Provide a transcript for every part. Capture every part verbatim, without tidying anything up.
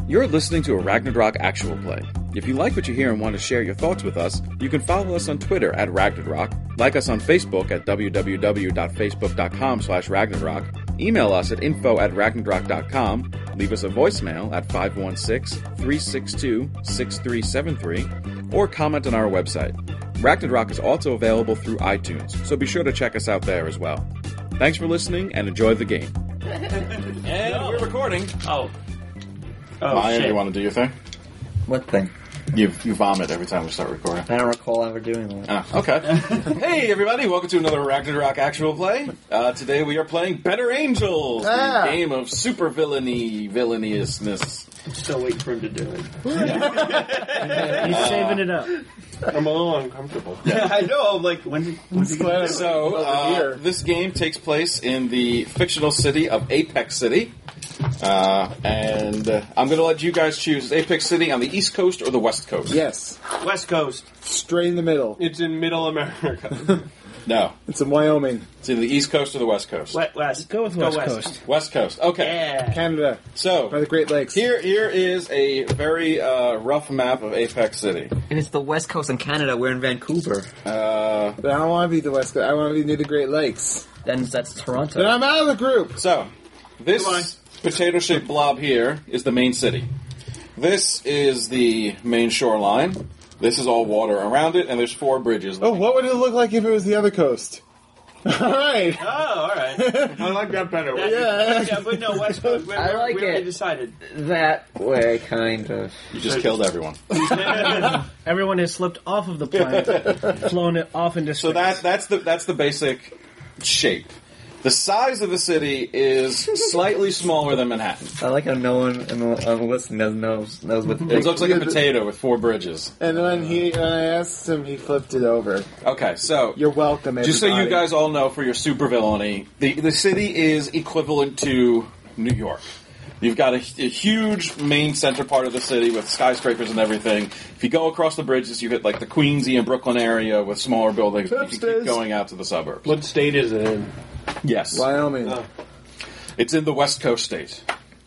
You're listening to a Ragnarok actual play. If you like what you hear and want to share your thoughts with us, you can follow us on Twitter at Ragnarok, like us on Facebook at www.facebook.com slash Ragnarok, email us at info at ragnarok dot com, leave us a voicemail at five one six, three six two, six three seven three, or comment on our website. Ragnarok is also available through iTunes, so be sure to check us out there as well. Thanks for listening, and enjoy the game. And no. We're recording. Oh. Oh, Maya, shit. you want to do your thing? What thing? You you vomit every time we start recording. I don't recall ever doing that. Ah, okay. Hey, everybody, welcome to another Ragnarok actual play. Uh, today we are playing Better Angels, Ah. the game of super villainy, villainousness. Still waiting for him to do it. He's saving it up. I'm a little uncomfortable. Yeah, I know. I'm like, when? When's he gonna do it? So, uh, this game takes place in the fictional city of Apex City. Uh, and uh, I'm going to let you guys choose. Is Apex City on the East Coast or the West Coast? Yes. West Coast. Straight in the middle. It's in Middle America. No. It's in Wyoming. It's in the East Coast or the West Coast? West. West. Go with Go West, West. Coast. West Coast. Okay. Yeah. Canada. So, By the Great Lakes. here here is a very uh, rough map of Apex City. If it's the West Coast in Canada, we're in Vancouver. Uh, But I don't want to be the West Coast. I want to be near the Great Lakes. Then that's Toronto. Then I'm out of the group. so, this Goodbye. potato-shaped blob here is the main city. This is the main shoreline. This is all water around it, and there's four bridges. Oh, what would it look like if it was the other coast? All right. Oh, all right. I like that better. Yeah. yeah, but no, West Coast. We, I like we already it. decided. That way, kind of. You just killed everyone. Everyone has slipped off of the planet, flown it off into space. So that that's the that's the basic shape. The size of the city is slightly smaller than Manhattan. I like how no one in the, on the listening doesn't knows knows what. It looks like a potato with four bridges. And when he when I asked him, he flipped it over. Okay, so You're welcome, everybody. just so you guys all know, for your supervillainy, the the city is equivalent to New York. You've got a, a huge main center part of the city with skyscrapers and everything. If you go across the bridges, you hit like the Queensy and Brooklyn area with smaller buildings. You can keep Upstairs. going out to the suburbs. What state is it in? Yes, Wyoming. Oh. it's in the West Coast state.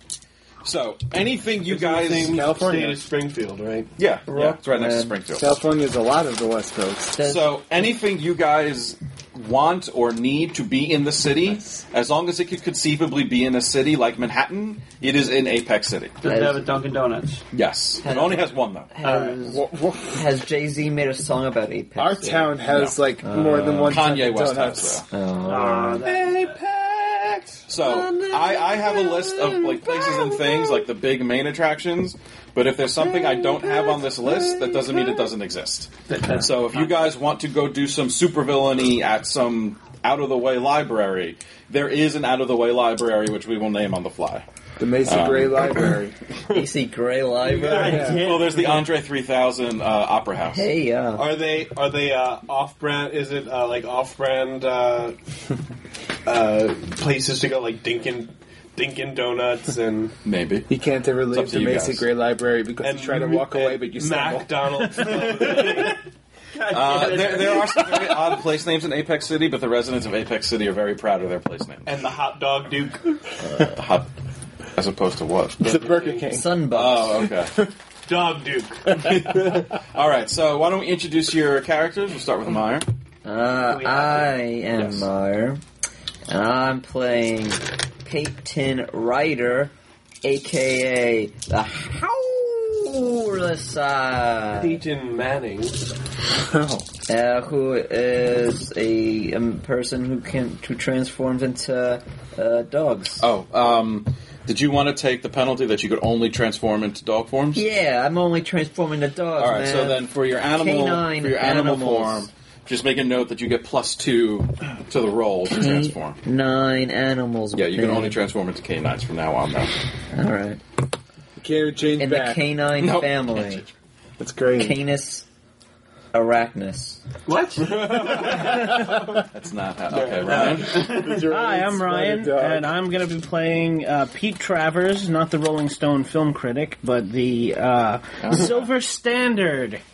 So anything you guys, California. State is Springfield, right? yeah, yeah, it's right next to Rockland. Springfield. California's a lot of the West Coast. So anything you guys want or need to be in the city, as long as it could conceivably be in a city like Manhattan, it is in Apex City. Does it have a Dunkin' Donuts? Yes. It only has one, though. has, Wha- wha- has Jay-Z made a song about Apex? Our City? town has like more than one Kanye Dunkin' West Donuts. has, though. Oh. Ah, Apex! So, I, I have a list of like places and things, like the big main attractions, but if there's something I don't have on this list, that doesn't mean it doesn't exist. So if you guys want to go do some supervillainy at some out-of-the-way library, there is an out-of-the-way library which we will name on the fly. The Macy Um, Gray Library. A C Gray Library. Yeah. Well, there's the Andre three thousand uh, Opera House. Hey, uh, Are they are they uh, off-brand? Is it uh, like off-brand uh, uh, places to go, like Dinkin Dinkin Donuts and Maybe. You can't ever up leave to the you Macy guys. Gray Library because and you try to walk and away, but you stumble. McDonald's. Uh, there, there are some very odd place names in Apex City, but the residents of Apex City are very proud of their place names. and the Hot Dog Duke. The hot, as opposed to what? The Burger King. Sunbucks. Oh, okay. Dog Duke. All right. So why don't we introduce your characters? We'll start with Meyer. Uh, I am Yes. Meyer, and I'm playing Peyton Ryder, aka the Howler, Peyton Manning. Oh. uh, who is a um, person who can who transforms into uh, dogs. Oh, um, did you want to take the penalty that you could only transform into dog forms? Yeah, I'm only transforming to dogs. All right. man. So then, for your animal, Canine for your animal animals. form, just make a note that you get plus two to the roll to transform. Nine animals. Yeah, you can man. only transform into canines from now on, though. All right. You can't even change In the back. canine Nope. family, That's great. Canis arachnus. What? That's not how. Okay, Ryan. Hi, I'm Ryan, and I'm going to be playing uh, Pete Travers, not the Rolling Stone film critic, but the uh, Silver Standard.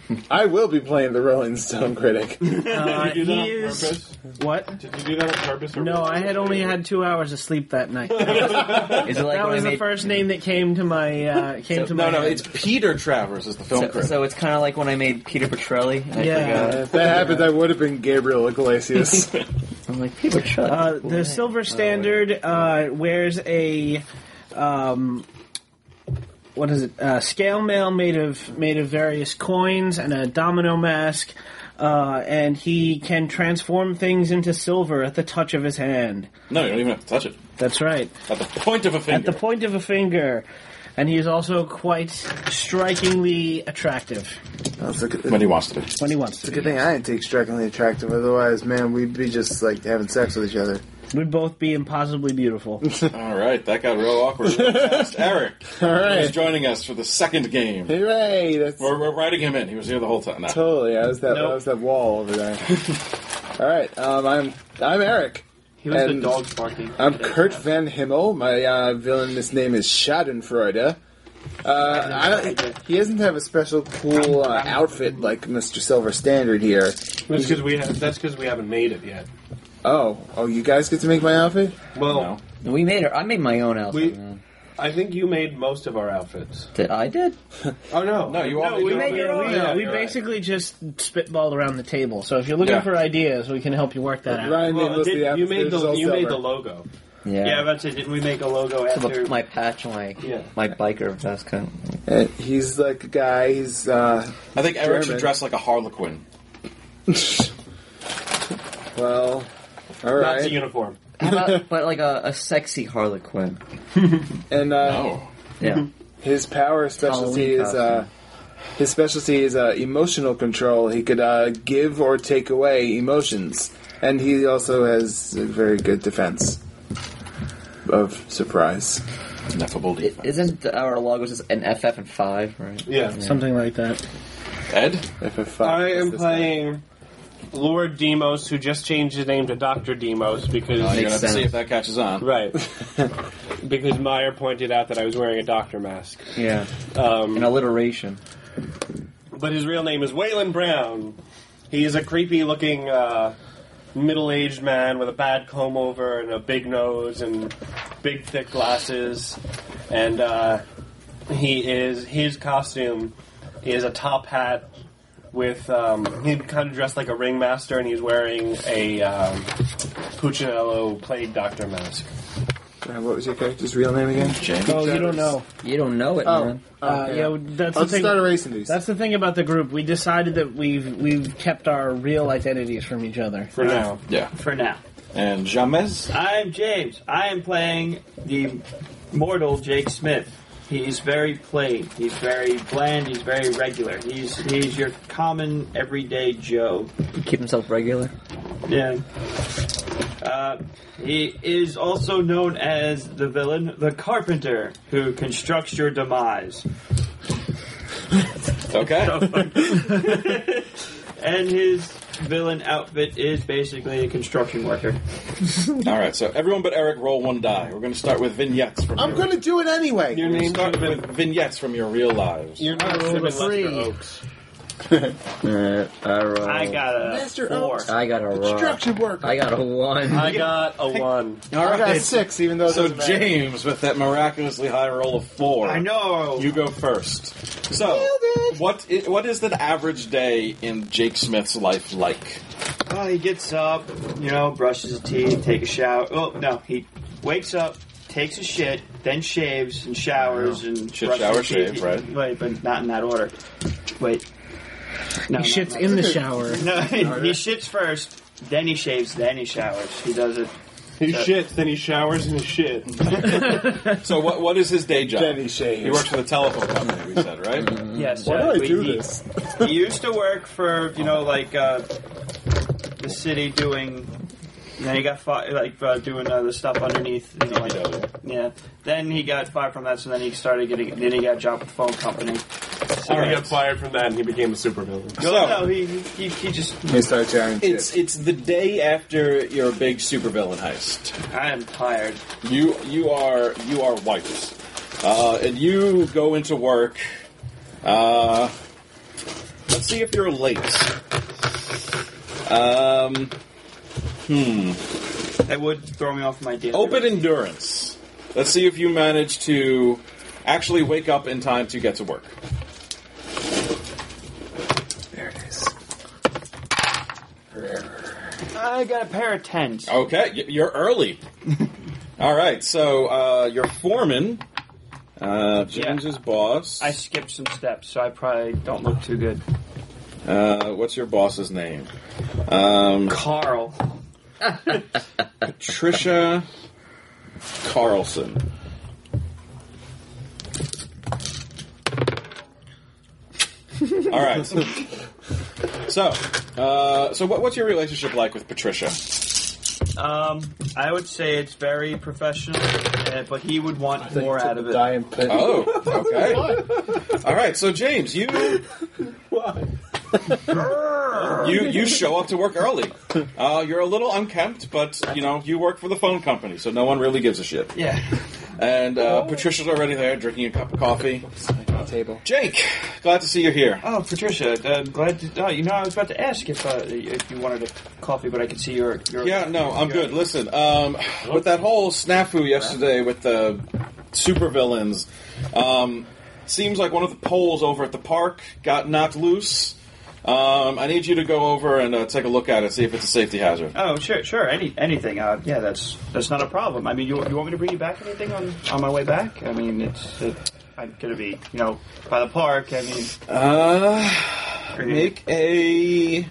I will be playing the Rolling Stone critic. Uh, Did you do that he on is purpose? what? Did you do that on purpose? Or No, I had only had two hours of sleep that night. Is it like That when was I the made, first name that came to my uh, came So- to my No, no, head. it's Peter Travers is the film So, critic. so it's kind of like when I made Peter Petrelli. I Yeah. forgot. If that happened, I would have been Gabriel Iglesias. I'm like Peter Petrelli. Uh, Cool the name. Silver Standard uh, wears a um, what is it? Uh, scale mail made of made of various coins and a domino mask, uh, and he can transform things into silver at the touch of his hand. No, you don't even have to touch it. That's right, At the point of a finger. at the point of a finger. And he is also quite strikingly attractive That's a good, When he wants to be. when he wants it's a to. good thing I didn't take strikingly attractive. Otherwise, man, we'd be just like having sex with each other. We'd both be impossibly beautiful. All right, that got real awkward real fast. Eric All is right, joining us for the second game. hooray! That's We're, we're writing him in. He was here the whole time. No. totally. I was that. Nope. I was that wall over there. All right, um, I'm I'm Eric. He was And the dog barking. I'm Kurt Van Himmel. My uh, villainous name is Schadenfreude. Uh, I don't, he doesn't have a special cool uh, outfit like Mister Silver Standard here. That's because we have. That's because we haven't made it yet. Oh, oh, you guys get to make my outfit? Well, No. We made her. I made my own outfit. We- man. I think you made most of our outfits. Did I did? Oh no, No, you all made we your made own. your own. we Yeah, we you're right. basically just spitballed around the table. So if you're looking Yeah. for ideas, we can help you work that out. Ryan made Well, most of did- the you outfits. made There's the all you made silver. the logo. Yeah. Yeah, I was about to say, didn't we make a logo So after? the, my patch, my Yeah. my biker vest kind of. Uh, He's like a guy. He's uh, I think Eric should German. dress like a Harlequin. well, all Not the right. uniform. How about, but like a, a sexy Harlequin. And uh, Oh. Yeah. his power specialty Halloween is uh, his specialty is uh, emotional control. He could uh, give or take away emotions, and he also has a very good defense of surprise. Ineffable It, defense. isn't our logo just an F F and five, right? Yeah. Something like that. Ed? F F five I is am this playing Lord Demos, who just changed his name to Doctor Demos because Uh, you're going to Makes have to see sense. if that catches on. right because Meyer pointed out that I was wearing a doctor mask. Yeah. Um, An alliteration. But his real name is Waylon Brown. He is a creepy-looking, uh, middle-aged man with a bad comb-over and a big nose and big, thick glasses. And uh, he is his costume is a top hat with um, he kind of dressed like a ringmaster, and he's wearing a um, Puccinello played doctor mask. Uh, what was your character's real name again? James? Oh, you don't know. You don't know it, Oh, man. Uh, okay. yeah, that's I'll the thing. start erasing these. That's the thing about the group. We decided that we've we've kept our real identities from each other. For now. Yeah. For now. And Jamez? I'm James. I am playing the mortal Jake Smith. He's very plain. He's very bland. He's very regular. He's he's your common everyday Joe. Keep himself regular. Yeah. Uh, he is also known as the villain, the Carpenter, who constructs your demise. Okay. And his villain outfit is basically a construction worker. All right, so everyone but Eric roll one die. We're going to start with vignettes from I'm your... going to do it anyway. Your We're gonna name start with vignettes from your real lives. Your name rolled should a have been Lester three. Oaks. Uh, I, roll- I got a Master four. Oaks. I got a rock. Construction worker. I got a one. I got a one. All I got right. six, even though it So doesn't matter. James, with that miraculously high roll of four, I know. you go first. So, what i- what is the average day in Jake Smith's life like? Well, he gets up, you know, brushes his teeth, take a shower. Oh no, he wakes up, takes a shit, then shaves and showers and Shit, brushes shower, his teeth. shave, right? Wait, but not in that order. Wait. No, He no, shits no. in the shower. No, he shits first, then he shaves, then he showers. He does it. He Uh, shits, then he showers in his shit. So, what what is his day job? Then he shaves. He works for the telephone company. We said, right? Yes. Why uh, do I do he, this? He used to work for, you know, like uh, the city doing. Then he got fired, like uh, doing uh, the stuff underneath. You know, like, yeah. Then he got fired from that, so then he started getting. Then he got a job with the phone company. So All he right. got fired from that, and he became a supervillain. No, So- no, he, he he just. He started sharing shit. It's it's the day after your big supervillain heist. I am tired. You you are you are wiped, uh, and you go into work. Uh, let's see if you're late. Um, hmm. That would throw me off my daily. Open endurance. Let's see if you manage to actually wake up in time to get to work. There it is. I got a pair of tens. Okay, y- you're early. All right, so uh, your foreman, uh, James's Yeah. boss. I skipped some steps, so I probably don't look too good. Uh, what's your boss's name? Um, Carl. Patricia Carlson. All right. So, so, uh, so what, what's your relationship like with Patricia? Um, I would say it's very professional, uh, but he would want more out of it. Die and put. Oh, okay. All right. So, James, you you you show up to work early. Uh, you're a little unkempt, but you know you work for the phone company, so no one really gives a shit. Yeah. And uh, Patricia's already there, drinking a cup of coffee. Table. Jake, glad to see you here. Oh, Patricia, uh, glad to. Oh, you know, I was about to ask if uh, if you wanted a coffee, but I could see your. your Yeah, no, I'm your- good. Listen, um, with that whole snafu yesterday with the supervillains, um, seems like one of the poles over at the park got knocked loose. Um, I need you to go over and uh, take a look at it, see if it's a safety hazard. Oh, sure, sure. Any anything. Uh, yeah, that's that's not a problem. I mean, you, you want me to bring you back anything on, on my way back? I mean, it's it, I'm gonna be, you know, by the park. I mean, Uh, make a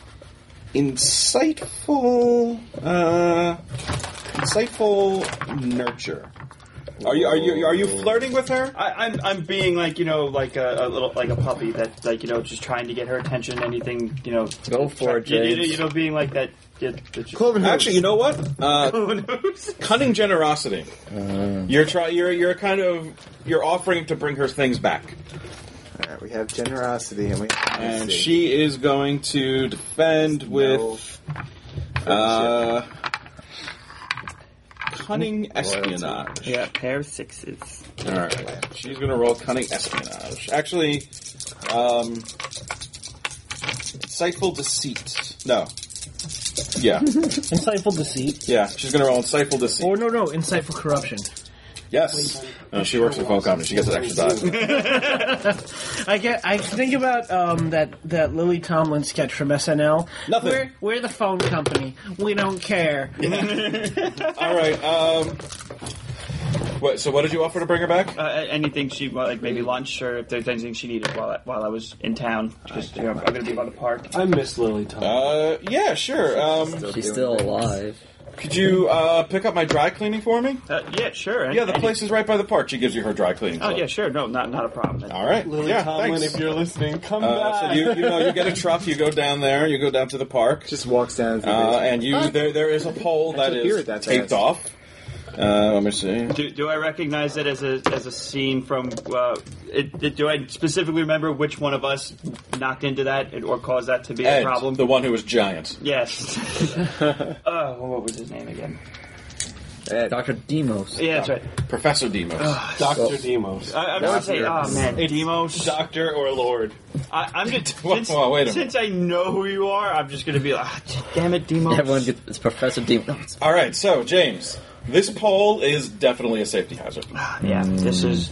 insightful, uh, insightful nurture. Are you are you are you flirting with her? I, I'm I'm being like, you know, like a, a little like a puppy that, like, you know, just trying to get her attention. Anything, you know. Go for it, you, you, James. you know, being like that. Yeah, that you- Cloven hooves. Actually, you know what? Uh, Cloven hooves? cunning generosity. You're try you're you're kind of you're offering to bring her things back, All right, we have generosity, and we have and honesty. she is going to defend with uh, cunning espionage. Yeah, pair of sixes. All right, she's going to roll cunning espionage. Actually, um, insightful deceit. No. Yeah, Insightful deceit. yeah. She's going to roll insightful deceit. Or no, no, insightful corruption. Yes. Uh, she works for the phone company. She gets an extra die. I get. I think about um, that that Lily Tomlin sketch from S N L. Nothing. We're we're the phone company. We don't care. All right. Um, what, so what did you offer to bring her back? Uh, anything she well, like, maybe lunch, or if there's anything she needed while I, while I was in town. Just, you know, I'm going to be by the park. I miss Lily Tom. Uh, yeah, sure. Um, She's still alive. could you uh, pick up my dry cleaning for me? Uh, yeah, sure. Yeah, the Any- place is right by the park. She gives you her dry cleaning. Oh clothes. yeah, sure. No, not not a problem. All right. Lily yeah, Tomlin, thanks. if you're listening, come Uh, back. so you you know you get a truck. You go down there. You go down to the park. Just walks down. To the Uh, basement. and you there there is a pole that Actually, hear is it that taped fast. off. Uh, let me see. Do, do I recognize it as a as a scene from? Uh, it, it, do I specifically remember which one of us knocked into that or caused that to be Ed, a problem? the one who was giant. Yes. uh, what was his name again? Ed. Doctor Demos. Yeah, that's right. Professor Demos. Doctor Demos. I, I'm going to say, oh man, Demos. Doctor or Lord. I, I'm just Whoa, since, whoa, wait a minute. since I know who you are, I'm just going to be like, ah, damn it, Demos. Everyone gets it's Professor Demos. No, it's All right, so James, this pole is definitely a safety hazard. Yeah, this is.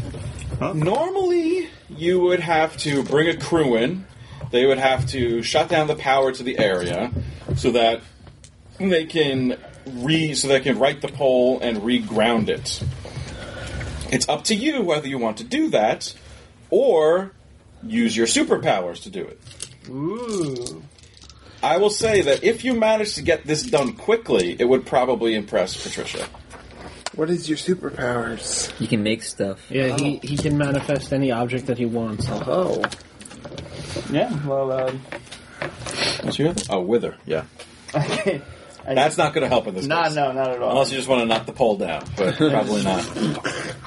Normally, you would have to bring a crew in. They would have to shut down the power to the area so that they can re so they can right the pole and reground it. It's up to you whether you want to do that or use your superpowers to do it. Ooh. I will say that if you manage to get this done quickly, it would probably impress Patricia. What is your superpowers? you can make stuff. Yeah, he, he can manifest any object that he wants. Oh, Yeah, well, um. What's your other? Oh, wither. Yeah. I, That's not going to help in this No, case. no, not at all. Unless you just want to knock the pole down, but probably not.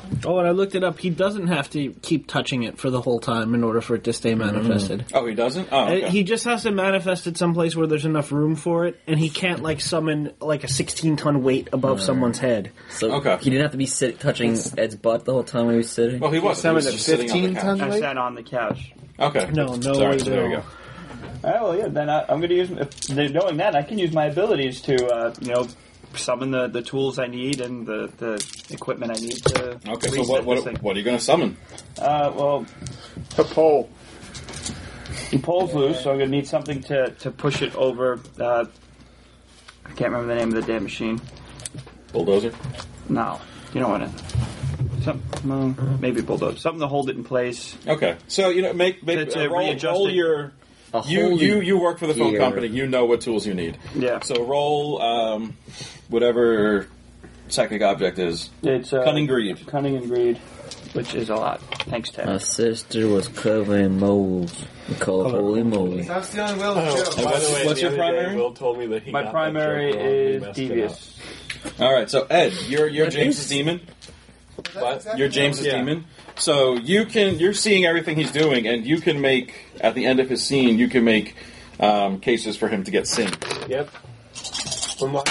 Oh, and I looked it up. He doesn't have to keep touching it for the whole time in order for it to stay manifested. Oh, he doesn't? Oh, Uh, okay. He just has to manifest it someplace where there's enough room for it, and he can't like summon like a sixteen ton weight above someone's head. So Okay. he didn't have to be sit- touching Ed's butt the whole time he was sitting. Well, he was. He Summoned was a just sitting on the fifteen couch. ton I weight? sat on the couch. Okay. No, no Sorry, way, so there you no. go. All right, well, yeah, then I, I'm going to use, if, knowing that, I can use my abilities to, uh, you know, summon the, the tools I need and the, the equipment I need to Okay, so reset what, this what, thing. what are you going to summon? Uh, well, A pole. the pole's loose, so I'm going to need something to, to push it over. Uh, I can't remember the name of the damn machine. Bulldozer? No, you don't want to. Some, well, maybe bulldozer. Something to hold it in place. Okay. So, you know, make, make To- to uh, roll, readjust roll it. your... A You, holy you you work for the phone gear. company. You know what tools you need. Yeah. So roll um, whatever psychic object is. It's uh, Cunning greed. Cunning and greed, which is a lot. Thanks, Ted. My sister was covered in moles. We call it holy moly. Stop stealing Will's Oh, joke. by what's- the way, what's the your other day, primary? Will told me that he My got primary that joke wrong and he is messed it devious. All right. So Ed, you're you're What James's is- demon. What? You're James's Yeah. demon. So you can you're seeing everything he's doing, and you can make at the end of his scene you can make um, cases for him to get synced. Yep. From what?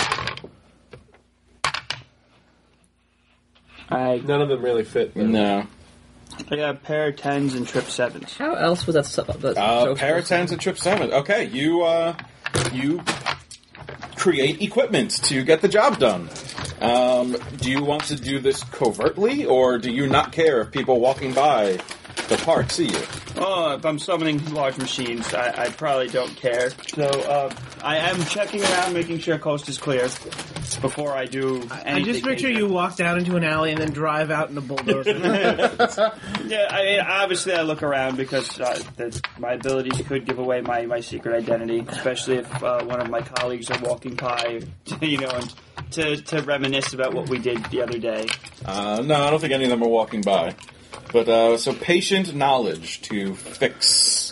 I, None of them really fit. though. No. I got a pair of tens and trip sevens. How else was that? So, that Uh, joke pair of supposed to- tens and trip seven. Okay, you uh, you create equipment to get the job done. Um, do you want to do this covertly, or do you not care if people walking by the park see you? Oh, if I'm summoning large machines, I, I probably don't care. So uh, I am checking around, making sure coast is clear before I do anything. I just picture major. you walk down into an alley and then drive out in a bulldozer. Yeah, I mean, obviously I look around because uh, the, my abilities could give away my, my secret identity, especially if uh, one of my colleagues are walking by, you know, and to, to reminisce about what we did the other day. Uh, no, I don't think any of them are walking by. But uh, so patient knowledge to fix.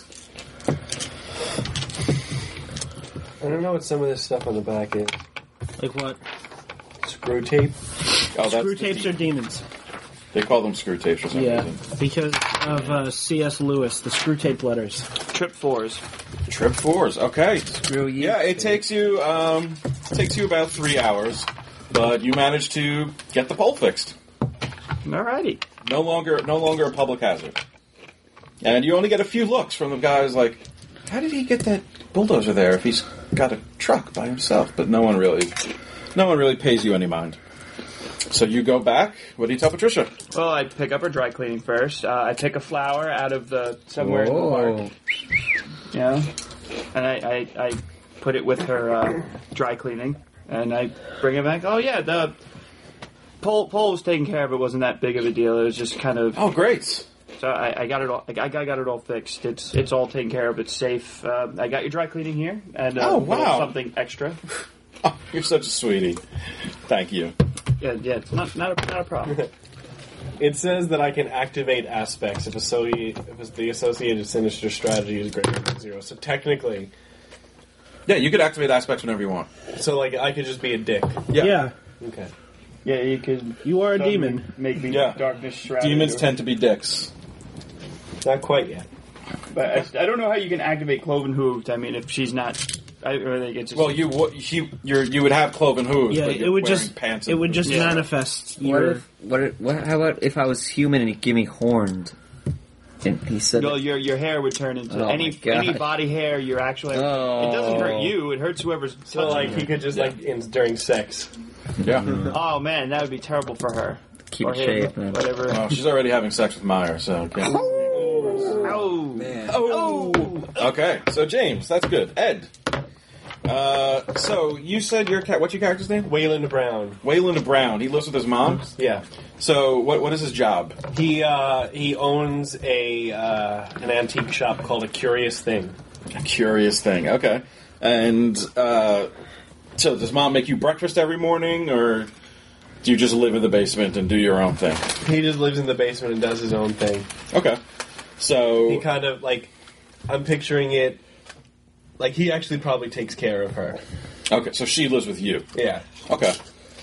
I don't know what some of this stuff on the back is. Like what? Screw tape. Oh, that's Screw the tapes de- are demons. They call them screw tapes for some Yeah, reason. because of uh, C S. Lewis, the screw tape letters. Trip fours. Trip fours. Okay. Screw you. Yeah, it takes you um, takes you about three hours, but you manage to get the pole fixed. Alrighty. No longer, no longer a public hazard. And you only get a few looks from the guys like, how did he get that bulldozer there if he's got a truck by himself? But no one really, no one really pays you any mind. So you go back. What do you tell Patricia? Well, I pick up her dry cleaning first. Uh, I pick a flower out of the somewhere in the Whoa. park. You know, and I, I, I put it with her uh, dry cleaning, and I bring it back. Oh yeah, the pole pole was taken care of. It wasn't that big of a deal. It was just kind of. Oh, great. So I, I got it all. I got, I got it all fixed. It's it's all taken care of. It's safe. Uh, I got your dry cleaning here, and uh, Oh, a little wow. something extra. Oh, you're such a sweetie. Thank you. Yeah, yeah, it's not not a, not a problem. It says that I can activate aspects if, associate, if the associated sinister strategy is greater than zero. So technically, Yeah, you could activate aspects whenever you want. so like I could just be a dick. Yeah, Okay. Yeah, you could. you are a suddenly demon. Make me Yeah. darkness shrouded. Demons or- tend to be dicks. Not quite yet. But I, I don't know how you can activate Cloven Hooved. I mean, if she's not, I, or they get just. Well, you wo- he, you're, you would have cloven hooves, Yeah, but it you're would wearing just pants. it and would just Yeah. manifest What your. if? What? If, what? How about if I was human and he give me horned? And he said, Well, your your hair would turn into Oh any my God. any body hair. Your actual hair. Oh. It doesn't hurt you. It hurts whoever's. So like he could just like in, during sex. yeah. Oh man, that would be terrible for her. keep Or it him, shaved, man. whatever. Well, she's already having sex with Meyer, so. Okay. Oh Man. oh. Okay, so James, that's good. Ed. Uh, so you said your cat. What's your character's name? Wayland Brown. Wayland Brown. He lives with his mom. Yeah. So what? What is his job? He uh, he owns a uh, an antique shop called A Curious Thing. A curious thing. Okay. And uh, so does mom make you breakfast every morning, or do you just live in the basement and do your own thing? He just lives in the basement and does his own thing. Okay. So He kind of like I'm picturing it like he actually probably takes care of her. okay. So she lives with you. Yeah. Okay.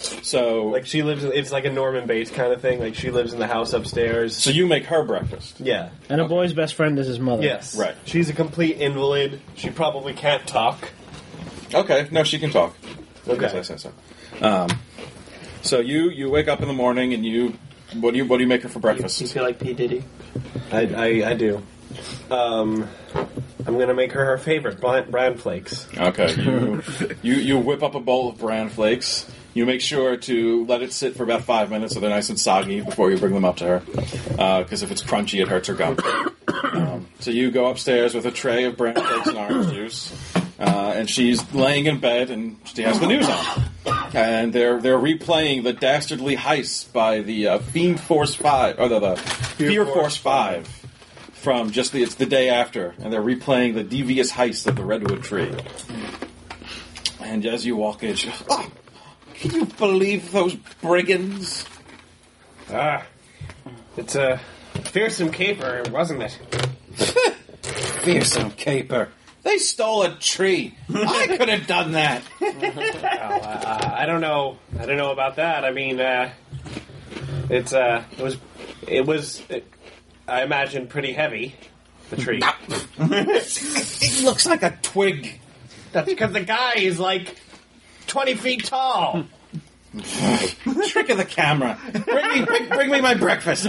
So, Like she lives, it's like a Norman Bates kind of thing. Like she lives in the house upstairs. so you make her breakfast. Yeah. And a boy's best friend is his mother. Yes. Right. She's a complete invalid. She probably can't talk. Okay, no, she can talk. Okay. Yes, yes, yes, yes. Um, so you you wake up in the morning and you what do you what do you make her for You, breakfast? you feel like P. Diddy? I, I, I do. Um, I'm gonna make her her favorite bran, bran flakes. Okay, you, you you whip up a bowl of bran flakes. You make sure to let it sit for about five minutes so they're nice and soggy before you bring them up to her. Because if it's crunchy, it hurts her gum. Um, so you go upstairs with a tray of bran flakes and orange juice, uh, and she's laying in bed and she has the news on. And they're they're replaying the dastardly heist by the uh, Fiend Force Five or the, the Fear, Force, Force Five from just the it's the day after, and they're replaying the devious heist of the Redwood Tree. And as you walk in, she goes, "Oh, can you believe those brigands?" Ah, it's a fearsome caper, wasn't it? Fearsome caper. They stole a tree. I could have done that. Well, uh, I don't know. I don't know about that. I mean, uh, it's uh, it was, it was, it, I imagine, pretty heavy. The tree. It looks like a twig. That's because the guy is like twenty feet tall. Trick of the camera. Bring me, bring, bring me my breakfast.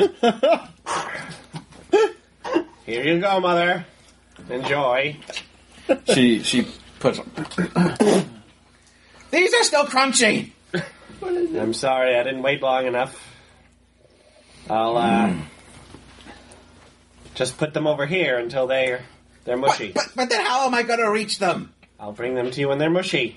Here you go, mother. Enjoy. She she puts. These are still crunchy. I'm sorry, I didn't wait long enough. I'll uh, mm. just put them over here until they're they're mushy. But, but, but then how am I going to reach them? I'll bring them to you when they're mushy.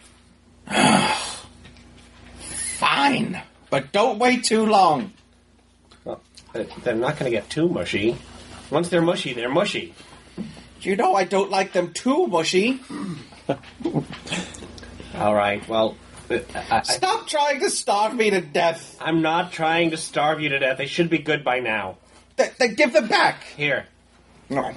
Fine, but don't wait too long. Well, they're not going to get too mushy. Once they're mushy, they're mushy. You know I don't like them too mushy. All right, well... I, I, Stop trying to starve me to death. I'm not trying to starve you to death. They should be good by now. Th- then give them back. Here. No.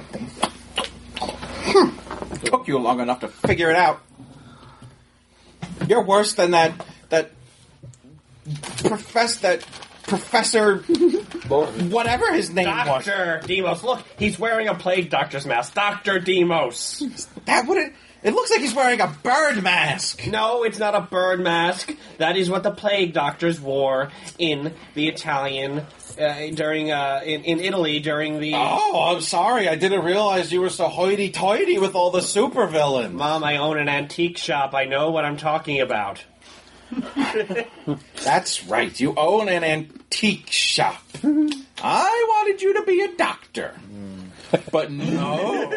Took you long enough to figure it out. You're worse than that... That... Professor... That... Professor... whatever his name was. Doctor Demos. Look, he's wearing a plague doctor's mask. Doctor Demos. That would it... It looks like he's wearing a bird mask. No, it's not a bird mask. That is what the plague doctors wore in the Italian... Uh, during, uh, in, in Italy during the... Oh, I'm sorry. I didn't realize you were so hoity-toity with all the supervillains. Mom, I own an antique shop. I know what I'm talking about. That's right. You own an antique shop. I wanted you to be a doctor. But no.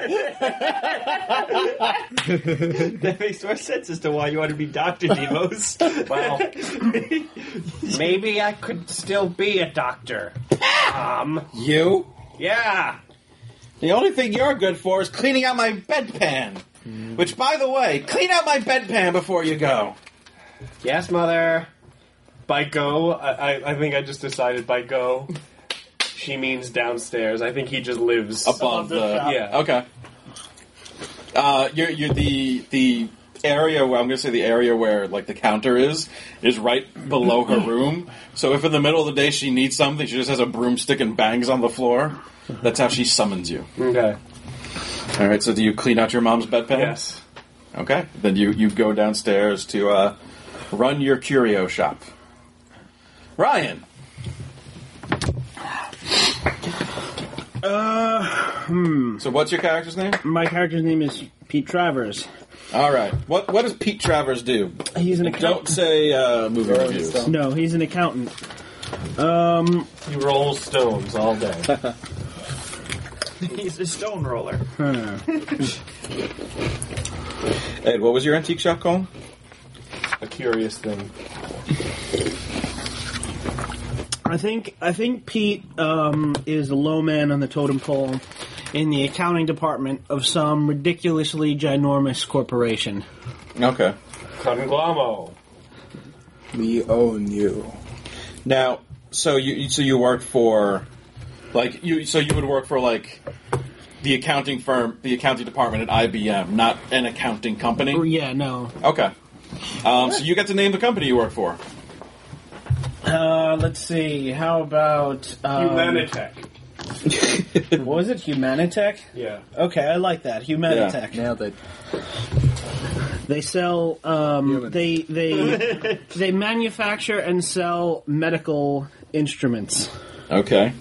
That makes more sense as to why you want to be Doctor Demos. Well, maybe I could still be a doctor. Um, You? yeah. The only thing you're good for is cleaning out my bedpan. Mm. Which, by the way, clean out my bedpan before you go. Yes, Mother. By go, I, I, I think I just decided by go, she means downstairs. I think he just lives Above the... shop. Yeah. Okay. Uh, you're, you're the the area where, I'm going to say the area where, like, the counter is, is right below her room. So if in the middle of the day she needs something, she just has a broomstick and bangs on the floor. That's how she summons you. Okay. All right, so do you clean out your mom's bedpan? Yes. Okay. Then you, you go downstairs to uh, run your curio shop. Ryan. Uh, hmm. So what's your character's name? My character's name is Pete Travers. All right. What what does Pete Travers do? He's an Don't accountant. say uh, movie reviews. No, he's an accountant. Um, He rolls stones all day. He's a stone roller. huh. Ed, what was your antique shop called? A curious thing. I think I think Pete um, is a low man on the totem pole in the accounting department of some ridiculously ginormous corporation. Okay. Conglamo. We own you. Now, so you so you work for, like you so you would work for like the accounting firm, the accounting department at I B M, not an accounting company. Oh, yeah, no. Okay. Um, so you get to name the company you work for. Uh, let's see. How about um, Humanitech. What was it? Humanitech? Yeah. Okay, I like that. Humanitech. Nailed it. They sell. Um, Human. they they they manufacture and sell medical instruments. Okay.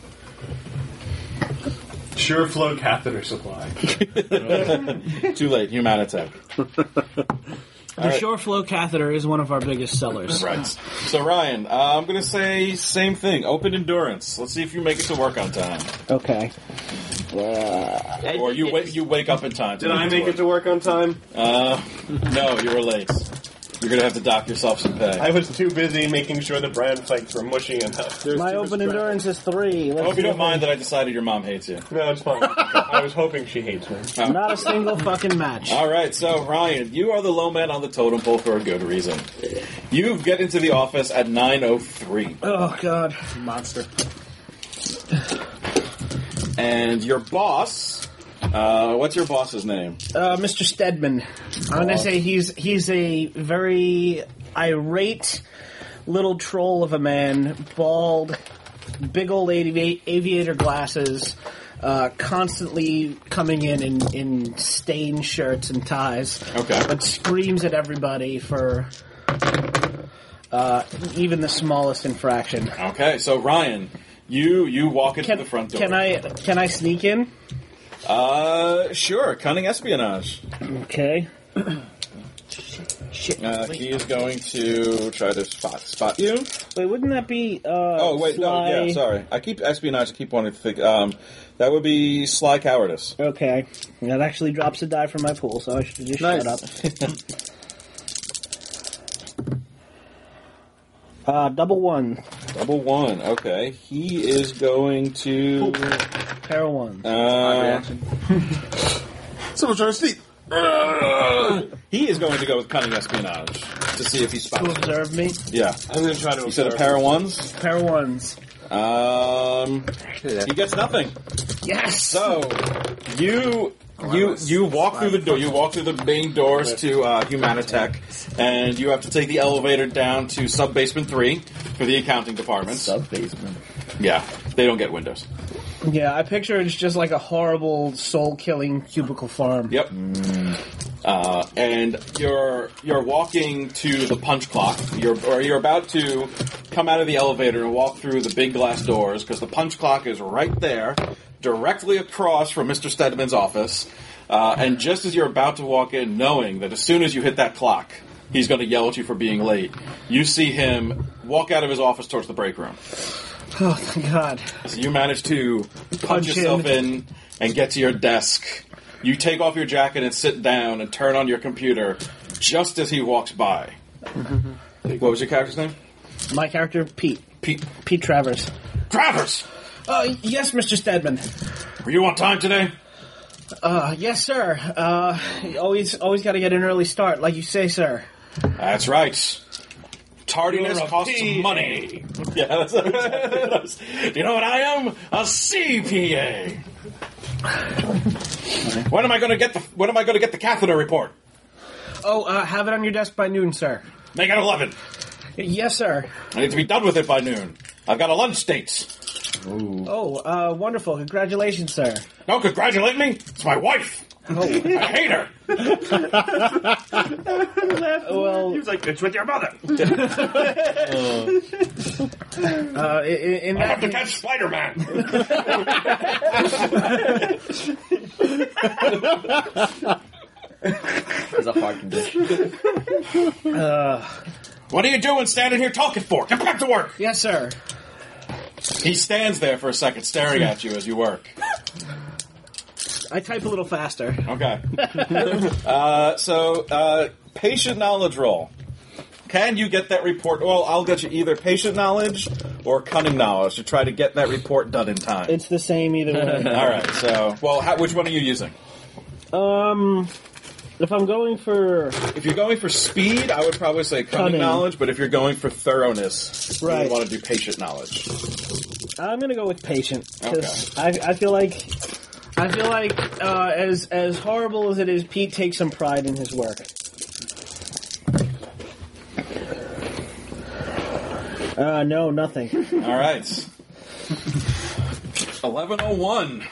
Sure flow catheter supply. Too late. Humanitech. The SureFlow catheter is one of our biggest sellers. Right. So, Ryan, uh, I'm going to say same thing. Open endurance. Let's see if you make it to work on time. Okay. Or you wake you wake up in time. to Did I make it to work on time? Uh, no, you were late. You're going to have to dock yourself some pay. I was too busy making sure the bran flakes were mushy enough. My open endurance is three. I Let's hope you see don't if mind that I decided your mom hates you. No, it's fine. I was hoping she hates me. I- Not a single fucking match. All right, so Ryan, you are the low man on the totem pole for a good reason. You get into the office at nine oh three, Oh god. Monster. and your boss. Uh, what's your boss's name? Uh, Mister Stedman. I'm gonna say he's he's a very irate little troll of a man, bald, big old avi- aviator glasses, uh, constantly coming in, in in stained shirts and ties. Okay. But screams at everybody for uh, even the smallest infraction. Okay, so Ryan, you you walk into Can, the front door. can I can I sneak in? Uh, sure. Cunning espionage. Okay. Shit. Uh, he is going to try to spot spot you. Wait, wouldn't that be? Uh, Oh wait, sly? no, yeah, sorry. I keep espionage. I keep wanting to think. Um, that would be sly cowardice. Okay, that actually drops a die from my pool, so I should just Nice. shut up. uh, double one, Double one. Okay, he is going to. pair of ones. Uh, Someone's trying to sneak. he is going to go with cunning espionage to see if he To spots. observe me, Yeah. I'm going to try to You said a observe. pair of ones. pair of ones. Um, he gets nothing. Yes. So you you you walk through the door. You walk through the main doors to uh, Humanitech, and you have to take the elevator down to sub basement three for the accounting department. Sub basement. Yeah, they don't get windows. Yeah, I picture it's just like a horrible, soul-killing cubicle farm. Yep. Uh, and you're you're walking to the punch clock. You're or you're about to come out of the elevator and walk through the big glass doors because the punch clock is right there, directly across from Mister Stedman's office. Uh, and just as you're about to walk in, knowing that as soon as you hit that clock, he's going to yell at you for being late, you see him walk out of his office towards the break room. Oh, thank God. So you manage to punch, Punch yourself in. in and get to your desk. You take off your jacket and sit down and turn on your computer just as he walks by. What was your character's name? My character, Pete. Pete Pete Travers. Travers! Uh, yes, Mister Stedman. Were you on time today? Uh, yes, sir. Uh, always, always got to get an early start, like you say, sir. That's right. Tardiness You're a costs P A. money. Yeah, that's exactly what I was- You know what I am? A C P A. When am I going to get the When am I going to get the catheter report? Oh, uh, have it on your desk by noon, sir. Make it eleven. Yes, sir. I need to be done with it by noon. I've got a lunch date. Oh, uh, wonderful. Congratulations, sir. Don't congratulate me. It's my wife. Oh, I hate her. well, He was like, it's with your mother. uh, in, in I that have to case, catch Spider-Man. It's a hard condition. What are you doing standing here talking for? Get back to work. yes, sir. He stands there for a second staring at you as you work. I type a little faster. Okay. uh, so, uh, patient knowledge roll. Can you get that report? Well, I'll get you either patient knowledge or cunning knowledge to try to get that report done in time. It's the same either way. All right. So, well, how, which one are you using? um, if I'm going for If you're going for speed, I would probably say cunning, Cunning. knowledge. But if you're going for thoroughness, you Right. would want to do patient knowledge. I'm gonna go with patient because Okay. I, I feel like I feel like uh, as as horrible as it is, Pete takes some pride in his work. Uh, no, nothing. All right. eleven oh one.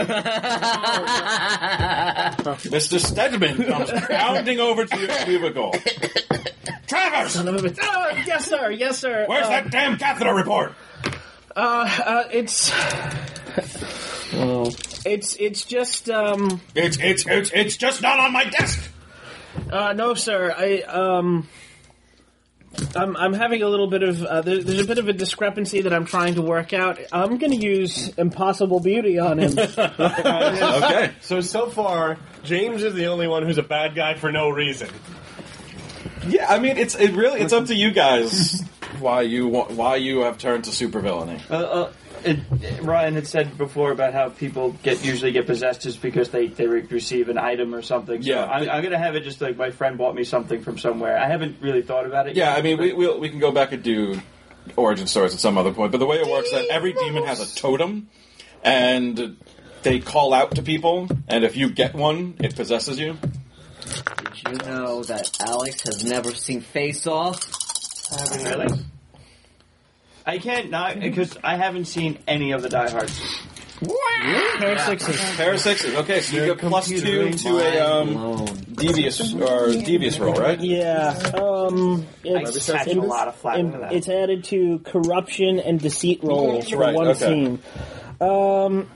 Mister Stedman comes bounding over to your cubicle. Travers! Son of a bitch. Oh, yes, sir. Yes, sir. Where's uh, that damn catheter report? Uh, uh, it's... Well, It's it's just um It's it's it's it's just not on my desk. uh no sir I um I'm I'm having a little bit of uh, there, there's a bit of a discrepancy that I'm trying to work out. I'm going to use Impossible Beauty on him. Okay. So, so far, James is the only one who's a bad guy for no reason. Yeah, I mean, it's it really it's up to you guys why you wa- why you have turned to supervillainy. Uh, uh, it, Ryan had said before about how people get usually get possessed just because they, they re- receive an item or something. So Yeah. I'm, I'm going to have it just like my friend bought me something from somewhere. I haven't really thought about it Yeah, yet. I mean, we we'll, we can go back and do origin stories at some other point, but the way it works is that every demon has a totem, and they call out to people, and if you get one, it possesses you. did you know that Alex has never seen Face Off? Really? I can't not because I haven't seen any of the Die Hards. Pair of sixes. Pair of sixes. Okay, so you get plus two to a um, Alone. devious or devious roll, right? Yeah. Um. I It's, catch a lot of flack for that. it's added to corruption and deceit rolls for Right, one okay. scene. Um.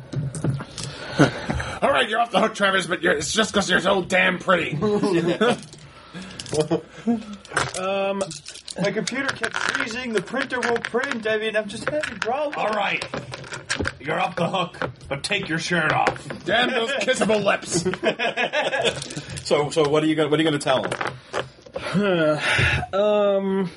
All right, you're off the hook, Travis, but you're, it's just because you're so damn pretty. Um. My computer kept freezing. The printer won't print. I mean, I'm just having problems. All right, you're off the hook, but take your shirt off. Damn those kissable lips. So, so what are you going? What are you going to tell them? Um,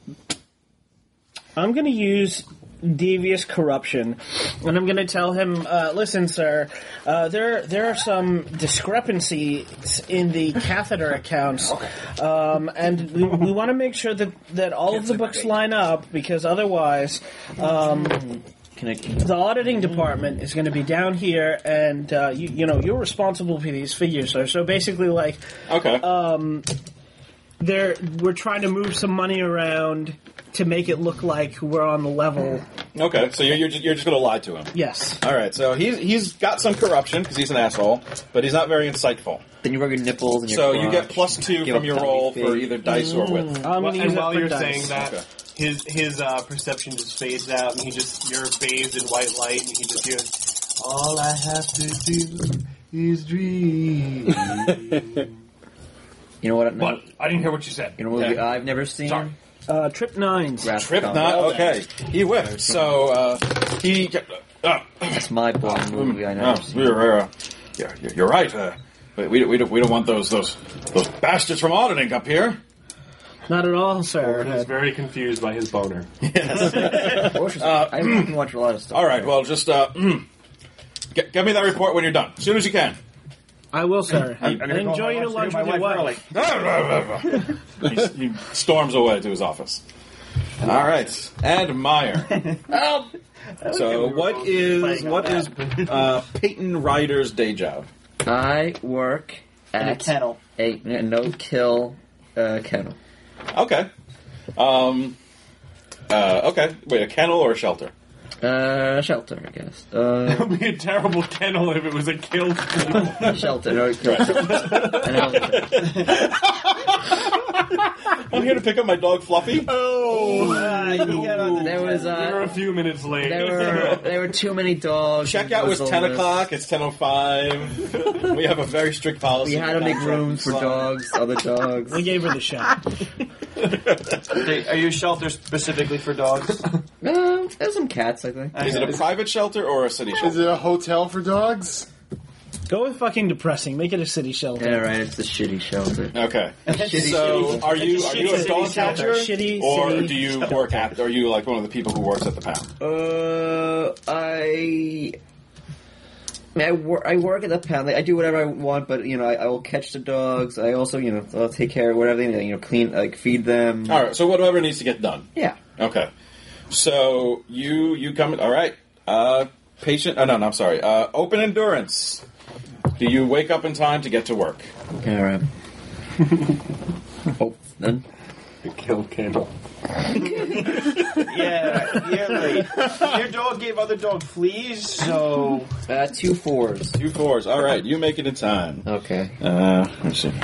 I'm going to use devious corruption, and I'm going to tell him, uh, "Listen, sir, uh, there there are some discrepancies in the catheter accounts, um, and we, we want to make sure that that all of the books line up because otherwise." Um, The auditing department is going to be down here, and uh, you, you know you're responsible for these figures, sir. So basically, like, Okay. um, they're we're trying to move some money around to make it look like we're on the level. okay. So you're you're just, you're just going to lie to him. Yes. All right. So he's he's got some corruption because he's an asshole, but he's not very insightful. Then you rub your nipples and your So you crotch. get plus two Give from a your puppy roll face. for either dice or wit. I'm Well, going to use and it while for you're dice. saying that, Okay. his his uh, perception just fades out, and he just you're bathed in white light, and he just hears, "All I have to do is dream." You know what? What? I didn't hear what you said. You know what movie Yeah. I've never seen? Sorry. Uh, trip nines. Wrath of Trip Khan. not okay. He whipped. So uh, he. Uh, That's my blind movie I oh, never seen. you're, uh, you're, you're- you're right. Uh, but we, we don't we don't want those those those bastards from auditing up here. Not at all, sir. He's very confused by his boner. Uh, I haven't watched a lot of stuff. All right. Well, just uh, get, get me that report when you're done, as soon as you can. I will, sir. I'm gonna go Enjoy home your and lunch see with your my wife. early. he, he storms away to his office. All right, and Meyer. So, what is what is uh, Peyton Ryder's day job? I work In a at kennel. a no-kill uh, kennel. Okay. Um. Uh, okay. Wait, a kennel or a shelter? Uh, shelter, I guess. It Uh, would be a terrible kennel if it was a kill stream. shelter, no kill. And I was- I'm here to pick up my dog Fluffy. Oh! there was We were uh, a few minutes late. there were there were too many dogs. Checkout was on ten the list. o'clock. It's ten o five. We have a very strict policy. We had to make rooms for dogs, other dogs. We gave her the shot. Are you a shelter specifically for dogs? Uh, there's some cats, I think. Is it a private shelter or a city Is shelter? it a hotel for dogs? Go with fucking depressing. Make it a city shelter. Yeah, right. It's the shitty shelter. Okay. Shitty So, are you are you a Shitty dog shelter. catcher, Shitty or city do you work at? Are you like one of the people who works at the pound? Uh, I. I, mean, I, wor- I work at the pound. Like, I do whatever I want, but you know, I, I will catch the dogs. I also, you know, I'll take care of whatever they need. You know, clean, like feed them. All right. So whatever needs to get done. Yeah. Okay. So you you come. All right. Uh, patient. Oh no, no. I'm sorry. Uh, open endurance. Do you wake up in time to get to work? All right. Oh, then. Killed Candle. Yeah, yeah, like, your dog gave other dog fleas, so Uh, two fours. Two fours. All right, you make it in time. Okay. Uh, let's see.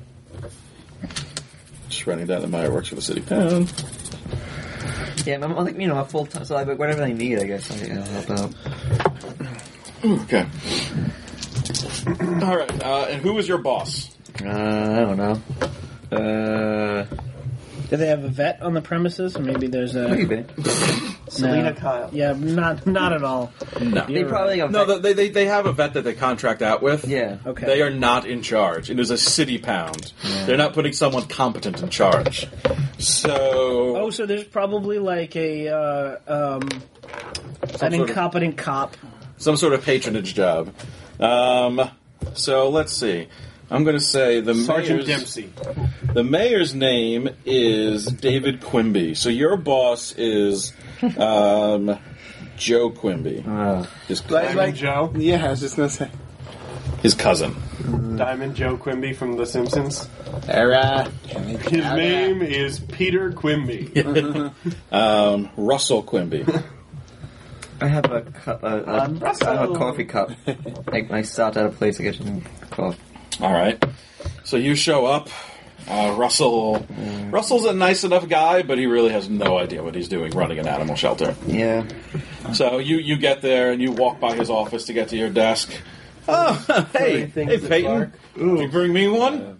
Just writing down the Meyer works for the city pound. Yeah, I'm, I'm like, you know, a full time, so like, whatever they need, I guess, I you know, help out. Okay. All right, uh, and who is your boss? Uh, I don't know. Uh, Do they have a vet on the premises, or maybe there's a maybe. Selena No. Kyle. Yeah, not not at all. No. They probably have No, they, they they have a vet that they contract out with. Yeah. Okay. They are not in charge. It is a city pound. They're not putting someone competent in charge. So... Oh, so there's probably like a uh, um, an sort of- incompetent cop. Some sort of patronage job. Um, so, let's see. I'm going to say the Sergeant mayor's... Dempsey. The mayor's name is David Quimby. So your boss is um, Joe Quimby. Uh, His, Diamond Joe. Yeah, I was just gonna say. his cousin. Diamond Joe Quimby from The Simpsons. Alright. His name is Peter Quimby. Um, Russell Quimby. I have a cup. Uh, a, Um, I have a coffee cup. I, I stopped at a place to get some coffee. All right. So you show up. Uh, Russell. Russell's a nice enough guy, but he really has no idea what he's doing running an animal shelter. Yeah. So you, you get there and you walk by his office to get to your desk. Oh, hey, hey, Peyton. Did you bring me one?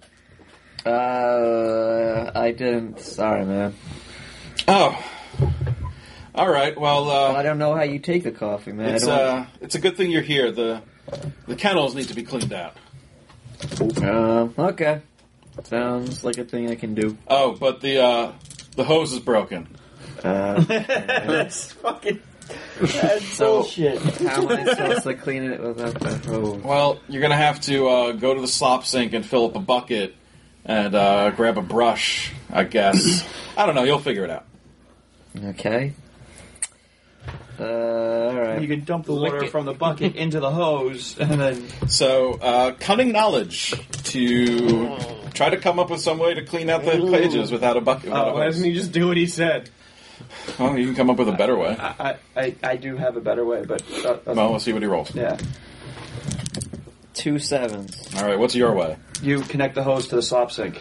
Uh, I didn't. Sorry, man. Oh. All right. Well, Well, I uh, don't know how you take the coffee, man. it's I uh, it's a good thing you're here. The the kennels need to be cleaned out. don't, um, okay. Sounds like a thing I can do. Oh, but the uh, the hose is broken. Uh, That's fucking. That's So- bullshit. how am I supposed to clean it without the hose? Well, you're gonna have to uh, go to the slop sink and fill up a bucket and uh, grab a brush. I guess. I don't know. You'll figure it out. Okay. Uh, alright. You can dump the water from the bucket into the hose, and then So, uh, cunning knowledge to try to come up with some way to clean out the pages without a bucket. Without a Why hose. doesn't he just do what he said? Well, you can come up with a better way. I, I, I do have a better way, but uh, that's, Well, let's see what he rolls. yeah. Two sevens. All right, what's your way? You connect the hose to the slop sink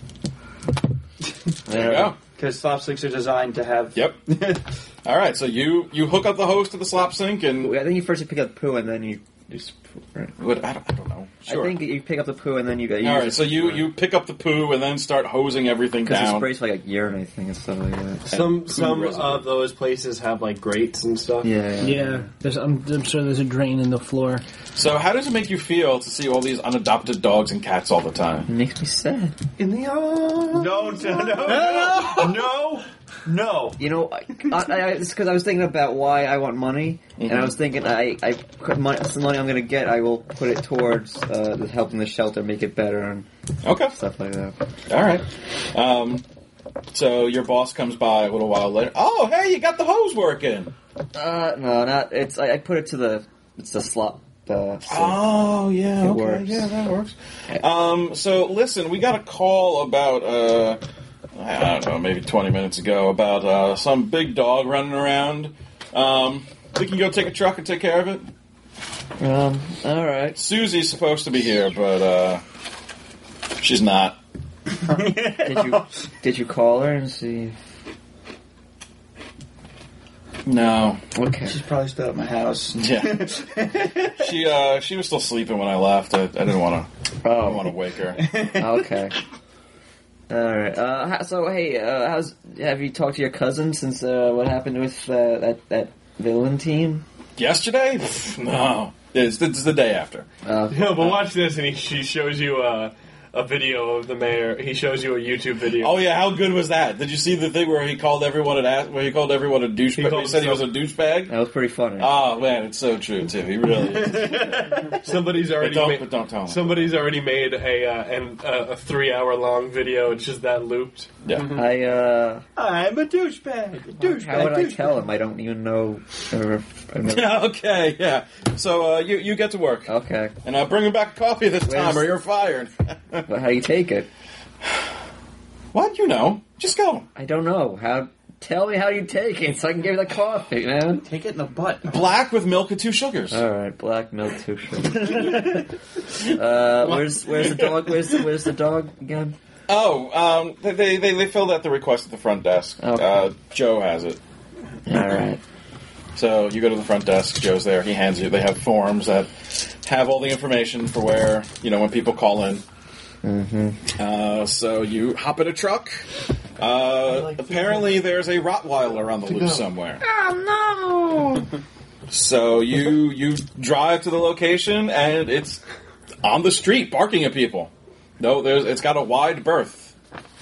There you go. because slop sinks are designed to have. Yep. All right, so you you hook up the hose to the slop sink and I think you first you pick up poo and then you just. Right. what? I don't, I don't know. Sure. I think you pick up the poo and then you got. All right, so you you pick up the poo and then start hosing everything because it down. sprays like, like urine, I think, and stuff like that. Some food some residue. of those places have like grates and stuff. Yeah. Yeah, there's. I'm, I'm sure there's a drain in the floor. So, how does it make you feel to see all these unadopted dogs and cats all the time? It makes me sad. In the arms. No, no, no, no, no, no. You know, I, I, I, it's because I was thinking about why I want money, and I was thinking I, I put money, some money I'm going to get, I will put it towards uh, the helping the shelter make it better and Okay. stuff like that. All right. Um, so your boss comes by a little while later. Oh, hey, you got the hose working. Uh, no, not it's. I, I put it to the it's the slot. Uh, sink. Oh, yeah, It okay, works. yeah, that works. Um, so listen, we got a call about uh, I don't know, maybe twenty minutes ago about uh, some big dog running around. Um, we can go take a truck and take care of it. Um. All right. Susie's supposed to be here, but uh, she's not. Did you did you call her and see? No. Okay. She's probably still at my house. Yeah. she uh, she was still sleeping when I left. I, I didn't want to. I Oh. didn't want to wake her. Okay. All right. Uh, how- so hey, uh, how's have you talked to your cousin since uh, what happened with uh, that that villain team? Yesterday? Pff, no. It's, it's the day after. Uh, No, but watch this, and he she shows you uh, a video of the mayor. He shows you a YouTube video. Oh yeah, how good was that? Did you see the thing where he called everyone an ass, where he called everyone a douchebag? He, called said he was a himself- douchebag. that was pretty funny. Oh man, it's so true too. He really is. Somebody's but already don't, made, but don't tell him. somebody's already made a uh, and uh, a three hour long video. It's just that looped. Yeah. I uh, I'm a douchebag. A douchebag. how would I douchebag. tell him? I don't even know. Or, I've never- Okay. Yeah. So uh, you you get to work, okay. and uh, bring him back coffee this time, Where's- or you're fired. But how do you take it? Why What? You know. Just go. I don't know. How? Tell me how you take it so I can give you the coffee, man. Take it in the butt. Black with milk and two sugars. All right, black milk, two sugar. uh, where's where's the dog? Where's where's the dog again? Oh, um, they, they, they, they filled out the request at the front desk. Okay. Uh, Joe has it. All right. So you go to the front desk, Joe's there, he hands you, they have forms that have all the information for where, you know, when people call in. Mm-hmm. Uh, so you hop in a truck. Uh, apparently there's a Rottweiler on the loose somewhere. Oh, no! So you, you drive to the location, and it's on the street, barking at people. No, there's, it's got a wide berth.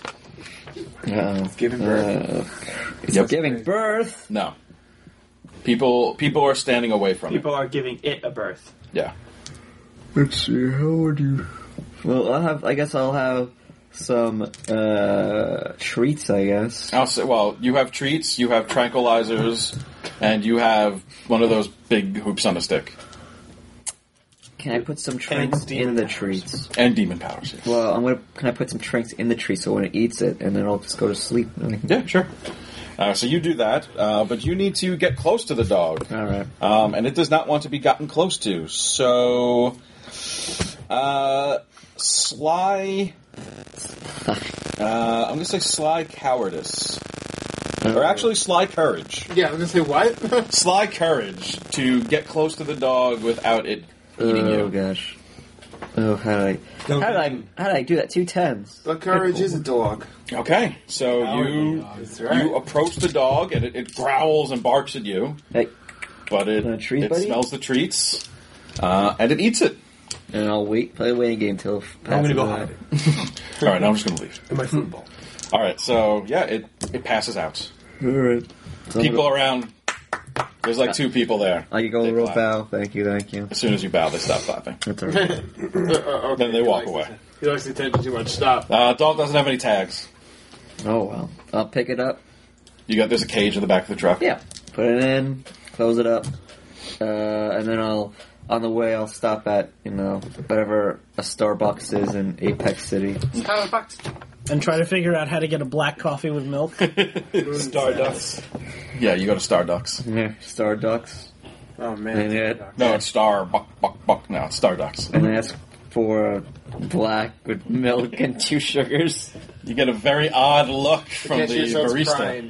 Uh-oh. It's giving birth. Uh, it's Yep. giving birth. No. People people are standing away from People it. are giving it a birth. Yeah. Let's see, how would you... Well, I'll have, I guess I'll have some, uh, treats, I guess. I'll say, well, you have treats, you have tranquilizers, and you have one of those big hoops on a stick. Can I put some drinks in demon the powers. treats? And demon powers. Yes. Well, I'm gonna, can I put some drinks in the treat so when it eats it, and then I'll just go to sleep? Yeah, sure. Uh, so you do that, uh, but you need to get close to the dog. Alright. Um, and it does not want to be gotten close to. So, uh, sly... Uh, I'm going to say sly cowardice. Or actually sly courage. Yeah, I was gonna say what? Sly courage to get close to the dog without it eating Oh, you. gosh. Oh, how did I... How did I, how did I do that? Two tens. But courage is a dog. Okay, so you That's right. you approach the dog and it, it growls and barks at you, Hey, but it, Want a treat, it buddy? smells the treats, uh, and it eats it. and I'll wait, play a waiting game until it I'm gonna passes go by. hide All right, now I'm just going to leave. in my football. All right, so yeah, it it passes out. Alright. So People I'm around. There's like two people there. I can go They a real clap. bow. Thank you, thank you. As soon as you bow, they stop clapping. That's alright. Okay, Then they he walk likes away. it. He likes the attention too much. Stop. Uh, dog doesn't have any tags. Oh, well. I'll pick it up. You got there's a cage in the back of the truck. Yeah. Put it in, close it up, uh, and then I'll, on the way, I'll stop at, you know, whatever a Starbucks is in Apex City. And try to figure out how to get a black coffee with milk. Stardust. Yeah, you go to Starducks. Yeah, Starducks. Oh And, man. it, No, it's Star Buck Buck Buck. No, it's Starducks. and ask for black with milk and two sugars. You get a very odd look from the Cashier starts barista. crying.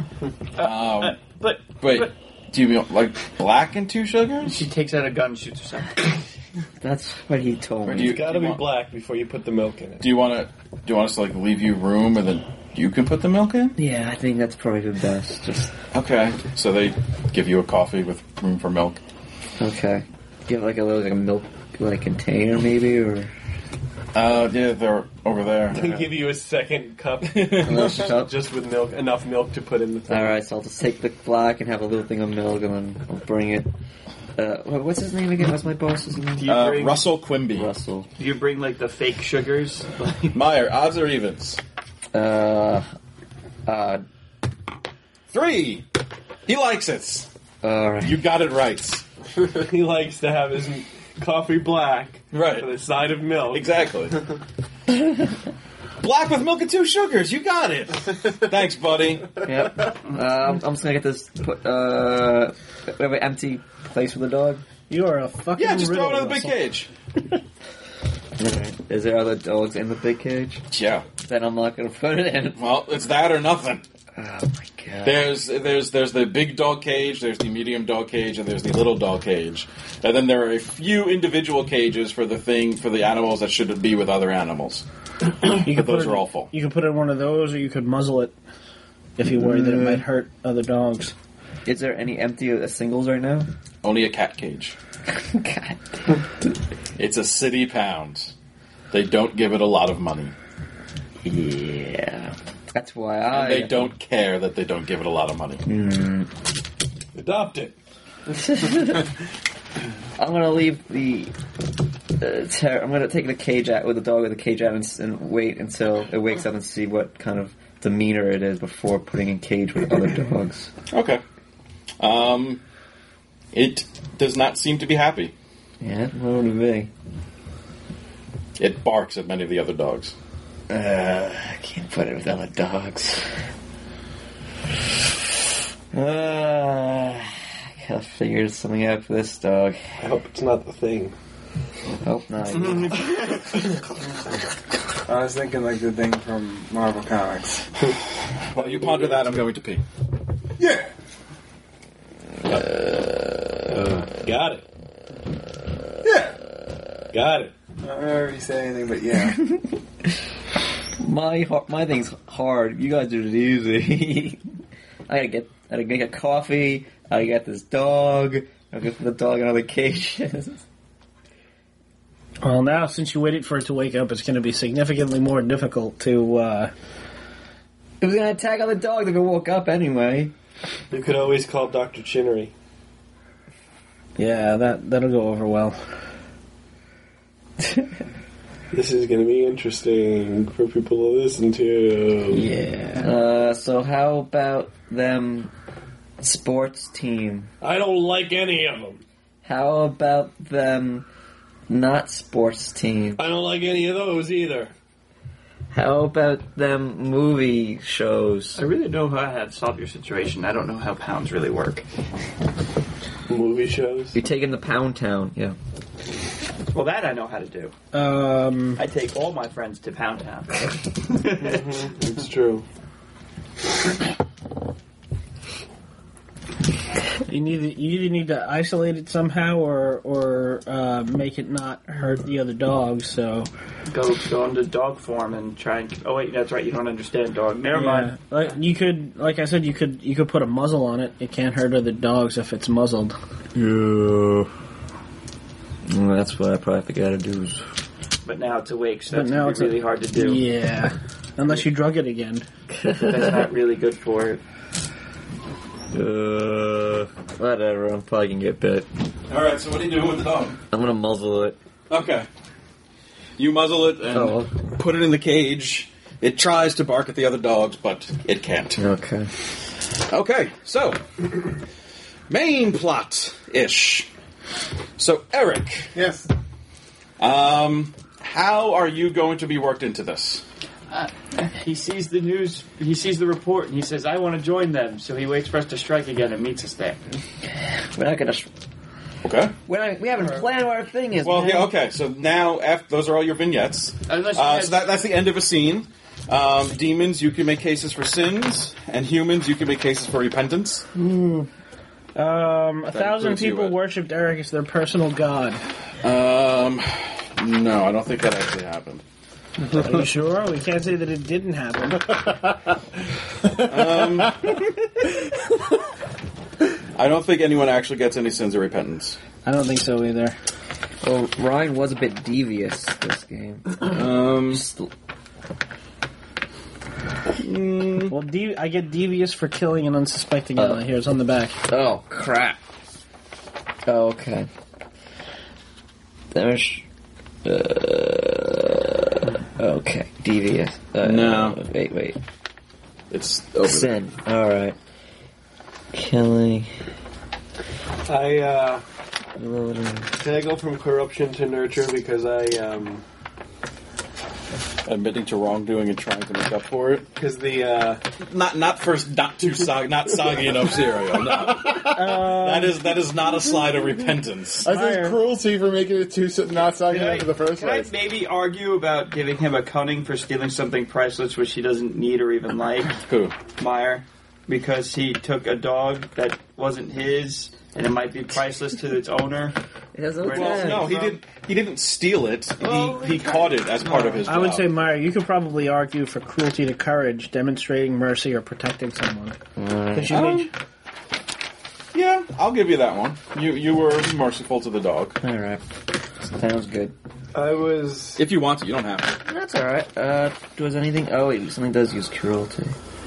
Um, But wait, but do you mean like black and two sugars? she takes out a gun, and shoots herself. That's what he told Or me. do you, It's got to do you be want, black before you put the milk in it. Do you want to? Do you want us to like leave you room and then you can put the milk in? Yeah, I think that's probably the best. Just Okay. So they give you a coffee with room for milk. okay. Do you have like a little like a milk like container maybe or Uh, yeah, they're over there. They give you a second cup a little cup? just with milk, enough milk to put in the thing. All right, so I'll just take the black and have a little thing of milk, and then I'll bring it. Uh, wha- what's his name again? What's my boss's name? Do you Uh, bring Russell Quimby. Russell. Do you bring like the fake sugars? Meyer, odds or evens? Uh, uh, Three. He likes it. all right. You got it right. He likes to have his coffee black Right. with a side of milk. Exactly. Black with milk and two sugars. You got it. Thanks, buddy. Yep. Uh, I'm, I'm just gonna get this. Put, uh, we have an empty place for the dog. You are a fucking Yeah, just throw it riddle, in the big Russell. cage. Alright. Is there other dogs in the big cage? Yeah. Then I'm not gonna put it in. Well, it's that or nothing. Oh my god. There's there's there's the big dog cage, there's the medium dog cage, and there's the little dog cage. And then there are a few individual cages for the thing for the animals that shouldn't be with other animals. You could Those put are it, all full. You could put it in one of those, or you could muzzle it if you worry that it might hurt other dogs. Is there any empty uh, singles right now? Only a cat cage. God. It's a city pound. They don't give it a lot of money. Yeah. That's why I. And they don't care that they don't give it a lot of money. Adopt it. I'm gonna leave the. Uh, ter- I'm gonna take the cage out with the dog with the cage out and, s- and wait until it wakes up and see what kind of demeanor it is before putting in cage with other dogs. Okay. Um, it does not seem to be happy. Yeah, what would it be? It barks at many of the other dogs. Uh, I can't put it with other dogs. Uh, I gotta figure something out for this dog. I hope it's not the thing. Hope not. I was thinking like the thing from Marvel Comics. While you ponder that, I'm going to pee. Yeah. Uh, got it. Yeah. Got it. I don't remember you say anything, but yeah. My har- my thing's hard. You guys do it easy. I gotta get. I gotta make a coffee. I got this dog. I gotta put the dog in other cages. Well, now since you waited for it to wake up, it's going to be significantly more difficult to. Uh... It was gonna attack other dogs if it woke up anyway. You could always call Doctor Chinnery. Yeah, that that'll go over well. This is going to be interesting for people to listen to. Yeah. Uh, so how about them sports team? I don't like any of them. How about them not sports team? I don't like any of those either. How about them movie shows? I really know how to solve your situation. I don't know how pounds really work. Movie shows? You're taking the Pound Town, yeah. Well, that I know how to do. Um, I take all my friends to Pound Town. Mm-hmm. It's true. you need you either need to isolate it somehow, or or uh, make it not hurt the other dogs. So Go go into dog form and try and. Oh wait, that's right. You don't understand dog. Never yeah. mind. Like you could, like I said, you could you could put a muzzle on it. It can't hurt other dogs if it's muzzled. Yeah. Well, that's what I probably gotta do. Is... But now it's awake, so But that's now gonna it's be a- really hard to do. Yeah, unless you drug it again. That's not really good for it. Uh, whatever. I'm probably gonna get bit. All right. So what are you doing with the dog? I'm gonna muzzle it. Okay. You muzzle it and Oh. put it in the cage. It tries to bark at the other dogs, but it can't. Okay. Okay, so main plot ish. So Eric, Yes. um, how are you going to be worked into this? Uh, he sees the news. He sees the report, and he says, "I want to join them." So he waits for us to strike again and meets us there. We're not gonna. Sh- Okay. we're not, we haven't planned what our thing is. Well, man. yeah, okay. So now, after, those are all your vignettes. Unless you Uh, had- so that, that's the end of a scene. Um, demons, you can make cases for sins, and humans, you can make cases for repentance. Um, a thousand includes you, people Ed. worshipped Eric as their personal god. Um, no, I don't think that actually happened. Are you sure? We can't say that it didn't happen. Um, I don't think anyone actually gets any sins or repentance. I don't think so either. Well, Ryan was a bit devious this game. Um, Just- Well, de- I get devious for killing an unsuspecting Uh. ally. Here, it's on the back. oh crap. Oh, okay. There's. Uh, okay, devious. Uh, No. Wait, wait. it's over. Sin. All right. Killing. I, uh... Loading. Can I go from corruption to nurture because I, um... Admitting to wrongdoing and trying to make up for it. Because the, uh... Not not first, not too soggy, not soggy enough cereal. No, that is that is not a slide of repentance. I think Fire. cruelty for making it too so- not soggy Can I- enough in the first Can I place. maybe argue about giving him a cunning for stealing something priceless which he doesn't need or even like? Who? Meyer. Because he took a dog that wasn't his, and it might be priceless to its owner. It has no Well, Well, tag. no, he didn't. He didn't steal it. Well, he he he caught it as part of his job. I would say, Meyer, you could probably argue for cruelty to courage, demonstrating mercy or protecting someone. Because you Um, made, yeah, I'll give you that one. You you were merciful to the dog. All right. Sounds good. I was... If you want to, you don't have to. That's all right. Uh, does anything? Oh wait, something does use cruelty.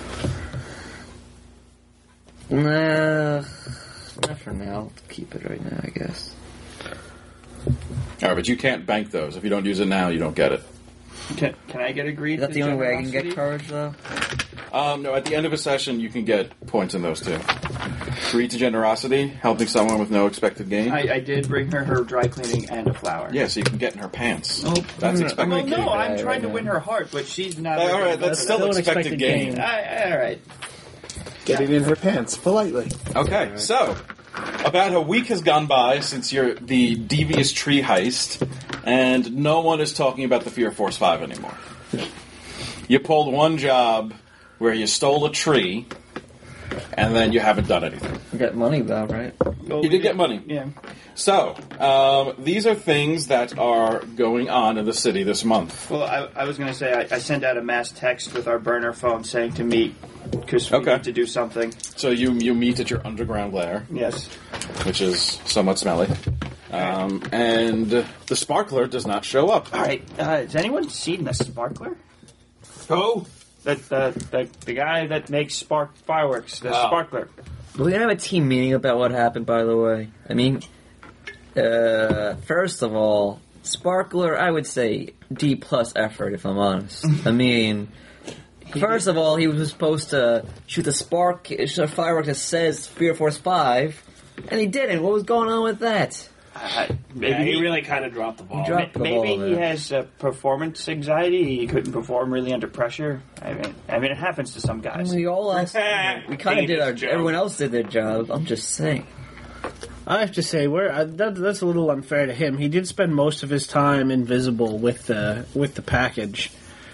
Nah, not for now. I'll keep it right now, I guess. All right, but you can't bank those. If you don't use it now, you don't get it. Can, can I get agreed Is that to the only way I can generosity? get courage, though? Um, no, at the end of a session, you can get points in those too. Free to generosity, helping someone with no expected gain. I, I did bring her her dry cleaning and a flower. Yeah, so you can get in her pants. Oh, That's I'm expected Well, gonna gain. no, I'm Right, trying right, to right. win her heart, but she's not. All right, that's still, still an expected, expected gain. gain. I, all right. Getting in her pants politely. Okay, so about a week has gone by since your the devious tree heist, and no one is talking about the Fear Force five anymore. You pulled one job where you stole a tree, and then you haven't done anything. You get money though, right? Well, You we did get money. Yeah. So, um, these are things that are going on in the city this month. Well, I, I was going to say I, I sent out a mass text with our burner phone saying to meet because we Okay. need to do something. So you you meet at your underground lair, Yes. which is somewhat smelly, um, and the sparkler does not show up. All right. Uh, has anyone seen the sparkler? Who? The the the, the guy that makes spark fireworks. The Oh. sparkler. We're gonna have a team meeting about what happened, by the way. I mean, uh, first of all, Sparkler, I would say D plus effort, if I'm honest. I mean, first of all, he was supposed to shoot the spark, shoot a firework that says Fear Force five, and he didn't. What was going on with that? Uh, maybe Yeah, he he, really kind of dropped the ball. dropped- the maybe ball he there. has uh, performance anxiety. He couldn't perform really under pressure. I mean, I mean, it happens to some guys. We all asked, we kind of did our. Joke. Everyone else did their job. I'm just saying. I have to say, we're, uh, that, that's a little unfair to him. He did spend most of his time invisible with the with the package.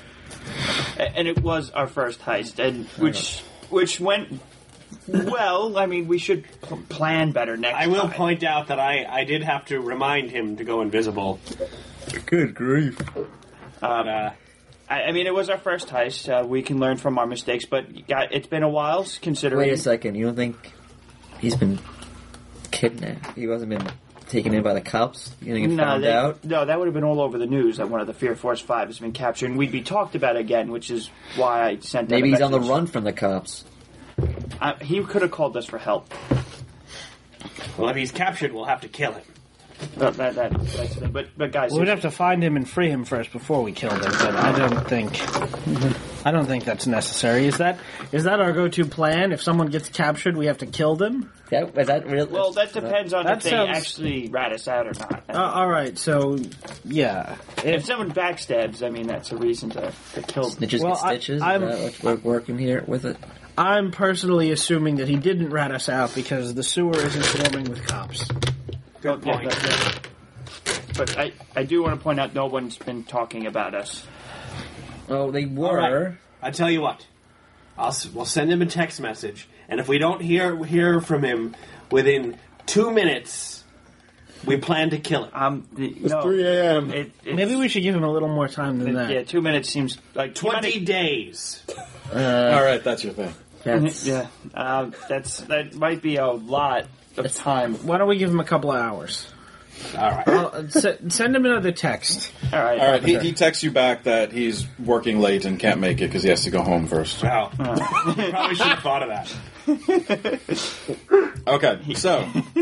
And it was our first heist, and which which went well. I mean, we should p- plan better next I will time. point out that I, I did have to remind him to go invisible. Good grief. But, uh, I, I mean, it was our first heist. Uh, we can learn from our mistakes, but you got, it's been a while considering. Wait a second. You don't think he's been kidnapped? He wasn't been taken in by the cops? You think he No, found they- out? no, that would have been all over the news that one of the Fear Force Five has been captured, and we'd be talked about again, which is why I sent. Maybe out a he's on the message. run from the cops. Uh, he could have called us for help. well, if he's captured, we'll have to kill him. That, that, that, that's the thing. But, but guys, We'd have to find him and free him first before we killed him, but I don't think I don't think that's necessary. Is that is that our go-to plan? If someone gets captured, we have to kill them? That, is that real? well, that depends on That if they sounds- actually rat us out or not. Uh, all right, so yeah. if If, someone backstabs, I mean, that's a reason to, to kill them. Snitches well, get I- stitches? I'm- Is that what we're working here with it? I'm personally assuming that he didn't rat us out because the sewer isn't swarming with cops. Good Yeah, point. that- that- But I, I do want to point out no one's been talking about us. Oh, they were. All right. I tell you what, I'll s- we'll send him a text message, and if we don't hear hear from him within two minutes, we plan to kill him. Um, the, It's no, three a.m. It, it's, Maybe we should give him a little more time than that. Yeah, two minutes seems like Twenty days. All Uh, right, that's your thing. that's, Yeah, uh, that's that might be a lot of time. Why don't we give him a couple of hours? All right. Well, uh, s- send him another text. All right, All right, he, he texts you back that he's working late and can't make it because he has to go home first. Wow. Probably should have thought of that. Okay, so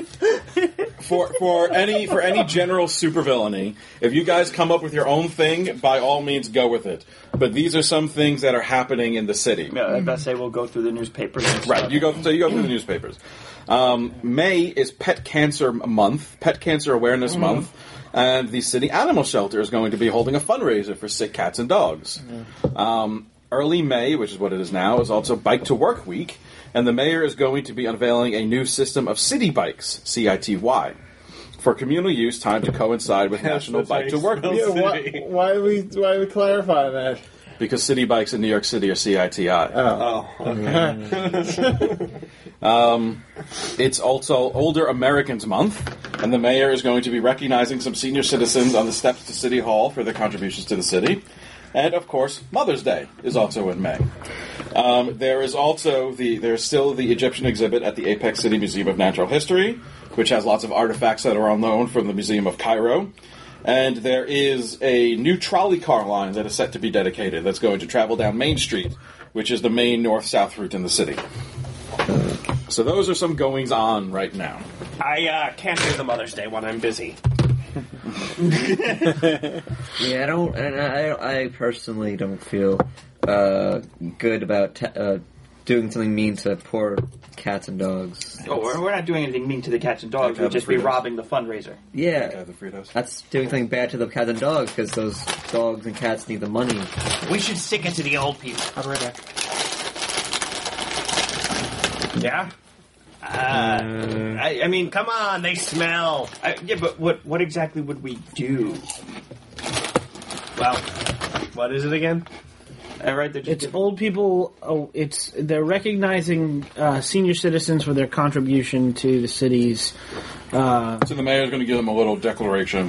for for any for any general supervillainy, if you guys come up with your own thing, by all means go with it. But these are some things that are happening in the city. Yeah, I best say we'll go through the newspapers. And Right, stuff. you go. So you go through the newspapers. Um, May is Pet Cancer Month, Pet Cancer Awareness Month, and the city animal shelter is going to be holding a fundraiser for sick cats and dogs. Um, early May, which is what it is now, is also Bike to Work Week, and the mayor is going to be unveiling a new system of city bikes, C I T Y, for communal use, timed to coincide with National that's how Bike to you Work spell Week. Yeah, why, City. why are we why are we clarifying that? Because city bikes in New York City are C I T I. Oh, okay. It's also Older Americans Month, and the mayor is going to be recognizing some senior citizens on the steps to City Hall for their contributions to the city. And of course, Mother's Day is also in May. Um, there is also the there's still the Egyptian exhibit at the Apex City Museum of Natural History, which has lots of artifacts that are unknown from the Museum of Cairo. And there is a new trolley car line that is set to be dedicated that's going to travel down Main Street, which is the main north-south route in the city. So those are some goings on right now. I uh, can't do the Mother's Day one. I'm busy. yeah, I don't. And I, I personally don't feel uh, good about ta- uh, doing something mean to poor cats and dogs. Oh, we're, we're not doing anything mean to the cats and dogs. Like We'd just be Fritos. robbing the fundraiser. Yeah, the Fritos. that's doing something bad to the cats and dogs because those dogs and cats need the money. We should stick it to the old people. I'll be right back. Yeah? Uh, I, I mean, Come on, they smell. I, yeah, but what what exactly would we do? Well, what is it again? All right, they're just It's old people. Oh, it's they're recognizing uh, senior citizens for their contribution to the city's. Uh, So the mayor's going to give them a little declaration.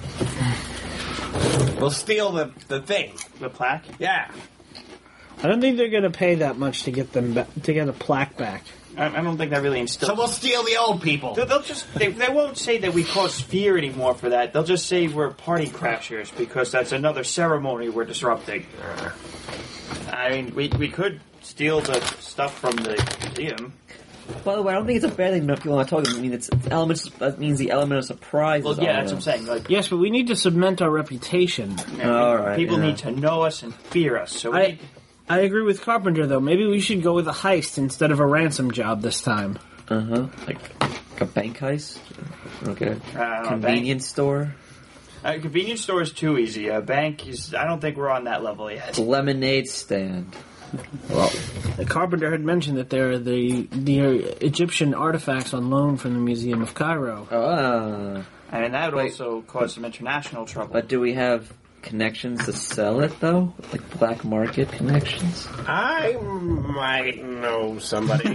We'll steal the, the thing. the plaque. Yeah. I don't think they're going to pay that much to get them ba- to get a plaque back. I, I don't think that really instills. So we'll steal the old people. They'll, they'll just they, they won't say that we cause fear anymore for that. They'll just say we're party crashers because that's another ceremony we're disrupting. I mean, we we could steal the stuff from the museum. By the way, I don't think it's a bad thing enough people are talking. I mean, it's elements. That means the element of surprise. Well, is yeah, on that's what I'm us. saying. Like, Yes, but we need to cement our reputation. All right, people yeah. need to know us and fear us. So we I need, I agree with Carpenter though. Maybe we should go with a heist instead of a ransom job this time. Uh huh. Like, like a bank heist. Okay. Uh, Convenience store. a convenience store is too easy. A bank is. I don't think we're on that level yet. Lemonade stand. Well, The Carpenter had mentioned that there are the the Egyptian artifacts on loan from the Museum of Cairo. ah. I mean, that would Wait. also cause some international trouble. But do we have connections to sell it though? Like black market connections? I might know somebody.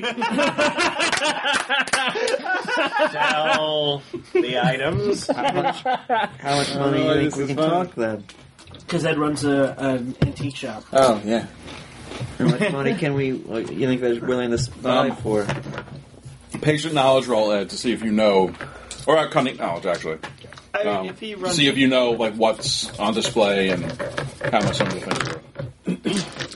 Sell the items. How much? How much money do you Oh, think this we is can fun. talk then? Because Ed runs a, an antique shop. Oh, yeah. How much money can we? Like, you think they're willing to buy Um, for? Patient knowledge roll, Ed, to see if you know, or uh, cunning knowledge actually. I mean, Um, if he runs, see if you know like what's on display and how much some of the things are.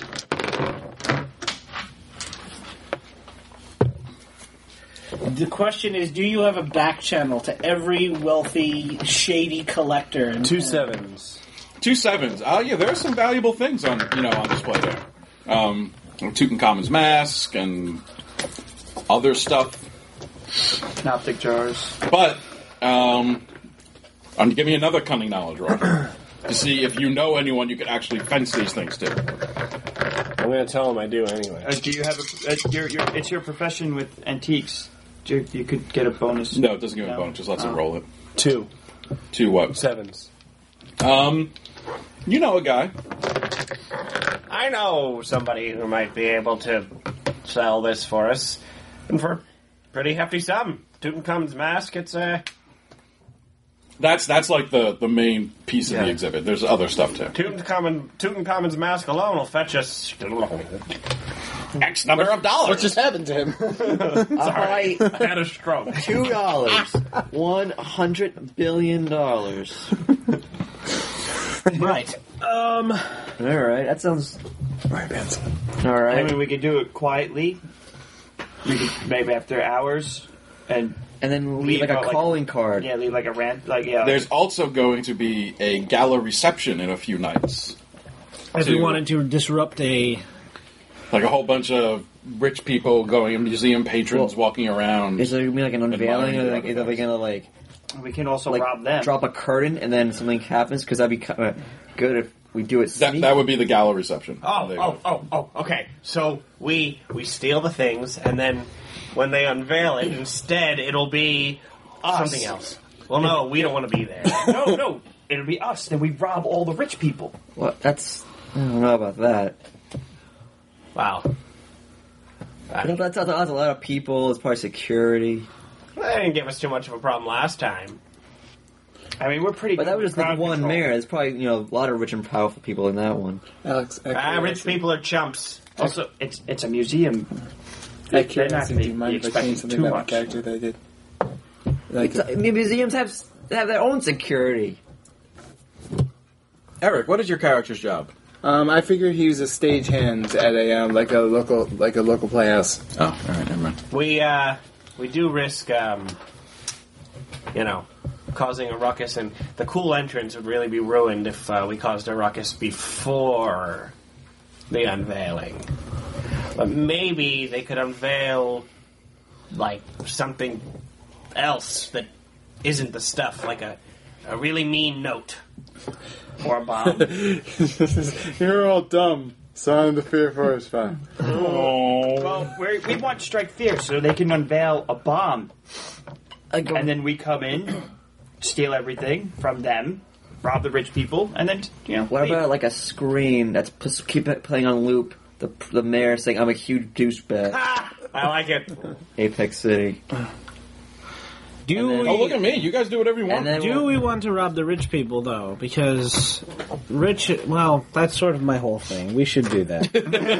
The question is, do you have a back channel to every wealthy, shady collector? in Two town? sevens. Two sevens. Oh yeah, there are some valuable things on you know on display there. Um, Tutankhamun's mask and other stuff. optic jars. But um, um, give me another cunning knowledge roll to see if you know anyone you could actually fence these things to. I'm going to tell him I do anyway. Uh, do you have a? Uh, your, your, it's your profession with antiques. Do you, you could get a bonus. No, it doesn't give me a No. bonus. Just lets it Oh. roll it. Two To what? sevens. Um, you know a guy. I know somebody who might be able to sell this for us, and for a pretty hefty sum. Tutankhamun's mask. It's a That's that's like the, the main piece of Yeah. the exhibit. There's other stuff too. Tutankhamun. Tutankhamun's mask alone will fetch us. X number of dollars. What just happened to him? I I had a stroke. two dollars. One hundred billion dollars. Right. Um, All right, that sounds Right, Benson. all I right. mean, we could do it quietly. We could maybe after hours, and And then leave leave like a out, like- calling card. yeah, leave like a rant, like yeah. There's also going to be a gala reception in a few nights. if we To- wanted to disrupt a, Like a whole bunch of rich people going, museum patrons Well, walking around. Is there gonna be like an unveiling, or Admiring like, the is they artifacts. gonna like we can also like rob them. drop a curtain and then something happens? Because that'd be kind of good if we do it. That, sneak- that would be the gala reception. Oh, There you oh, go. oh, oh, okay. So we we steal the things, and then when they unveil it, instead it'll be Us. something else. Well, no, we don't want to be there. no, no, it'll be us. Then we rob all the rich people. Well, that's I don't know about that. Wow. I know That's, that's a lot of people. It's probably security. They didn't give us too much of a problem last time. I mean, we're pretty. But good that was with just like crowd one control. mayor. There's probably you know a lot of rich and powerful people in that one. Alex, Ah, rich people are chumps. Also, it's it's a museum. They're not Accuracy, gonna do you be mind if I expecting change something too about my much. character that I did? Like, It's- I mean, museums have s- have their own security. Eric, what is your character's job? um, I figured he was a stagehand at a um, like a local like a local playhouse. Oh, all right, never mind. We uh, we do risk, um, you know, causing a ruckus, and the cool entrance would really be ruined if uh, we caused a ruckus before the unveiling. But maybe they could unveil, like, something else that isn't the stuff, like a, a really mean note. Or a bomb. You're all dumb. Sign the Fear Force fine. Well, we're, we want to strike fear so they can unveil a bomb. Like, And then we come in, steal everything from them, rob the rich people, and then, you know... what leave. about like a scream that's p- keep it playing on loop? The the mayor saying, "I'm a huge douchebag." Ah, I like it. Apex City. Do And then- we, Oh, look at me. You guys do whatever you want. And then do we'll- we want to rob the rich people, though? Because rich, well, that's sort of my whole thing. We should do that.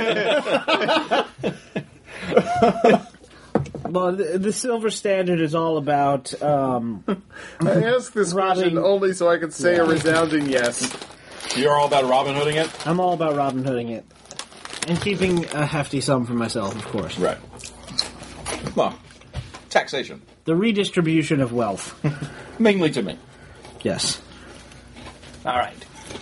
Well, the, the silver standard is all about um, I asked this question Robbing- only so I could say a resounding yes. You're all about Robin Hooding it? I'm all about Robin Hooding it. And keeping a hefty sum for myself, of course. Right. Well, taxation. The redistribution of wealth. Mainly to me. Yes. All right.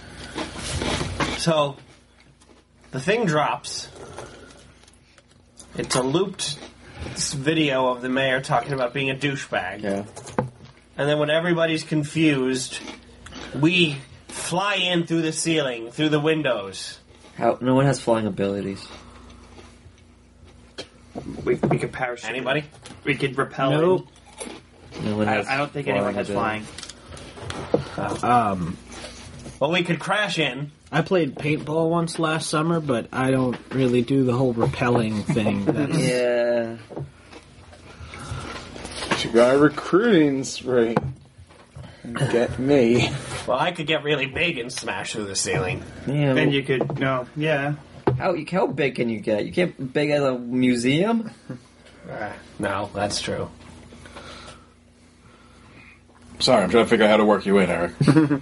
So, the thing drops. It's a looped video of the mayor talking about being a douchebag. Yeah. And then when everybody's confused, we fly in through the ceiling, through the windows. How? No one has flying abilities. We, we could parachute. Anybody? We could repel. Nope. No one I, has. I don't think anyone has ability. flying. Um, Well, we could crash in. I played paintball once last summer, but I don't really do the whole repelling thing. That's, Yeah. You got a recruiting spree. Get me. Well, I could get really big and smash through the ceiling. Yeah. Then you could, no, yeah. How how big can you get? You can't big as a museum. Uh, no, that's true. Sorry, I'm trying to figure out how to work you in, Eric.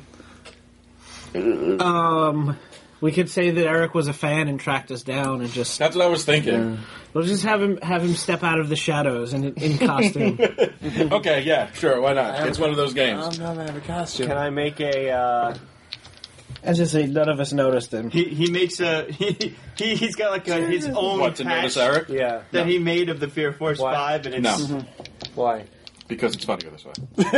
Um, we could say that Eric was a fan and tracked us down, and just That's what I was thinking. we'll just have him have him step out of the shadows in in costume. Okay, yeah, sure, why not? It's one of those games. I'm not gonna have a costume. Can I make a, uh... As I say, none of us noticed him. He he makes a he, he he's got like a, his own What, to patch notice Eric? Yeah. that he made of the Fear Force Why? Five, and it's No, Why? because it's funnier this way.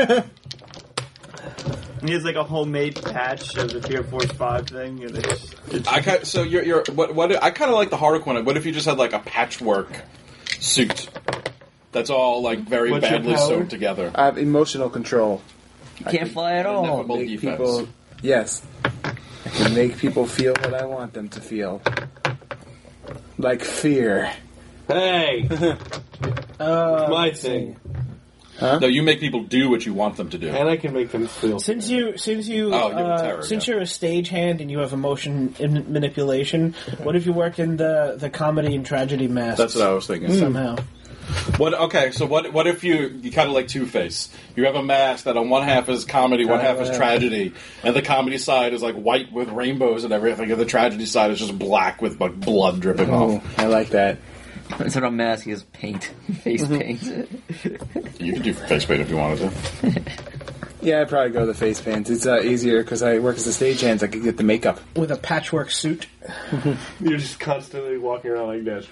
he has like a homemade patch of the Fear Force Five thing. And it's, it's, I kind so you're you're what what I kind of like the Harlequin. What if you just had like a patchwork suit that's all like very What's your badly power? sewed together? I have emotional control. You can't fly at all. Ineffable Make defense. people, yes, I can make people feel what I want them to feel, like fear. Hey! Uh, My thing. No, you make people do what you want them to do. And I can make them feel... Since you, since you, Oh, you're a uh, terror, since yeah. you're a stagehand and you have emotion in manipulation, what if you work in the, the comedy and tragedy masks? That's what I was thinking. somehow. What? Okay, so what? What if you you kind of like Two Face? You have a mask that on one half is comedy, one half is tragedy, and the comedy side is like white with rainbows and everything, and the tragedy side is just black with like blood dripping Oh, off. I like that. Instead of mask, he has paint, face paint. You could do face paint if you wanted to. Yeah, I'd probably go the face paint. It's uh, easier because I work as a stagehand. So I could get the makeup. With a patchwork suit. You're just constantly walking around like this.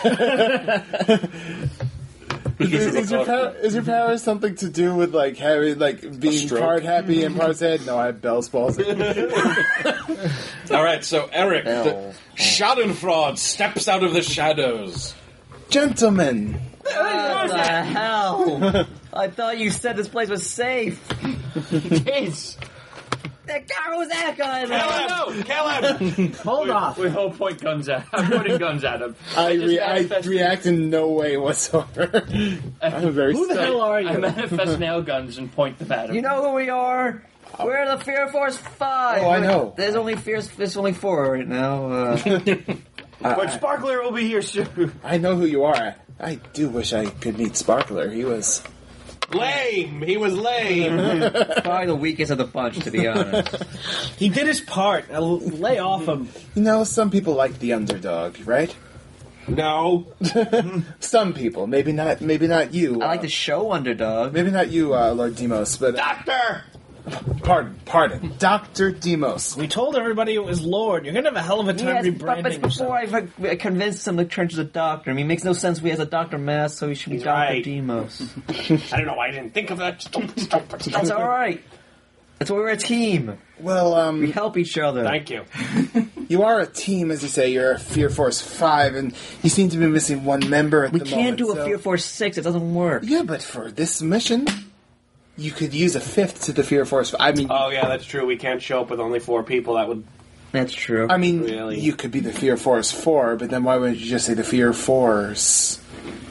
Is, is your power, is your power something to do with like having like being stroke? part happy and part sad? No, I have Bell's palsy. All right, so Eric, the Bell. Schadenfreude steps out of the shadows. Gentlemen, What the hell? I thought you said this place was safe. Jeez. That guy was that guy. Caleb! Caleb! Hold off. We whole point guns at. I'm pointing guns at him. I, just re- I manifested- react in no way whatsoever. I'm very Who the sorry. hell are I you? manifest nail guns and point them at him. You know who we are? We're the Fear Force Five. Oh, I know. There's only Fear. There's only four right now. Uh, But Sparkler will be here soon. I know who you are. I do wish I could meet Sparkler. He was. Lame! He was lame! probably the weakest of the bunch, to be honest. He did his part. Uh, lay off him. You know, some people like the underdog, right? No. Some people, maybe not. Maybe not you. I like the show Underdog. Maybe not you, uh, Lord Demos, but uh, Doctor! Pardon, pardon. Doctor Demos. We told everybody it was Lord. You're gonna have a hell of a time Yes, but, but rebranding before yourself. I convinced him to turn to the doctor. I mean, it makes no sense if he has a doctor mask, so he should be He's Doctor right. Demos. I don't know why I didn't think of that. That's all right. That's why we're a team. Well, um... We help each other. Thank you. You are a team, as you say. You're a Fear Force five, and you seem to be missing one member at We the can't moment. do a so- Fear Force six. It doesn't work. Yeah, but for this mission, you could use a fifth to the Fear Force. I mean, Oh yeah, that's true. We can't show up with only four people. That would. That's true. I mean, Really? you could be the Fear Force four, but then why wouldn't you just say the Fear Force?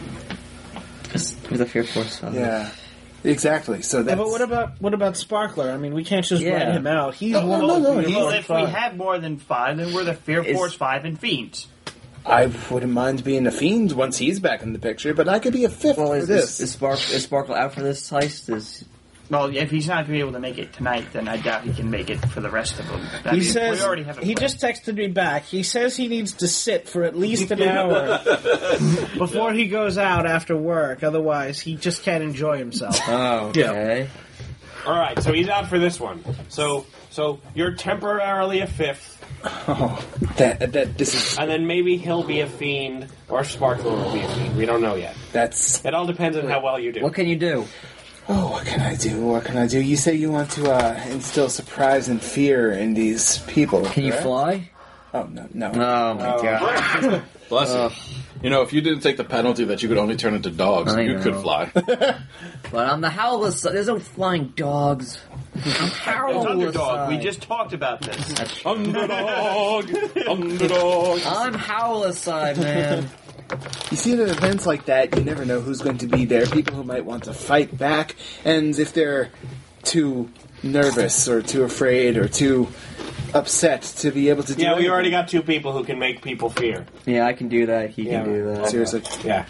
With a Fear Force five. Yeah, exactly. So Yeah, that's. but what about what about Sparkler? I mean, we can't just Yeah. write him out. He's No, one no, of no, the he's- Well, Lord if we five. have more than five, then we're the Fear Is- Force five and Fiends. I wouldn't mind being a fiend once he's back in the picture, but I could be a fifth Well, for is, this. is, is, Spark, is Sparkle out for this heist? Is Well, if he's not going to be able to make it tonight, then I doubt he can make it for the rest of them. I He mean, says we already have a he plan. just texted me back. He says he needs to sit for at least an hour before he goes out after work. Otherwise, he just can't enjoy himself. oh okay. All right, so he's out for this one. So, so you're temporarily a fifth, Oh, that that this is and then maybe he'll be a fiend, or Sparkler will be a fiend. We don't know yet. that's. It all depends on how well you do. What can you do? Oh, what can I do? What can I do? You say you want to uh, instill surprise and fear in these people. Can you correct? fly? Oh no, no. Oh my Oh. god. Bless you. You know, if you didn't take the penalty that you could only turn into dogs, I you know. could fly. But I'm the Howless. There's no flying dogs. I'm It's Howless. Underdog. We just talked about this. Underdog! Underdog! I'm Howless side, man. You see, at events like that, you never know who's going to be there. People who might want to fight back, and if they're too nervous or too afraid or too upset to be able to do Yeah, we anything. already got two people who can make people fear. Yeah, I can do that. He Yeah, can do that. Seriously. Yeah,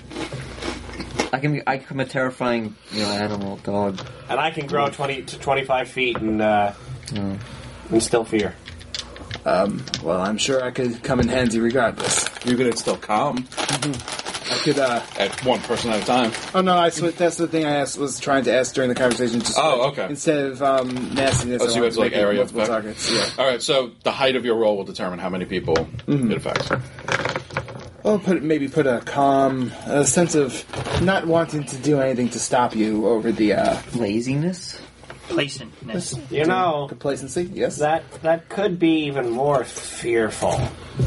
I can. Be, I become a terrifying, you know, animal dog. and I can grow twenty to twenty-five feet and uh, and still fear. Um, well, I'm sure I could come in handy regardless. You could still calm I could, uh... at one person at a time. Oh, no, I sw- that's the thing I asked, was trying to ask during the conversation. Just Oh, like, okay. Instead of um, nastiness, Oh, I so you wanted have, to like, make it area multiple effect? targets. Yeah. Alright, so the height of your roll will determine how many people it affects. Well, put maybe put a calm, a sense of not wanting to do anything to stop you over the uh, Laziness. Complacentness. You know, complacency. Yes. that that could be even more fearful.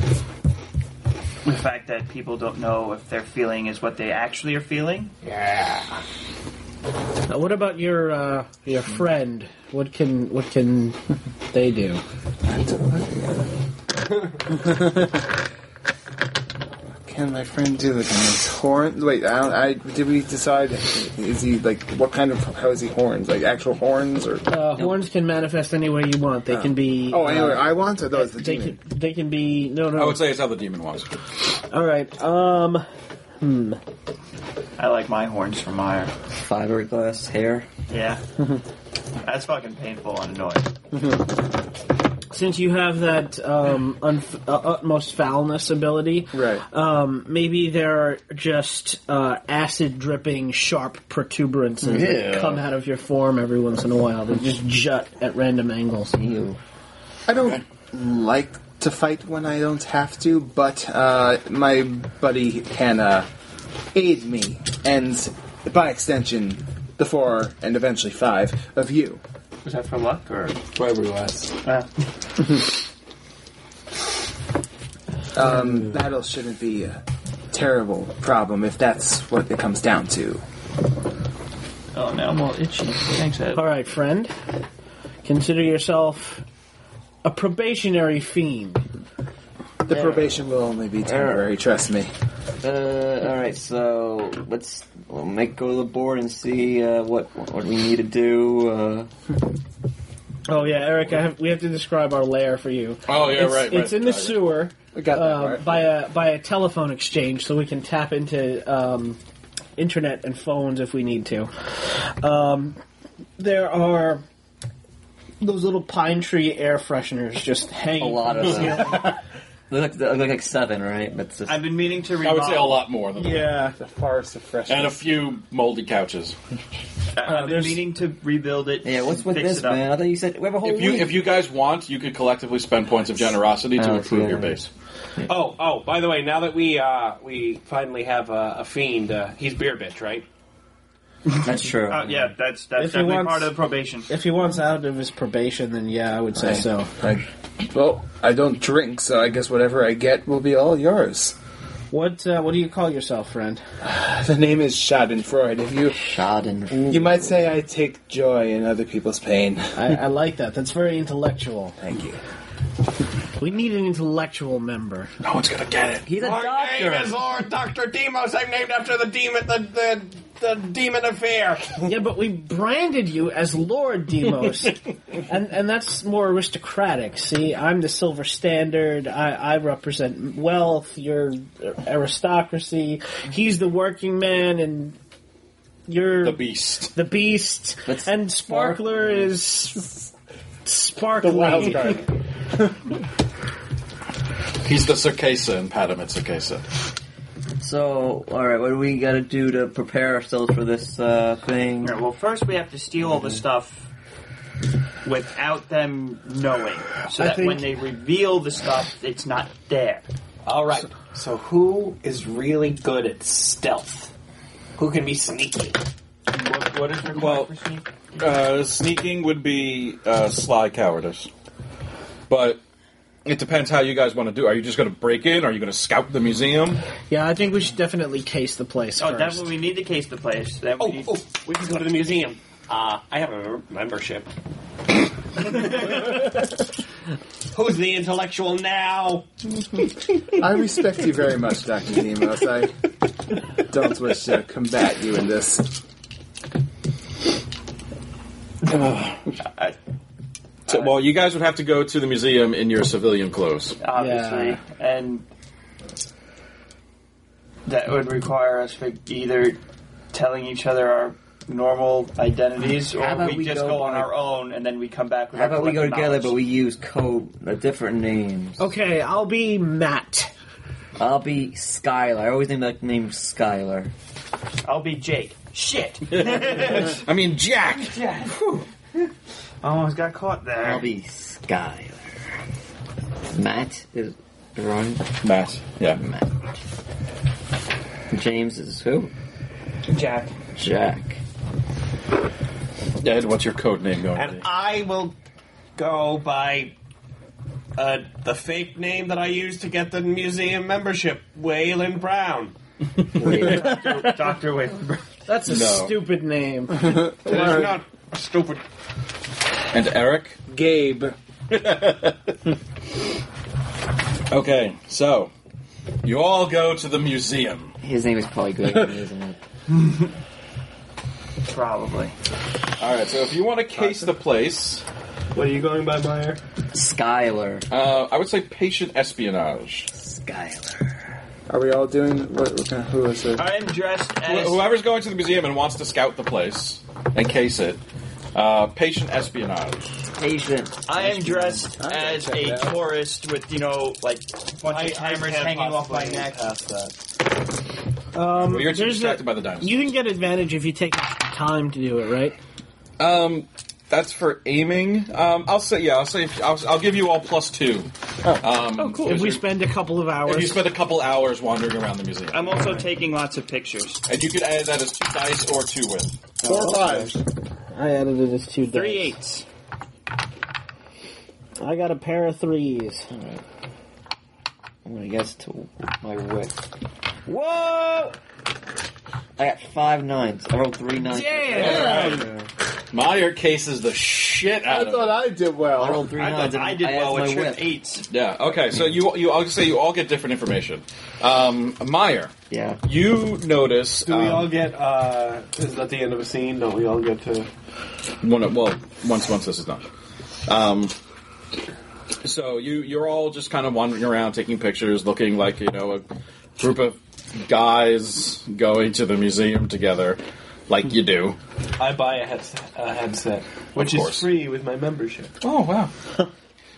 The fact that people don't know if their feeling is what they actually are feeling. Yeah. Now, what about your uh, your friend? What can what can they do? Can my friend do it? His horn? Wait, I, don't, I did we decide? Is he like what kind of? How is he horns? Like actual horns or? Uh, horns can manifest any way you want. They can be. Oh, anyway, uh, I want. Or those the they demon. can, they can be no no. I would say it's how the demon was. All right. Um. Hmm. I like my horns for Meyer. Fiberglass hair. Yeah. That's fucking painful and annoying. Since you have that um, unf- uh, utmost foulness ability, Right. Um, maybe they're just uh, acid dripping, sharp protuberances Yeah. that come out of your form every once in a while. They just jut at random angles. Ew. I don't like to fight when I don't have to, but uh, my buddy can uh, aid me, and by extension, the four and eventually five of you. Was that for luck or? Fiberglass. Uh, Um, battle shouldn't be a terrible problem if that's what it comes down to. oh, now I'm all itchy. Thanks, Ed. All right, friend. Consider yourself a probationary fiend. The probation will only be temporary, trust me. Uh, all right, so let's we'll make go to the board and see uh, what what we need to do. Uh, Oh yeah, Eric, I have, we have to describe our lair for you. Oh, yeah, it's, right, It's right. in the sewer. We got that um, part. by a by a telephone exchange, so we can tap into um, internet and phones if we need to. Um, there are those little pine tree air fresheners just hanging. a lot from of the them. ceiling. Look, look like seven, right? That's just... I've been meaning to I remodel. would say a lot more than that. Yeah. The forest of freshness. And a few moldy couches. I've been there's- meaning to rebuild it. Yeah, what's with fix this, it up. man? I thought you said we have a whole If you week. if you guys want, you could collectively spend points of generosity to Oh, improve yeah. your base. Oh, oh! By the way, now that we uh, we finally have a, a fiend, uh, he's beer bitch, right? That's true. Uh, yeah, that's that's If he definitely wants- part of the probation. If he wants out of his probation, then yeah, I would say so. I, well, I don't drink, so I guess whatever I get will be all yours. What uh, What do you call yourself, friend? The name is Schadenfreude. If you Schaden. you might say I take joy in other people's pain. I, I like that. That's very intellectual. Thank you. We need an intellectual member. No one's gonna get it. He's a My doctor. name is Lord Doctor Demos. I'm named after the demon, the the, the demon of fear. Yeah, but we branded you as Lord Demos, and and that's more aristocratic. See, I'm the silver standard. I, I represent wealth. You're aristocracy. He's the working man, and you're The beast. the beast. That's and Sparkler is sparkly. The wild card. He's the Circasa in Padamit Circasa. So, alright, what do we gotta do to prepare ourselves for this uh, thing? Alright, well, first we have to steal all the stuff without them knowing, so I that think- when they reveal the stuff, it's not there. All right. So who is really good at stealth? Who can be sneaky? What, what is required Well- for sneak? Uh, sneaking would be uh, sly cowardice. But it depends how you guys want to do. Are you just going to break in? Are you going to scout the museum? Yeah, I think we should definitely case the place Oh, first. definitely we need to case the place. Then we Oh, need, oh, we can go to the museum. Uh, I have a membership. Who's the intellectual now? I respect you very much, Doctor Demos. I don't wish to combat you in this. I- So, well, you guys would have to go to the museum in your civilian clothes. obviously, Yeah. and that would require us for either telling each other our normal identities, or How about we, we just go go on by- our own and then we come back. With How our about we go collective together, knowledge. but we use code, uh, different names? Okay, I'll be Matt. I'll be Skylar. I always name that name Skylar. I'll be Jake. Shit. I mean, Jack! Yeah. Whew. Almost got caught there. I'll be Skylar. Matt is wrong. Matt. Yeah. Matt. James is who? Jack. Jack. Ed, what's your code name going to And be? I will go by uh, the fake name that I used to get the museum membership, Waylon Brown. Doctor Wade. That's a No. stupid name. It is not stupid. And Eric? Gabe. Okay, so you all go to the museum. His name is probably good, isn't it? Probably. All right, so if you want to case the place, What are you going by, Meyer? Skylar. uh, I would say patient espionage. Skylar. Are we all doing what? what kind of, who is it? I am dressed Wh- as. Whoever's going to the museum and wants to scout the place and case it, uh, patient espionage. Patient. I am dressed I as check a that out. tourist with, you know, like a bunch of cameras can't hanging off my possibly neck. pass that. Um, Well, you're too there's distracted a- by the dinosaurs. You can get advantage if you take time to do it, right? Um, that's for aiming. Um, I'll say yeah. I'll say if, I'll, I'll give you all plus two. Um, oh, cool. If we spend a couple of hours. If you spend a couple hours wandering around the museum, I'm also taking lots of pictures. and you could add that as two dice or two with. Four or five. I added it as two Three dice. eights. I got a pair of threes. I'm gonna guess to my wit. Whoa! I got five nines. I rolled three nines. Damn! Meyer cases the shit I out of thought it. I did well. I rolled three I nines. thought and I did I well added with my trip whip. eights. Yeah. Okay. So you you I'll say you all get different information. Um, Meyer, Yeah. you notice. Do we um, all get, uh, is that the end of a scene? Don't we all get to... One, well, once once this is done. Um, so you you're all just kind of wandering around, taking pictures, looking like you know a group of guys going to the museum together, like you do. I buy a headset, a headset which Of is course. free with my membership. Oh wow!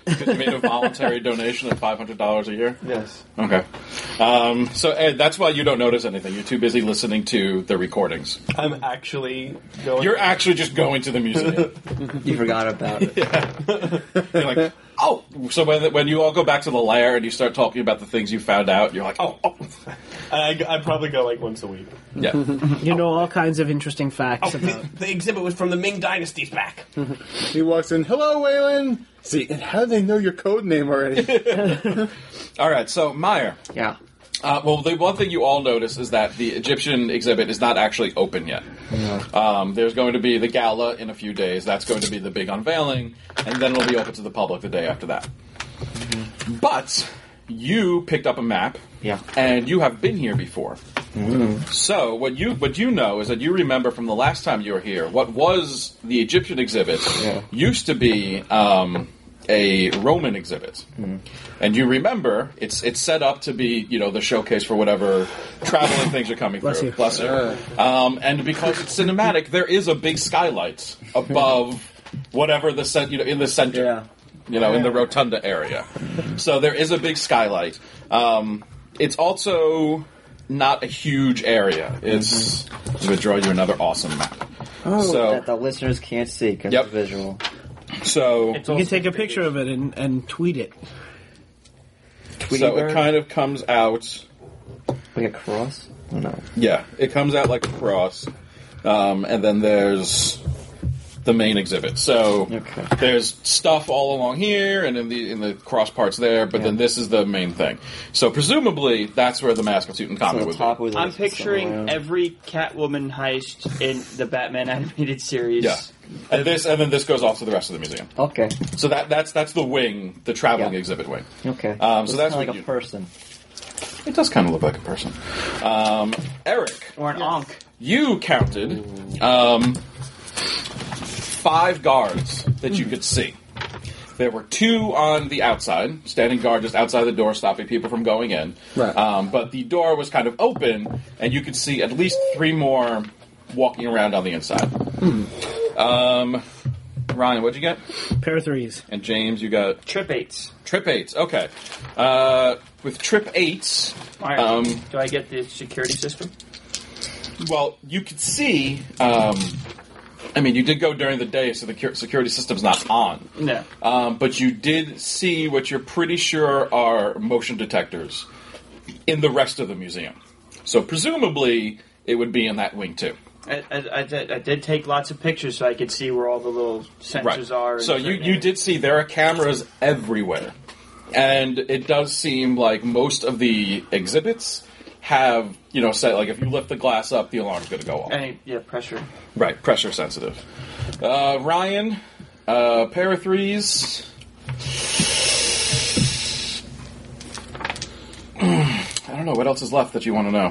Because you made a voluntary donation of five hundred dollars a year? Yes. Okay. Um, so, Ed, that's why you don't notice anything. You're too busy listening to the recordings. I'm actually going. You're actually just going to the museum. You forgot about it. You're like, oh. So when, when you all go back to the lair and you start talking about the things you found out, you're like, oh, oh. I, I probably go like once a week. Yeah. You know all kinds of interesting facts Oh, about. the, the exhibit was from the Ming Dynasty's back. He walks in, hello, Waylon! See, and how do they know your code name already? All right, so, Meyer. Yeah. Uh, well, the one thing you all notice is that the Egyptian exhibit is not actually open yet. Yeah. Um, there's going to be the gala in a few days. That's going to be the big unveiling, and then it'll be open to the public the day after that. Mm-hmm. But you picked up a map, Yeah. and you have been here before. Mm-hmm. So what you what you know is that you remember from the last time you were here, what was the Egyptian exhibit Yeah. used to be um, a Roman exhibit, Mm-hmm. and you remember it's it's set up to be you know the showcase for whatever traveling things are coming Bless through. you. Bless you. Um, and because it's cinematic, there is a big skylight above whatever the cent- you know in the center. Yeah. You know, in the rotunda area. So there is a big skylight. Um, it's also not a huge area. It's. I'm going to draw you another awesome map. Oh, So- that the listeners can't see because Yep. it's visual. So, It's You also can take a picture of it and, and tweet it. Tweety so it bird? kind of comes out. Like a cross? Oh, no. Yeah, it comes out like a cross, um, and then there's the main exhibit. So Okay. there's stuff all along here, and in the in the cross parts there. But Yeah. then this is the main thing. So presumably that's where the Mask of So Tutankhamun the would top be. was I'm like picturing somewhere. every Catwoman heist in the Batman animated series. Yeah, and this and then this goes off to the rest of the museum. Okay. So that that's that's the wing, the traveling Yeah. exhibit wing. Okay. Um, so Looks that's kinda what like you- a person. It does kind of look like a person. Um, Eric, Or an Ankh. you counted um, five guards that you could see. There were two on the outside, standing guard just outside the door, stopping people from going in. Right. Um, but the door was kind of open, and you could see at least three more walking around on the inside. Um, Ryan, what'd you get? Pair of threes. And James, you got Trip eights. trip eights. Okay. Uh, with trip eights, Alright. um, Do I get the security system? well, you could see. Um, I mean, you did go during the day, so the cur- security system's not on. No. Um, but you did see what you're pretty sure are motion detectors in the rest of the museum. So presumably, it would be in that wing too. I, I, I, did, I did take lots of pictures so I could see where all the little sensors are. and So you, certain you areas. did see there are cameras everywhere. And it does seem like most of the exhibits have, you know, say, like if you lift the glass up, the alarm's going to go off. Any, yeah, pressure. Right, pressure sensitive. Uh, Ryan, uh, pair of threes. I don't know, what else is left that you want to know?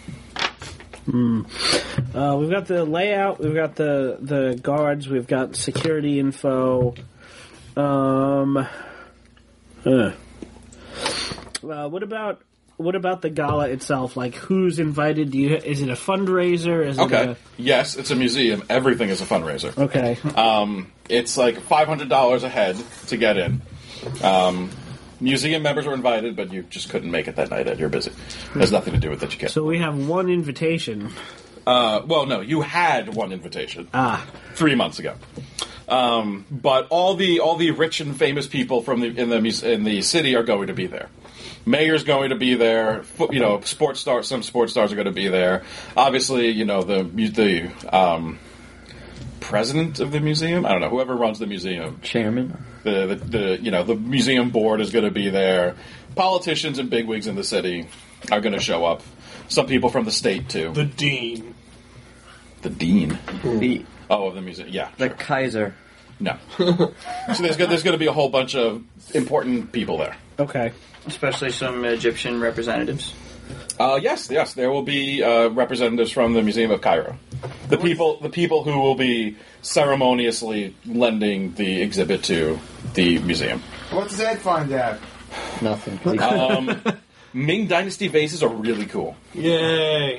Uh, we've got the layout. We've got the the guards. We've got security info. Um. Huh. Uh, what about what about the gala itself? Like, who's invited? Do you is it a fundraiser? Is Okay. It Yes, it's a museum. Everything is a fundraiser. a, okay. Um, it's like five hundred dollars a head to get in. Um, museum members were invited, but you just couldn't make it that night, Ed. You're busy. There's nothing to do with it. You can't. So we have one invitation. Uh, well, no, you had one invitation Ah. three months ago. Um, but all the all the rich and famous people from the in the mus- in the city are going to be there. Mayor's going to be there. Fo- You know, sports stars. Some sports stars are going to be there. Obviously, you know the mu- the um, president of the museum. I don't know whoever runs the museum. Chairman. The, the the you know the museum board is going to be there. Politicians and bigwigs in the city are going to show up. Some people from the state too. The dean. The dean. The Oh, of the museum. Yeah. the sure. Kaiser. No. So there's go- there's going to be a whole bunch of important people there. Okay. Especially some Egyptian representatives. Uh, yes, yes, there will be uh, representatives from the Museum of Cairo. The people, the people who will be ceremoniously lending the exhibit to the museum. What does Ed find out? Nothing. 'cause he- Um, Ming Dynasty vases are really cool. Yay!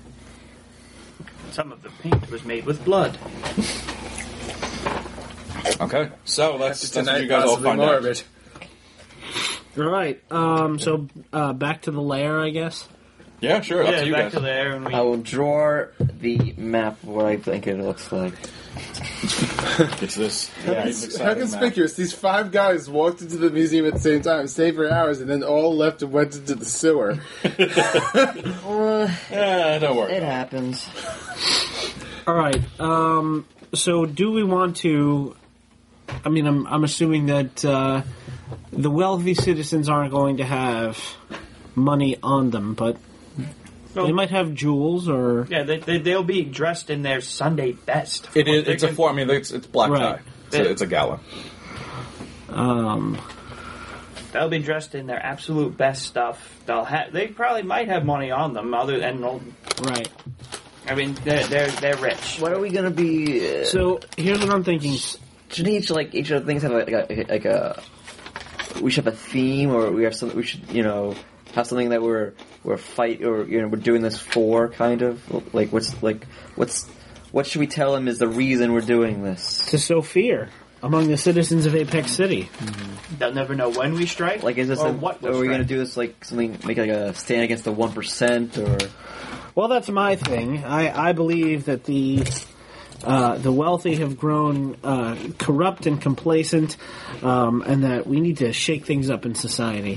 Some of the paint was made with blood. Okay, so that's, that's what Tonight, you guys all possibly find more out. of it. All right. Um, so uh, back to the lair, I guess. Yeah, sure. Up Yeah, to you back guys. to there, and we. I will draw the map of what I think it looks like. It's this. How, Yeah, cons- how conspicuous. These five guys walked into the museum at the same time, stayed for hours, and then all left and went into the sewer. Uh, Yeah, don't worry. it happens. All right. Um, so do we want to? I mean, I'm I'm assuming that uh, the wealthy citizens aren't going to have money on them, but No. they might have jewels or. Yeah, they, they, they'll be dressed in their Sunday best. It is. They're It's a gonna- form. I mean, it's, it's black Right. tie. It's a, it's a gala. Um, They'll be dressed in their absolute best stuff. They'll have. They probably might have money on them, other than. right. I mean, they're they're, they're rich. What are we gonna be? Uh, So here's what I'm thinking. should each like each of the things have like a, like a? We should have a theme, or we have something. We should you know have something that we're we're fight or you know we're doing this for kind of like what's like what's what should we tell them is the reason we're doing this? To sow fear among the citizens of Apex City. They'll never know when we strike. Like is this or a, what? are we'll we gonna strike. do this like something make like a stand against the one percent or? Well, that's my thing. I, I believe that the uh, the wealthy have grown uh, corrupt and complacent, um, and that we need to shake things up in society.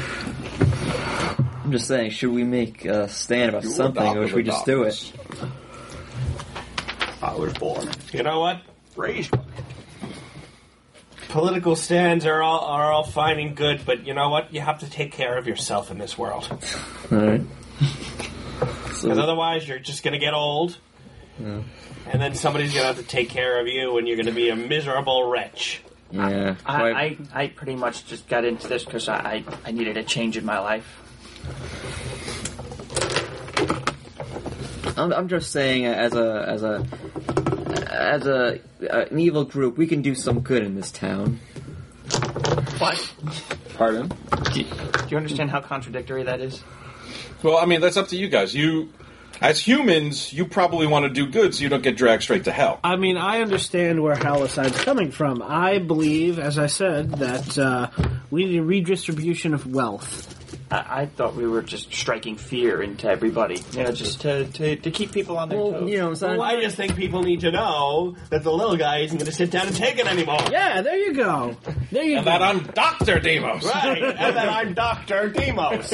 I'm just saying, should we make a stand about something, or should we just do it? I was born. You know what? Raised. Political stands are all are all fine and good, but you know what? You have to take care of yourself in this world. All right. Because otherwise, you're just going to get old, Yeah. and then somebody's going to have to take care of you, and you're going to be a miserable wretch. Yeah. I, I, I pretty much just got into this because I, I, I needed a change in my life. I'm, I'm just saying, as a as a as a uh, an evil group, we can do some good in this town. What? Pardon? Do you, do you understand how contradictory that is? Well, I mean, that's up to you guys. You, as humans, you probably want to do good so you don't get dragged straight to hell. I mean, I understand where Halicide's coming from. I believe, as I said, that uh, we need a redistribution of wealth. I, I thought we were just striking fear into everybody. You know, just to, to, to keep people on their Well, toes. you know, so Well, I just think people need to know that the little guy isn't going to sit down and take it anymore. Yeah, there you go. There you And go. that I'm Doctor Demos. Right, and that I'm Doctor Demos.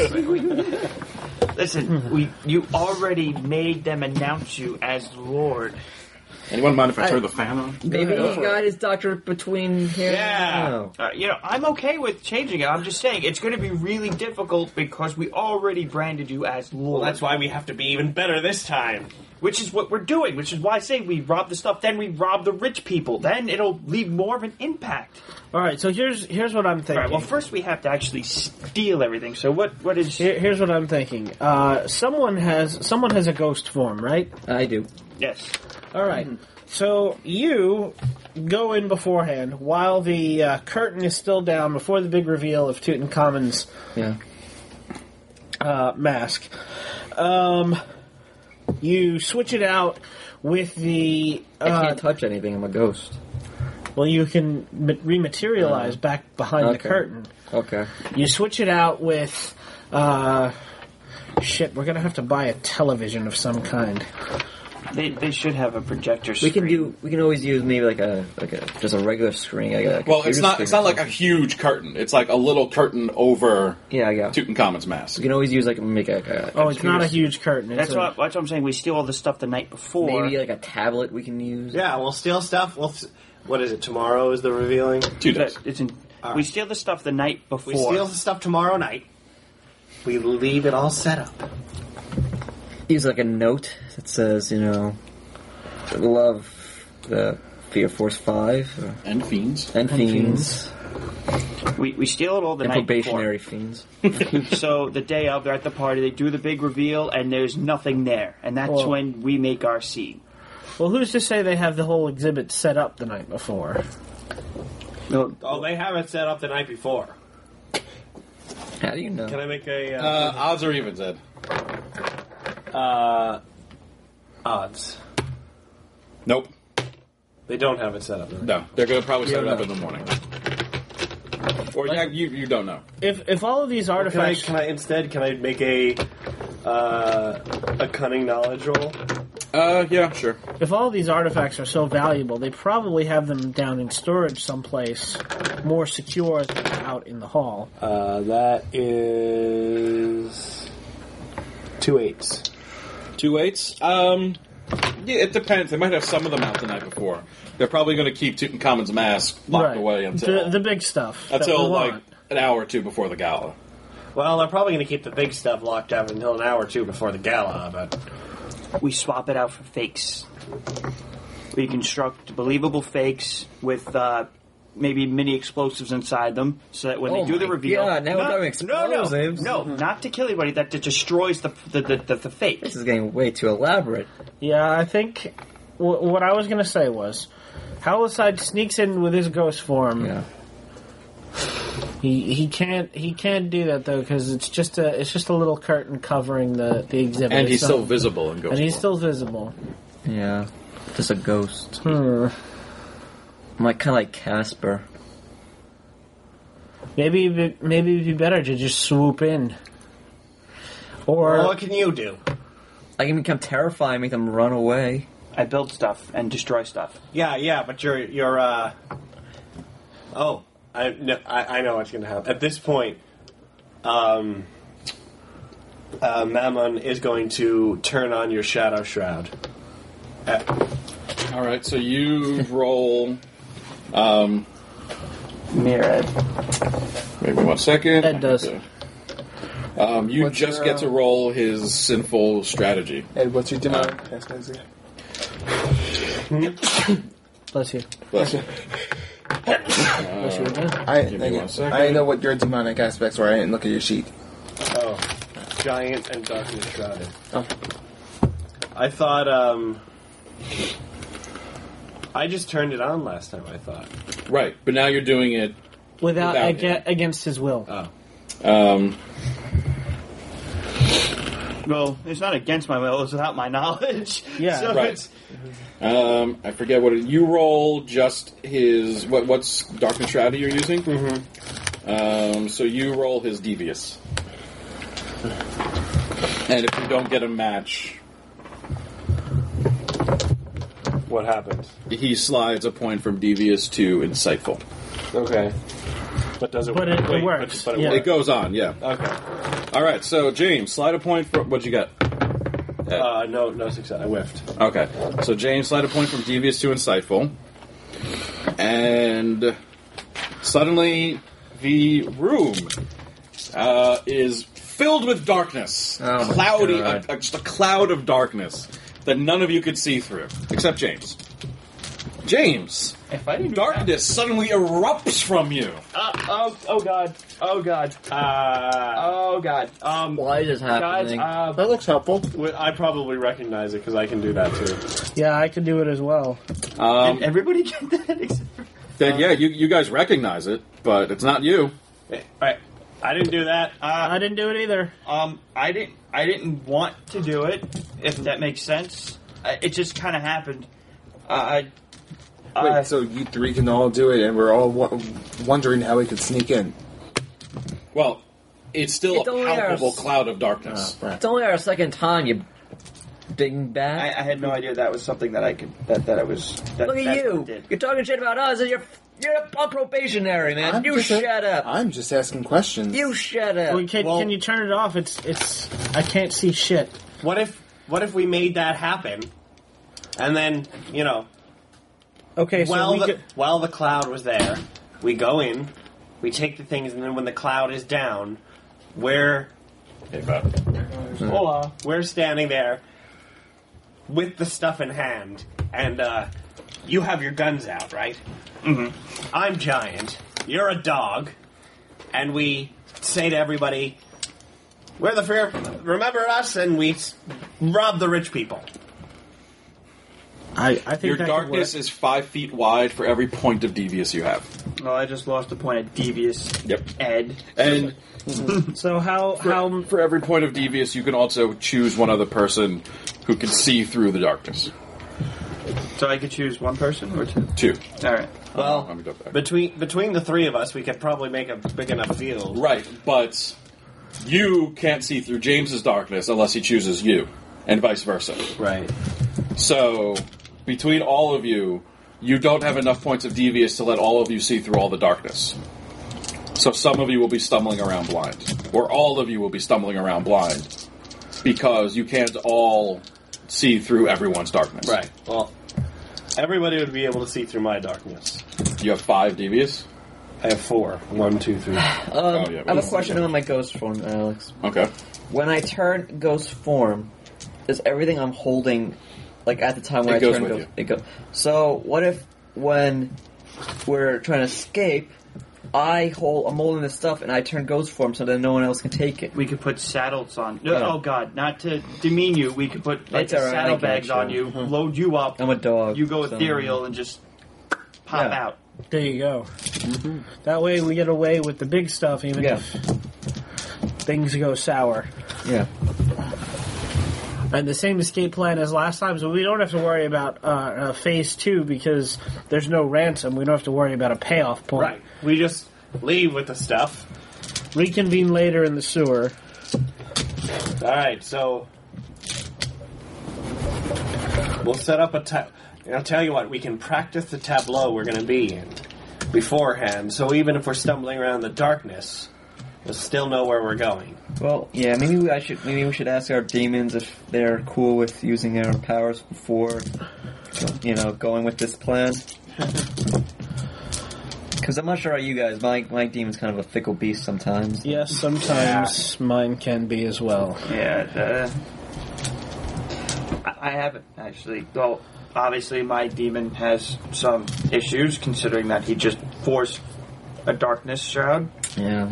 Listen, we you already made them announce you as Lord. Anyone mind if I I- turn the fan on? maybe Go he for got his doctor between here. Yeah. No. Uh, you know, I'm okay with changing it. I'm just saying it's going to be really difficult because we already branded you as Lord. Well, that's why we have to be even better this time. Which is what we're doing. Which is why I say we rob the stuff, then we rob the rich people. Then it'll leave more of an impact. All right, so here's here's what I'm thinking. All right. Well, first we have to actually steal everything. So what? What is? Here, here's what I'm thinking. Uh, someone has someone has a ghost form, right? I do. Yes. All right. So you go in beforehand while the uh, curtain is still down before the big reveal of Tutankhamun's Yeah. uh, mask. Um, you switch it out with the. I Uh, can't touch anything. I'm a ghost. well, you can ma- rematerialize Uh, back behind the okay. curtain. Okay. You switch it out with. Uh, shit, we're gonna have to buy a television of some kind. They, they should have a projector We screen. can do. We can always use maybe like a like a just a regular screen. Like a Well, computer it's not. screen It's or not like a something. huge curtain. It's like a little curtain over Yeah, yeah. Tutankhamun's mask. We can always use like make a. a Oh, it's computer not a s- huge curtain. It's That's a- what, that's what I'm saying. We steal all the stuff the night before. Maybe like a tablet we can use. Yeah, we'll steal stuff. We'll, s- what is it? Tomorrow is the revealing. Two days. That- it's in, All We right. steal the stuff the night before. We steal the stuff tomorrow night. We leave it all set up. Use like a note that says, you know, love the Fear Force Five or, And fiends. and, And fiends, We, we steal it all the and night probationary fiends. before. So the day of, they're at the party, they do the big reveal, and there's nothing there. And that's Well- when we make our scene. Well, who's to say they have the whole exhibit set up the night before? Oh, they have it set up the night before. How do you know? Can I make a uh, Uh, odds or evens, Ed? uh, odds? Nope. They don't have it set up. Right? No, they're going to probably set it Yeah, up no. in the morning. Or yeah, you you don't know. If if all of these Can I, artifacts, can I instead? Can I make a uh, a cunning knowledge roll? Uh, yeah, sure. if all of these artifacts are so valuable, they probably have them down in storage someplace more secure than out in the hall. Uh, that is two eights. Two eights. Um, yeah, it depends. They might have some of them out the night before. They're probably going to keep Tutankhamun's mask locked Right. away until the, the big stuff. that until we like want. an hour or two before the gala. Well, they're probably going to keep the big stuff locked up until an hour or two before the gala, but We swap it out for fakes. We construct believable fakes with uh, maybe mini explosives inside them, so that when Oh they do the my reveal, God, now we're no, talking explosives. No, no, no, not to kill anybody. That, that destroys the the, the, the the fake. This is getting way too elaborate. Yeah, I think w- what I was going to say was, Howlside sneaks in with his ghost form. Yeah. He he can't he can't do that though because it's just a it's just a little curtain covering the the exhibit. And he's It's still not- visible in Ghost and he's form. still visible. Yeah. Just a ghost. Hmm. I'm like kind of like Casper. Maybe it'd be- maybe it'd be better to just swoop in. Or well, what can you do? I can become terrifying, make them run away. I build stuff and destroy stuff. Yeah, yeah, but you're you're. Uh... Oh, I, no, I I know what's going to happen at this point. Um, uh, Mammon is going to turn on your Shadow Shroud. Uh, All right, so you roll. Um, Mirror. maybe one second. That does. Okay. Um, you What's just your, get uh, to roll his sinful strategy. Ed, what's your demonic aspects again? bless you, Bless you. bless you again. I, Give me I, one second. I know what your demonic aspects were. I didn't look at your sheet. oh, giant and darkness shrouded. Oh. I thought. Um, I just turned it on last time. I thought. Right, but now you're doing it. Without, Without aga- him. against his will. Oh. Um, Well, it's not against my will; it's without my knowledge. Yeah. so Right. It's, um, I forget what it, you roll. Just his what? What's darkness strategy you're using? Mm-hmm. Um, so you roll his devious, and if you don't get a match, What happens? he slides a point from devious to insightful. Okay. But does it? But it- it wait, works, But, but it yeah. It works. goes on, yeah. Okay. All right, so James, slide a point for what you got. Uh, no, no success. I whiffed. Okay, so James, slide a point from devious to insightful, and suddenly the room uh, is filled with darkness, Oh my cloudy, God. a, a- just a cloud of darkness that none of you could see through, except James. James, if I didn't do darkness suddenly erupts from you. that- uh, oh, oh god, oh god, Uh, oh god. Um, Why is this guys, happening? uh, That looks helpful. I probably recognize it because I can do that too. Yeah, I could do it as well. Um, did everybody get that? Except for- then, yeah, you, you guys recognize it, but it's not you. Right. I didn't do that. I didn't do it either. Um, I didn't. I didn't want to do it. If that makes sense, I, it just kind of happened. Uh, I. Wait, I- so you three can all do it, and we're all w- wondering how we could sneak in. Well, it's still It's a only palpable ours. cloud of darkness. Right. It's only our second time, you big bat. I, I had no idea that was something that I could. That that I was. That, Look at that's what you. I did. You're talking shit about us, and you're you're on probationary, man. I'm you just shut up. I'm just asking questions. You shut up. Well, can, Well- can you turn it off? It's it's. I can't see shit. What if? What if we made that happen, and then you know, Okay, so while we the could, while the cloud was there, we go in, we take the things, and then when the cloud is down, we're Hey, bud. Hola. we're standing there with the stuff in hand, and uh, you have your guns out, right? Mm-hmm. I'm giant. You're a dog, and we say to everybody, "We're the fair. Remember us?" And we s- rob the rich people. I, I think Your that darkness could is five feet wide for every point of devious you have. Well, I just lost a point of devious. Yep. Ed. And work. So how how for every point of devious, you can also choose one other person who can see through the darkness. So I could choose one person or two? Two. All right. Well, Let me go back. Between between the three of us, we could probably make a big enough field. Right, but you can't see through James's darkness unless he chooses you, and vice versa. Right. So, between all of you, you don't have enough points of devious to let all of you see through all the darkness. So some of you will be stumbling around blind. Or all of you will be stumbling around blind. Because you can't all see through everyone's darkness. Right. Well, everybody would be able to see through my darkness. You have five devious? I have four. One, two, three. Um, Oh, yeah, I have a we- question on my ghost form, Alex. Okay. When I turn ghost form, is everything I'm holding, like at the time when It I goes turn with ghost, you. it goes. So what if when we're trying to escape, I hold, I'm holding this stuff and I turn ghost form so that no one else can take it? We could put saddles on. No, Yeah. Oh God, not to demean you. We could put like It's all right, I saddlebags got on you. you, load you up. I'm a dog. You go so- ethereal and just pop Yeah. out. There you go. That way we get away with the big stuff, even Yeah. if things go sour. Yeah. And the same escape plan as last time, so we don't have to worry about uh, uh, phase two because there's no ransom. We don't have to worry about a payoff point. Right. We just leave with the stuff. Reconvene later in the sewer. All right. So we'll set up a ta- I'll tell you what. We can practice the tableau we're going to be in beforehand. So even if we're stumbling around the darkness, we'll still know where we're going. Well, yeah, maybe we, I should. Maybe we should ask our demons if they're cool with using our powers before, you know, going with this plan. Because I'm not sure how you guys. My my demon's kind of a fickle beast sometimes. Yes, sometimes mine can be as well. Yeah. Uh, I I haven't actually. Well, obviously my demon has some issues considering that he just forced a darkness shroud Yeah.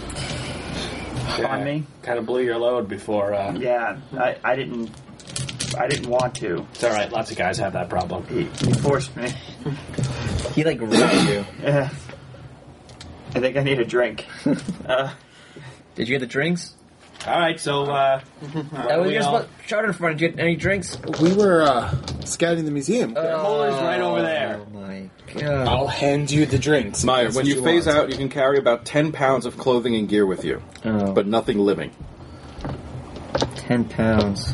on me. Kind of blew your load before. Uh, Yeah, I, I didn't. I didn't want to. It's all right. Lots of guys have that problem. He, he forced me. He like ripped you. Yeah. I think I need a drink. Uh, Did you get the drinks? All right. So uh, That was we your all- spot. Charter in front. Did you get any drinks? We were uh, scouting the museum. Their holder's right over there. Oh my god. I'll hand you the drinks. Maya, That's when what you phase want. out, you can carry about ten pounds of clothing and gear with you. Oh. But nothing living. Ten pounds.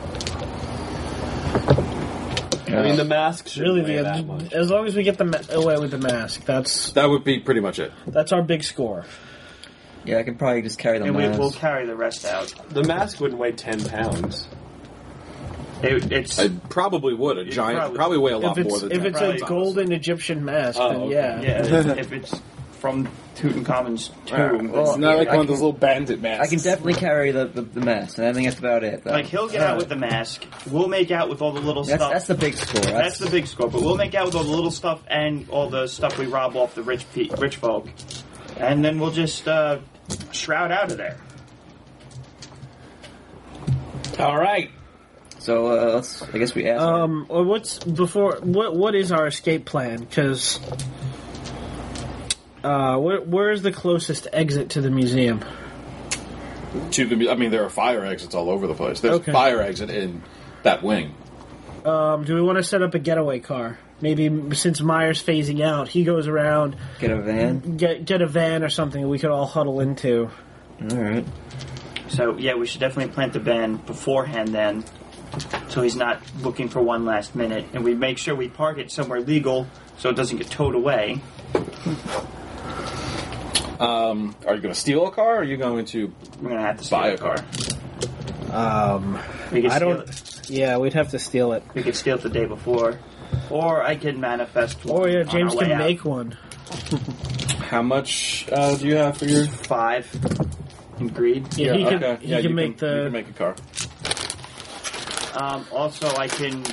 I mean, the mask should Really, weigh the, that much. as long as we get the ma- away with the mask, that's That would be pretty much it. that's our big score. Yeah, I can probably just carry the and we, mask. we'll carry the rest out. The mask wouldn't weigh ten pounds. It, it's I probably would. A giant, probably- probably weigh a lot If more it's than if ten it's pounds, a honestly. golden Egyptian mask, Oh, then okay. yeah. yeah. if, if it's from Tutankhamun's tomb, well, It's not like I one of can- those little bandit masks. I can definitely carry the, the, the mask, and I think that's about it. Though. like he'll get out with the mask. We'll make out with all the little That's, stuff. that's the big score. That's, That's the big score, but we'll make out with all the little stuff and all the stuff we rob off the rich pe- rich folk, and then we'll just uh, shroud out of there. All right. So uh, let's. I guess we ask. Um, or what's before? What what is our escape plan? Because uh, where where is the closest exit to the museum? To the, I mean, there are fire exits all over the place. There's Okay. a fire exit in that wing. Um, do we want to set up a getaway car? Maybe since Myers phasing out, he goes around, get a van. get get a van or something we could all huddle into. All right. So yeah, we should definitely plant the van beforehand then, so he's not looking for one last minute, and we make sure we park it somewhere legal so it doesn't get towed away. Um, are you going to steal a car, or are you going to We're gonna have to steal buy the a car? Um, We can I steal don't. it. Yeah, we'd have to steal it. We could steal it the day before, or I can manifest one. Or yeah, on James our way can out. make one. How much uh, do you have for your... five in greed. Yeah, he can. okay. He yeah, can you make can, you the. can make a car. Um, also, I can.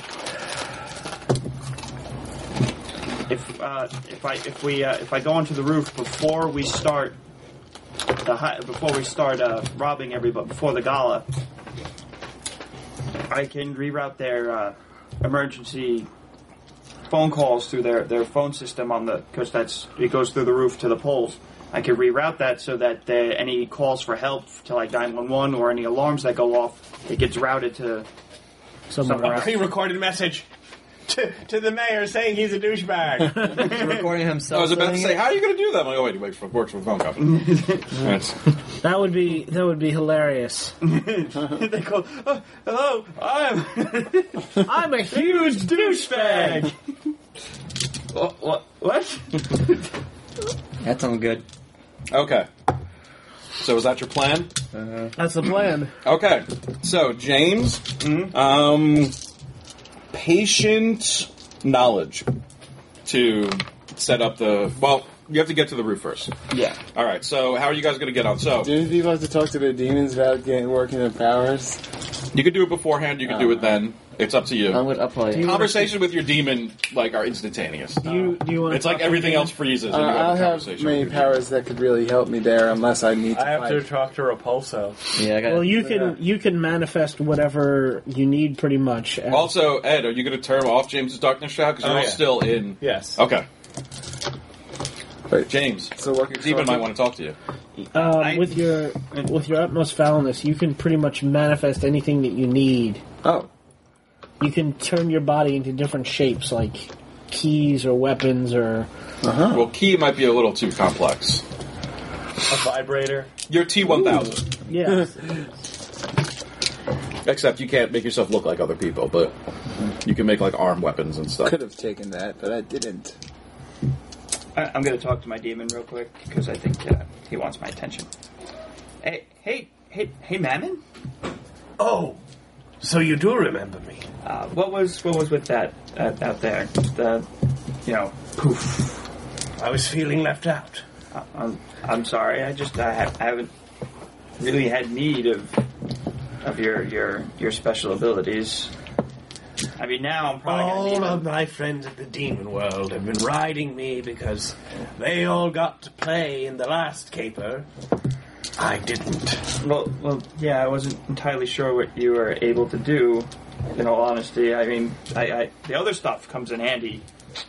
If uh, if I if we uh, if I go onto the roof before we start the hi- before we start uh, robbing everybody before the gala, I can reroute their uh, emergency phone calls through their, their phone system on the because that's it goes through the roof to the poles. I could reroute that so that uh, any calls for help to like nine one one or any alarms that go off, it gets routed to Somewhere somewhere else. else. Pre-recorded message. to, to the mayor saying he's a douchebag. Recording himself. I was about to saying say, it. how are you going to do that? I'm like, oh, wait, he works for, works for a phone company. That's- That would be that would be hilarious. They go, oh, hello, I'm I'm a huge douchebag. what? What? What? That sounds good. okay. So is that your plan? That's the plan. Okay. So, James, um, patient knowledge to set up the... Well, you have to get to the roof first. Yeah. All right, so how are you guys going to get on? So, Do people have to talk to their demons about getting working their powers? you could do it beforehand, you could do it then. It's up to you. I'm gonna upload it. Conversation with your demon, like, are instantaneous. Do you do you want? It's like everything else freezes, Uh, and you have I'll a have conversation. many with your powers that could really help me there, unless I need to I have fight. to talk to Repulso. Yeah, I got. Well, you can you can manifest whatever you need, pretty much. demon. Also, Ed, are you going to turn off James's darkness shroud? Because you're Oh, all yeah. still in. Yes. Okay. Wait, James, so working your demon might want to talk to you. Um, I- with your with your utmost foulness, you can pretty much manifest anything that you need. Oh, You can turn your body into different shapes, like keys or weapons or. Well, key might be a little too complex. A vibrator. You're T one thousand. Yeah. Except you can't make yourself look like other people, but you can make like arm weapons and stuff. could have taken that, but I didn't. I, I'm going to talk to my demon real quick because I think uh, he wants my attention. Hey, hey, hey, hey, Mammon. Oh, so you do remember me? Uh, what was what was with that uh, out there? The, you know, poof. I was feeling left out. Uh, I'm I'm sorry. I just I, ha- I haven't really had need of of your your your special abilities. I mean, now I'm probably All gonna need of them. my friends at the Demon World have been riding me because they all got to play in the last caper. I didn't. Well, well, yeah, I wasn't entirely sure what you were able to do. In all honesty, I mean, I, I the other stuff comes in handy,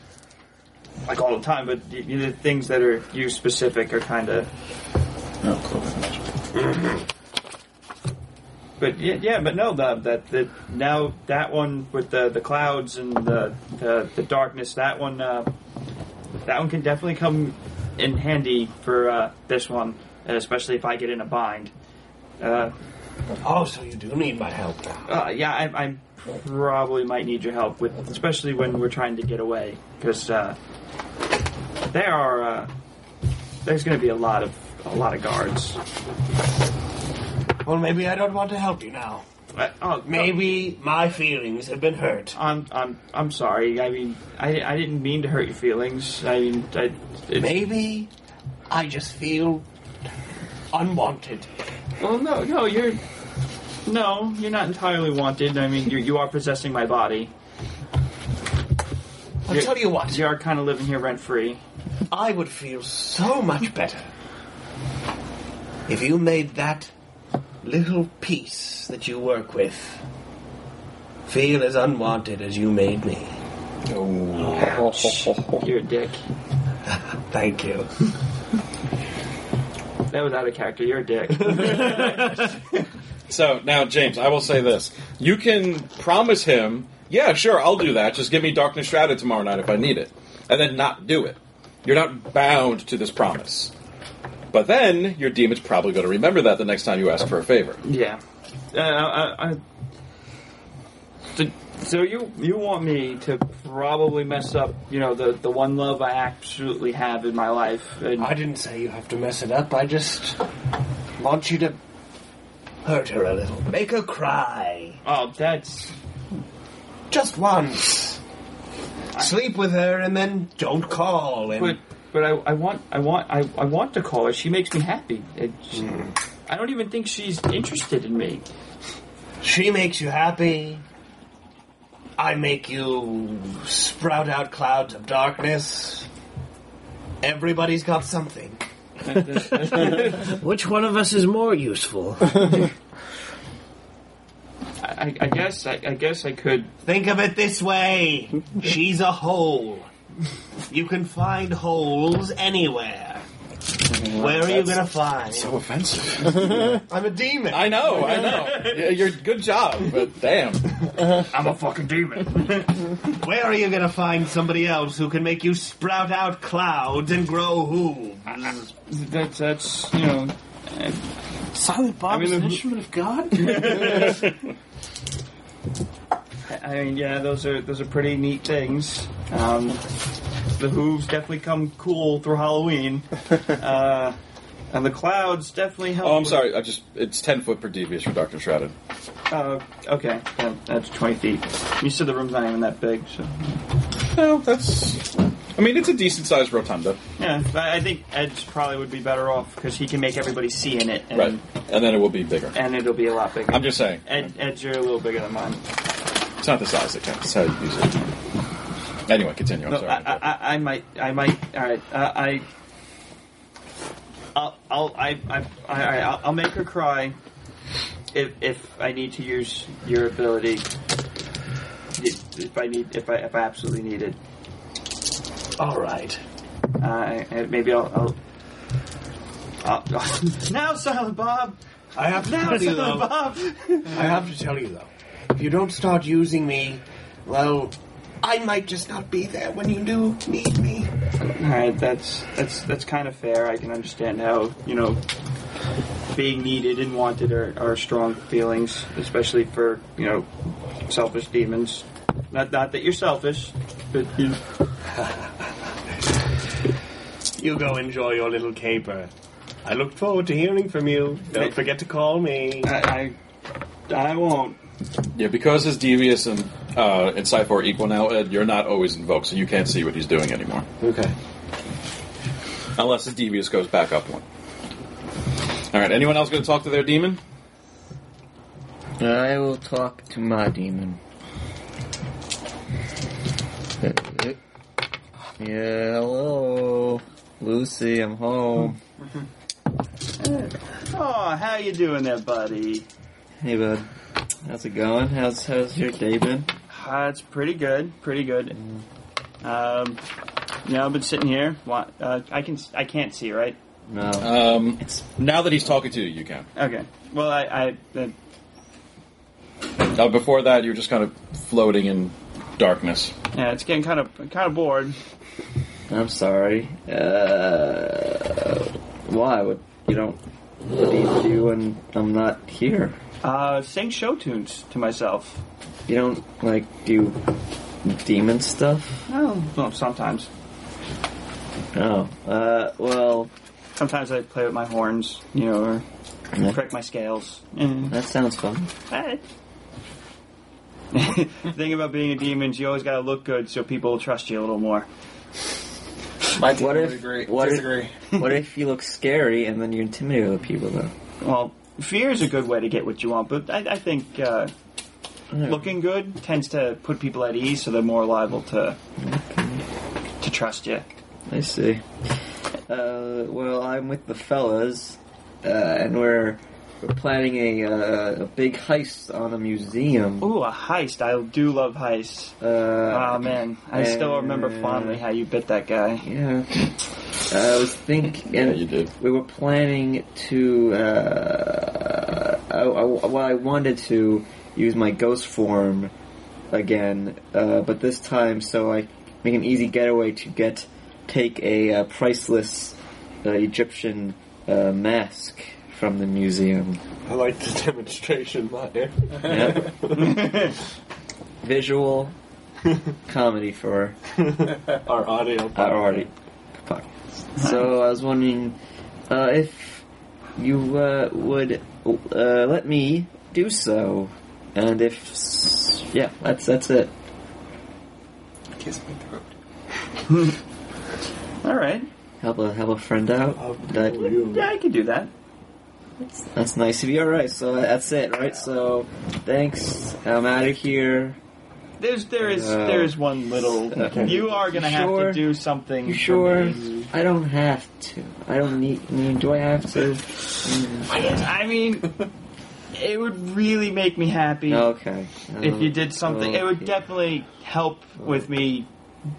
like all the time. But the, the things that are you specific are kind of. But yeah, yeah, but no, that that that now that one with the the clouds and the the, the darkness, that one uh, that one can definitely come in handy for uh, this one, especially if I get in a bind. Uh, Oh, so you do need my help now. uh, yeah, I, I probably might need your help with, especially when we're trying to get away, because uh, there are uh, there's going to be a lot of a lot of guards. Well, maybe I don't want to help you now. Uh, oh, Maybe my feelings have been hurt. I'm I'm I'm sorry. I mean, I, I didn't mean to hurt your feelings. I mean, I, it's, Maybe I just feel unwanted. well, no, no, you're no, you're not entirely wanted. I mean, you you are possessing my body. I'll You're- tell you what, You are kind of living here rent free. I would feel so much better if you made that little piece that you work with feel as unwanted as you made me. You're a dick. Thank you. That was out of character. You're a dick. So now, James, I will say this: you can promise him, "Yeah, sure, I'll do that. Just give me Darkness Shrouded tomorrow night if I need it," and then not do it. You're not bound to this promise. But then your demon's probably going to remember that the next time you ask for a favor. Yeah. Uh, I, I, so, so you you want me to probably mess up, you know, the, the one love I absolutely have in my life? And I didn't say you have to mess it up. I just want you to hurt her a little. Make her cry. oh, that's Just once. Sleep with her and then don't call. And but but I, I want I want I, I want to call her. She makes me happy. It, she- I don't even think she's interested in me. she makes you happy. I make you sprout out clouds of darkness. Everybody's got something. Which one of us is more useful? I, I guess I, I guess I could. Think of it this way. She's a hole. You can find holes anywhere. Where are you gonna find? So offensive. I'm a demon. I know, I know. Yeah, you're good job, but damn. I'm a fucking demon. Where are you gonna find somebody else who can make you sprout out clouds and grow hooves? That's that's you know. uh, Silent Bob I mean, is an the- instrument of God? I mean, yeah, those are those are pretty neat things. Um, the hooves definitely come cool through Halloween, uh, and the clouds definitely help. Oh, I'm with- sorry. I just it's ten foot per devious for Doctor Shrouded. Uh, okay, yeah, that's twenty feet. You said the room's not even that big, so No, that's. I mean, it's a decent sized rotunda, yeah. But I think Ed's probably would be better off because he can make everybody see in it, and, right? And then it will be bigger. and it'll be a lot bigger. I'm just saying. Ed, Ed's are a little bigger than mine. It's not the size that counts. It's how you use it. Anyway, continue. I'm No, sorry. I, I, I might, I might. All right, uh, I, I'll, I'll, I, I, I, I, I'll I'll make her cry if if I need to use your ability. If, if I need, if I, if I absolutely need it, All right. uh, and maybe I'll. I'll, I'll now, Silent Bob. I have to Now, tell you Silent though. Bob. I have to tell you though. If you don't start using me, well, I might just not be there when you do need me. All right, that's that's that's kind of fair. I can understand how you know being needed and wanted are, are strong feelings, especially for you know selfish demons. Not not that you're selfish, but you. You go enjoy your little caper. I look forward to hearing from you. Don't forget to call me. I I, I won't. Yeah, because his devious and uh, and Cypher are equal now, Ed, you're not always invoked, so you can't see what he's doing anymore. Okay. Unless his devious goes back up one. Alright, anyone else going to talk to their demon? I will talk to my demon. Yeah, hello. Lucy, I'm home. Oh, how you doing there, buddy? Hey, bud. How's it going? How's how's your day been? Uh, it's pretty good, pretty good. Um, you know, I've been sitting here. wa- Uh, I can, I can't see, right? No. Um, now that he's talking to you, you can. Okay. Well, I, I uh, Uh, before that, you're just kind of floating in darkness. yeah, it's getting kind of, kind of bored. I'm sorry. Uh, why? What you don't? What do you do when I'm not here? Uh, sing show tunes to myself. You don't like do demon stuff? Oh, well, sometimes. Oh. Uh. Well, Sometimes I play with my horns, you know, or Yeah. prick my scales. Mm. that sounds fun. Hey. The thing about being a demon is you always got to look good so people will trust you a little more. My team What would if? agree. What disagree. if? What if you look scary and then you intimidate other people though? Well, fear is a good way to get what you want, but I, I think uh, looking good tends to put people at ease, so they're more liable to to trust you. I see. Uh, well, I'm with the fellas, uh, and we're we're planning a uh, a big heist on a museum. Ooh, a heist! I do love heists. Uh, Oh man, I still remember fondly how you bit that guy. Yeah. I was thinking. Yeah, you did. We were planning to. Uh, I, I, well, I wanted to use my ghost form again, uh, but this time so I make an easy getaway to get take a uh, priceless uh, Egyptian uh, mask from the museum. I like the demonstration, Maya. Yeah. Visual comedy for Our audio. our already podcast. So I was wondering uh, if you uh, would uh, let me do so, and if s- yeah, that's that's it. Kiss my throat. All right, Help a help a friend out. I'll That- do you. yeah, I can do that. that's nice of you. All right, so that's it, right? So thanks. I'm out of here. There's there is Uh, there is one little. okay. You are gonna You have sure? to do something. You for sure? me. I don't have to. I don't need. I mean, do I have to? Mm, I mean, it would really make me happy Okay. if you did something. It would Okay. definitely help with me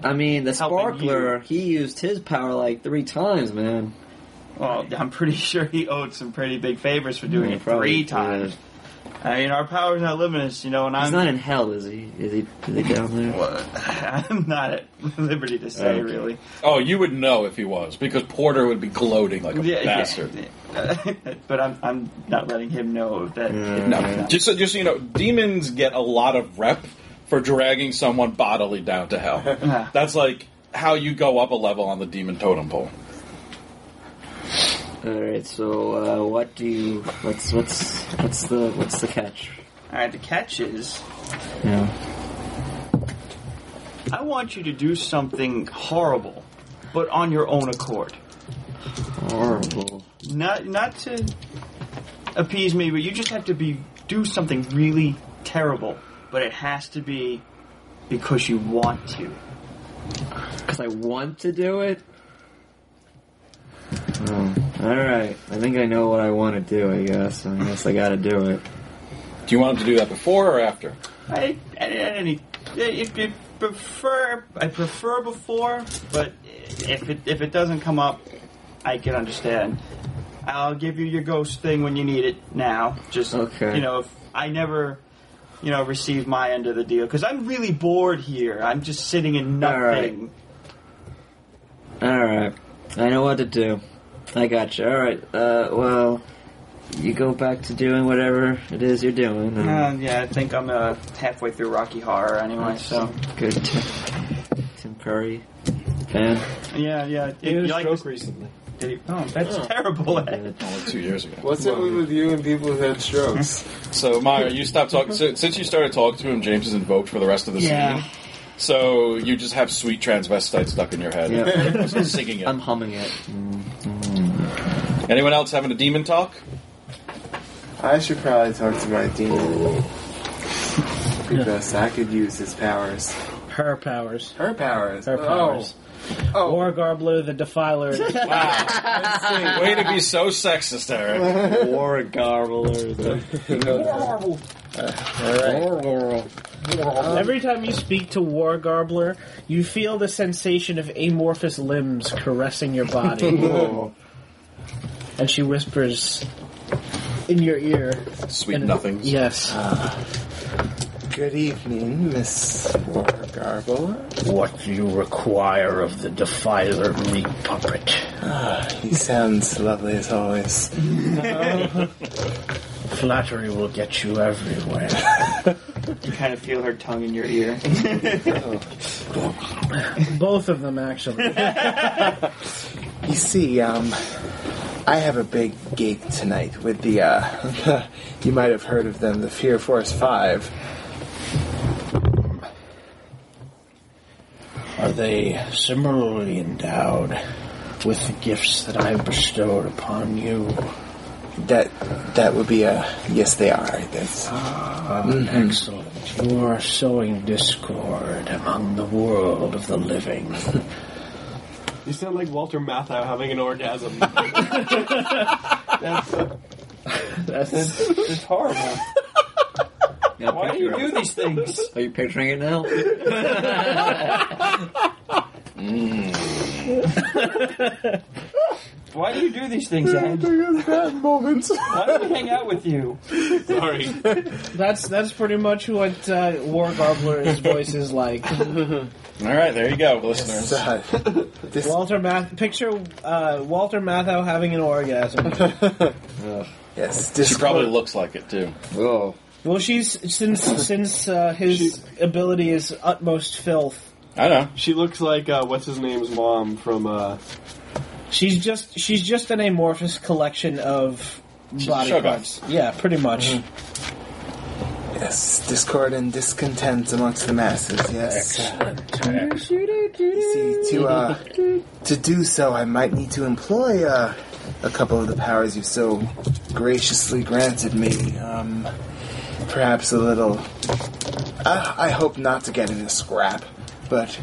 I mean, the helping Sparkler, you. he used his power like three times, man. Well, I'm pretty sure he owed some pretty big favors for doing Yeah, it probably, three times. I mean, our power's not limitless, you know, and He's I'm not in hell, is he? Is he, is he down there? Well, I'm not at liberty to say, Okay. really. Oh, you would know if he was, because Porter would be gloating like a Yeah, bastard. yeah. But I'm I'm not letting him know that. Mm. No, just so, just so you know, demons get a lot of rep for dragging someone bodily down to hell. Uh-huh. That's like how you go up a level on the demon totem pole. All right, so uh, what do you? What's what's what's the what's the catch? All right, the catch is Yeah. I want you to do something horrible, but on your own accord. Horrible. Not not to appease me, but you just have to be do something really terrible, but it has to be because you want to. Because I want to do it. Oh, all right. I think I know what I want to do. I guess. I guess I got to do it. Do you want him to do that before or after? I, I, any, if, if prefer, I prefer before, but if it if it doesn't come up, I can understand. I'll give you your ghost thing when you need it. Now, just Okay. you know, if I never, you know, receive my end of the deal because I'm really bored here. I'm just sitting in All right. nothing. All right. I know what to do. I got you. All right. Uh, well, you go back to doing whatever it is you're doing. and- Uh, yeah, I think I'm uh, halfway through Rocky Horror anyway. So Good. Tim, Tim Curry fan. yeah, yeah. He had You a like stroke this- recently. did he- oh, that's terrible. Ed. Good. Only two years ago. What's it with you and people who had strokes? So, Maya, you stopped talking. So, since you started talking to him, James is invoked for the rest of the Yeah. scene. So you just have sweet transvestite stuck in your head. Yeah. Singing it. I'm humming it. Anyone else having a demon talk? I should probably talk to my demon. Because I could use his powers. Her powers. Her powers? Her powers. Oh. Oh. War Garbler, the Defiler. Wow. Way to be so sexist, Eric. War Garbler. Every time you speak to War Garbler, you feel the sensation of amorphous limbs caressing your body. And she whispers in your ear. Sweet and- nothings. Yes. Good evening, Miss Wargarble. What do you require of the Defiler meat puppet? Ah, he sounds lovely as always. Flattery will get you everywhere. You kind of feel her tongue in your ear. Both of them, actually. You see, um, I have a big gig tonight with the, uh, you might have heard of them, the Fear Force five. Are they similarly endowed with the gifts that I have bestowed upon you? That, that would be a, yes they are. That's, Ah, excellent. You are sowing discord among the world of the living. You sound like Walter Matthau having an orgasm. That's, That's it's horrible. Why do you do these things? Are you picturing it now? Why do you do these things, Ed? bad moments. Why do we hang out with you? Sorry. that's that's pretty much what uh, War Garbler's voice is like. All right, there you go, listeners. Uh, this, Walter Math. Picture uh, Walter Matthau having an orgasm. yes, She probably Discord, looks like it too. Oh. Well, she's since since uh, his ability is utmost filth. I know. She looks like, uh, what's his name's mom from, uh... She's just she's just an amorphous collection of She's body a showgirl. parts. Yeah, pretty much. yes, discord and discontent amongst the masses, yes. You see, to, uh, to do so, I might need to employ, uh, a couple of the powers you've so graciously granted me. Um, perhaps a little... Uh, I hope not to get in a scrap, but...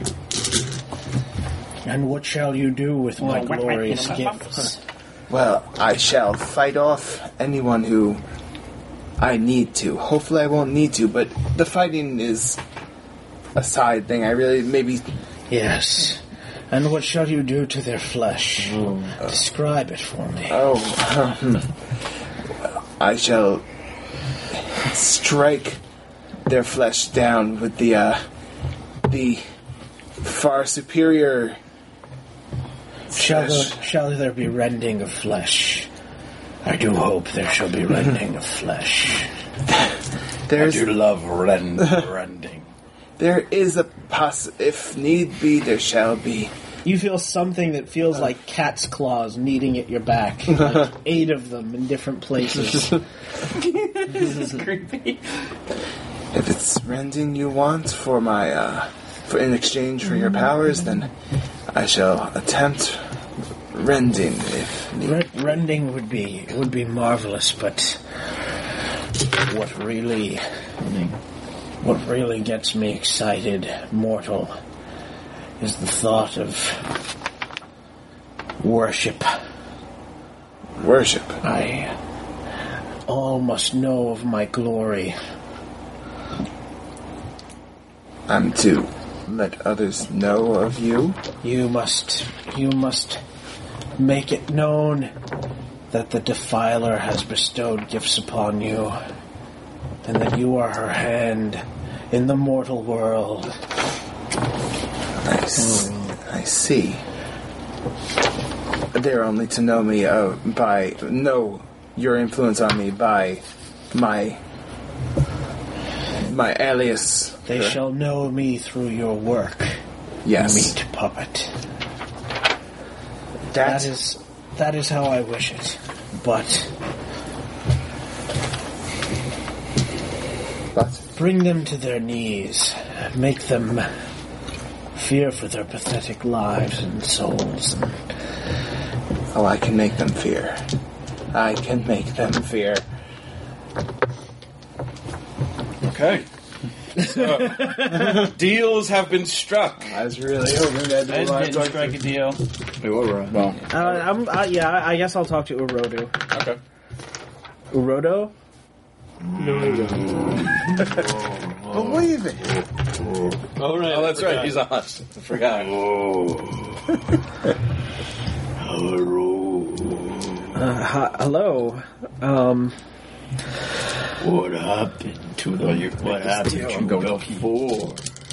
And what shall you do with my glorious gifts? Well, I shall fight off anyone who I need to. Hopefully I won't need to, but the fighting is a side thing. I really maybe Yes. And what shall you do to their flesh? Describe it for me. Oh, um, I shall strike their flesh down with the uh, the far superior. Shall flesh. there, shall there be rending of flesh? I do hope there shall be rending of flesh. There's I do love rend, rending. there is a poss. If need be, there shall be. You feel something that feels like cat's claws kneading at your back. Like eight of them in different places. This is creepy. If it's rending you want for my uh, for in exchange for your powers, then I shall attempt rending. If need. Re- rending would be would be marvelous, but what really what really gets me excited, mortal, is the thought of worship. Worship. I all must know of my glory. I'm to let others know of you. You must you must make it known that the Defiler has bestowed gifts upon you, and that you are her hand in the mortal world. I, s- I see. They're only to know me uh, by know your influence on me by my my alias. They Uh, shall know me through your work, Yes, meat puppet. that That is that is how I wish it. But But bring them to their knees. Make them fear for their pathetic lives and souls. oh, I can make them fear. I can make them fear. Okay. So, deals have been struck. I was really hoping that I didn't strike a deal. Wait, what were I? Well, Uh, I'm, uh, yeah, I I guess I'll talk to Urodo. okay. Urodo? Believe it. All right. Oh, that's right. He's a husk. I forgot. Uh, hi, hello. Um, What happened to the? What happened to you before?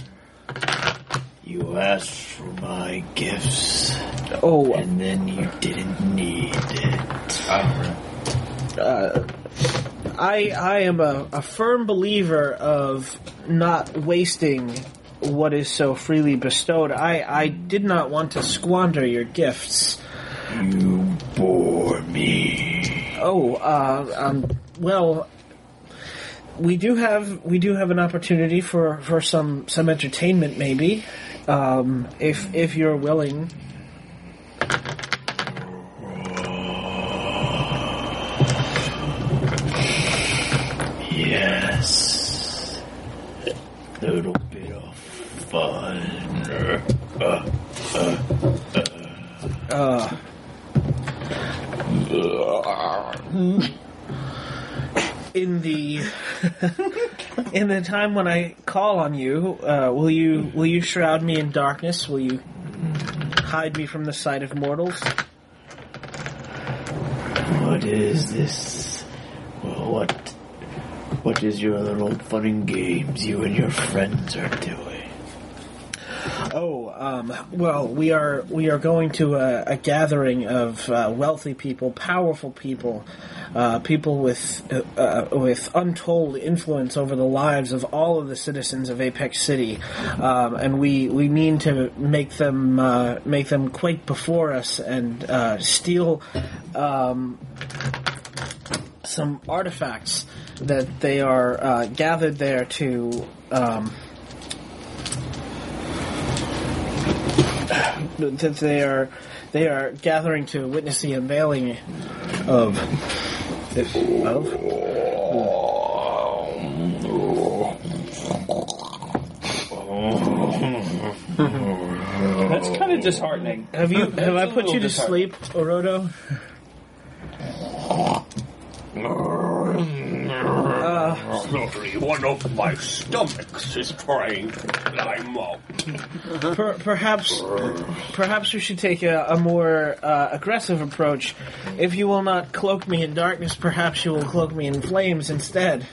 You asked for my gifts, oh, and then you didn't need it. uh, I I am a, a firm believer of not wasting what is so freely bestowed. I, I did not want to squander your gifts. You bore me. Oh, uh, um, well, we do have we do have an opportunity for, for some, some entertainment, maybe, um, if if you're willing. Yes. A little bit of fun. Uh, Uh, in the in the time when I call on you, uh, will you will you shroud me in darkness? Will you hide me from the sight of mortals? What is this? Well, what? What is your little fun and games you and your friends are doing? Oh, um, well, we are we are going to a, a gathering of uh, wealthy people, powerful people, uh, people with uh, uh, with untold influence over the lives of all of the citizens of Apex City, um, and we, we mean to make them uh, make them quake before us and uh, steal um, some artifacts that they are uh, gathered there to. Um, that they are they are gathering to witness the unveiling of of That's kind of disheartening. have you have I a put you little to sleep, Orodo? Slowly, one of my stomachs is trying to climb up. Per, perhaps, perhaps we should take a, a more uh, aggressive approach. If you will not cloak me in darkness, perhaps you will cloak me in flames instead.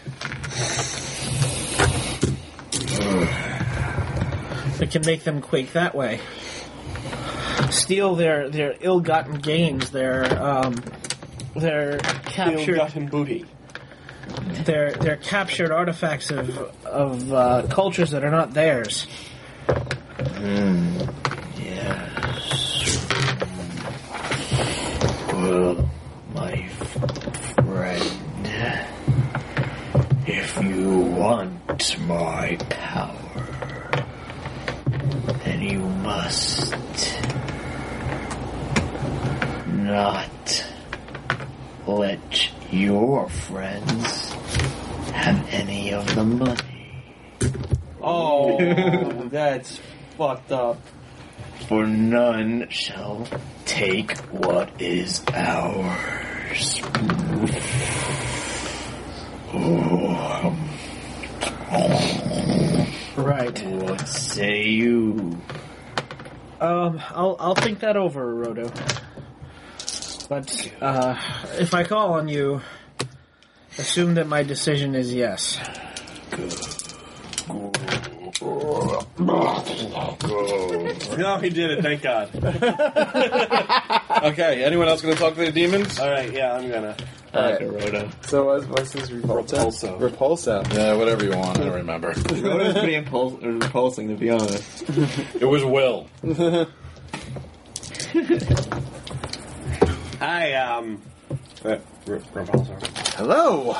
We can make them quake that way. Steal their, their ill-gotten gains, their um, their captured Ill-gotten booty. their their captured artifacts of of uh, cultures that are not theirs. Mm, yes. Well, my friend, if you want my power, then you must not let your friends have any of the money. Oh, that's fucked up. For none shall take what is ours. Right. What say you? Um, I'll I'll think that over, Rodo. But uh, if I call on you, assume that my decision is yes. No, he did it, thank God. Okay, anyone else going to talk to the demons? Alright, yeah, I'm gonna. Alright. Rhoda. So what's, what's his repulso? Repulso. Repulso. Yeah, whatever you want. I don't remember. Rhoda's pretty impuls- repulsing, to be honest. It was Will. Hi, um. Uh, R- Repulsor. Hello.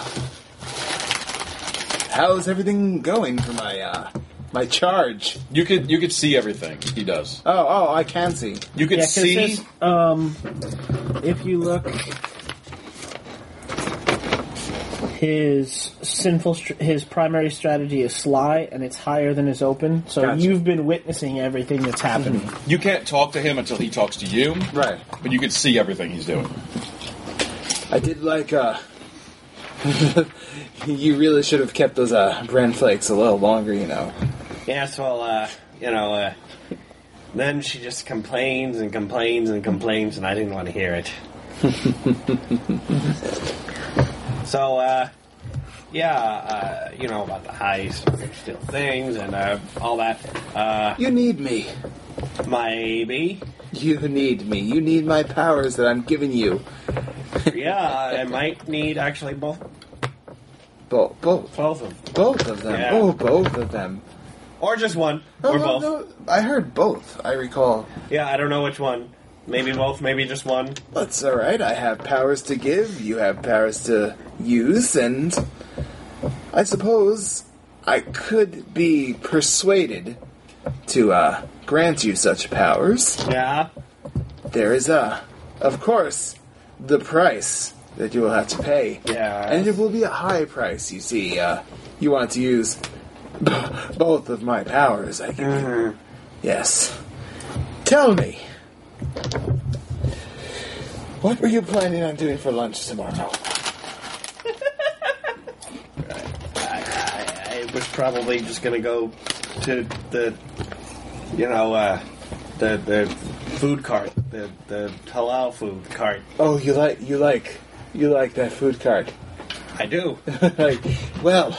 How's everything going for my uh my charge? You could you could see everything he does. Oh, oh, I can see. You could Yeah, 'cause see. this, um, if you look, his sinful, str- his primary strategy is sly, and it's higher than his open. So Gotcha. you've been witnessing everything that's happening. You can't talk to him until he talks to you, Right. but you could see everything he's doing. I did like uh you really should have kept those uh bran flakes a little longer, you know. Yes, well, uh, you know, uh, then she just complains and complains and complains, and I didn't want to hear it. So, uh, yeah, uh, you know, about the heist, steal things, and uh, all that. Uh, You need me. maybe. You need me. You need my powers that I'm giving you. Yeah, I might need actually both Both, both, both of them. both of them. Yeah. Oh, both of them. Or just one. No, or no, both. no. I heard both. I recall. Yeah, I don't know which one. Maybe both, maybe just one. That's all right. I have powers to give. You have powers to use, and I suppose I could be persuaded to uh, grant you such powers. Yeah. There is a, of course, the price that you will have to pay. Yeah. And it will be a high price, you see. Uh, you want to use b- both of my powers, I give you. Yes. Tell me, what were you planning on doing for lunch tomorrow? I, I was probably just gonna go to the, you know, uh, the the food cart, the the halal food cart. Oh, you like you like you like that food cart. I do. Like, well,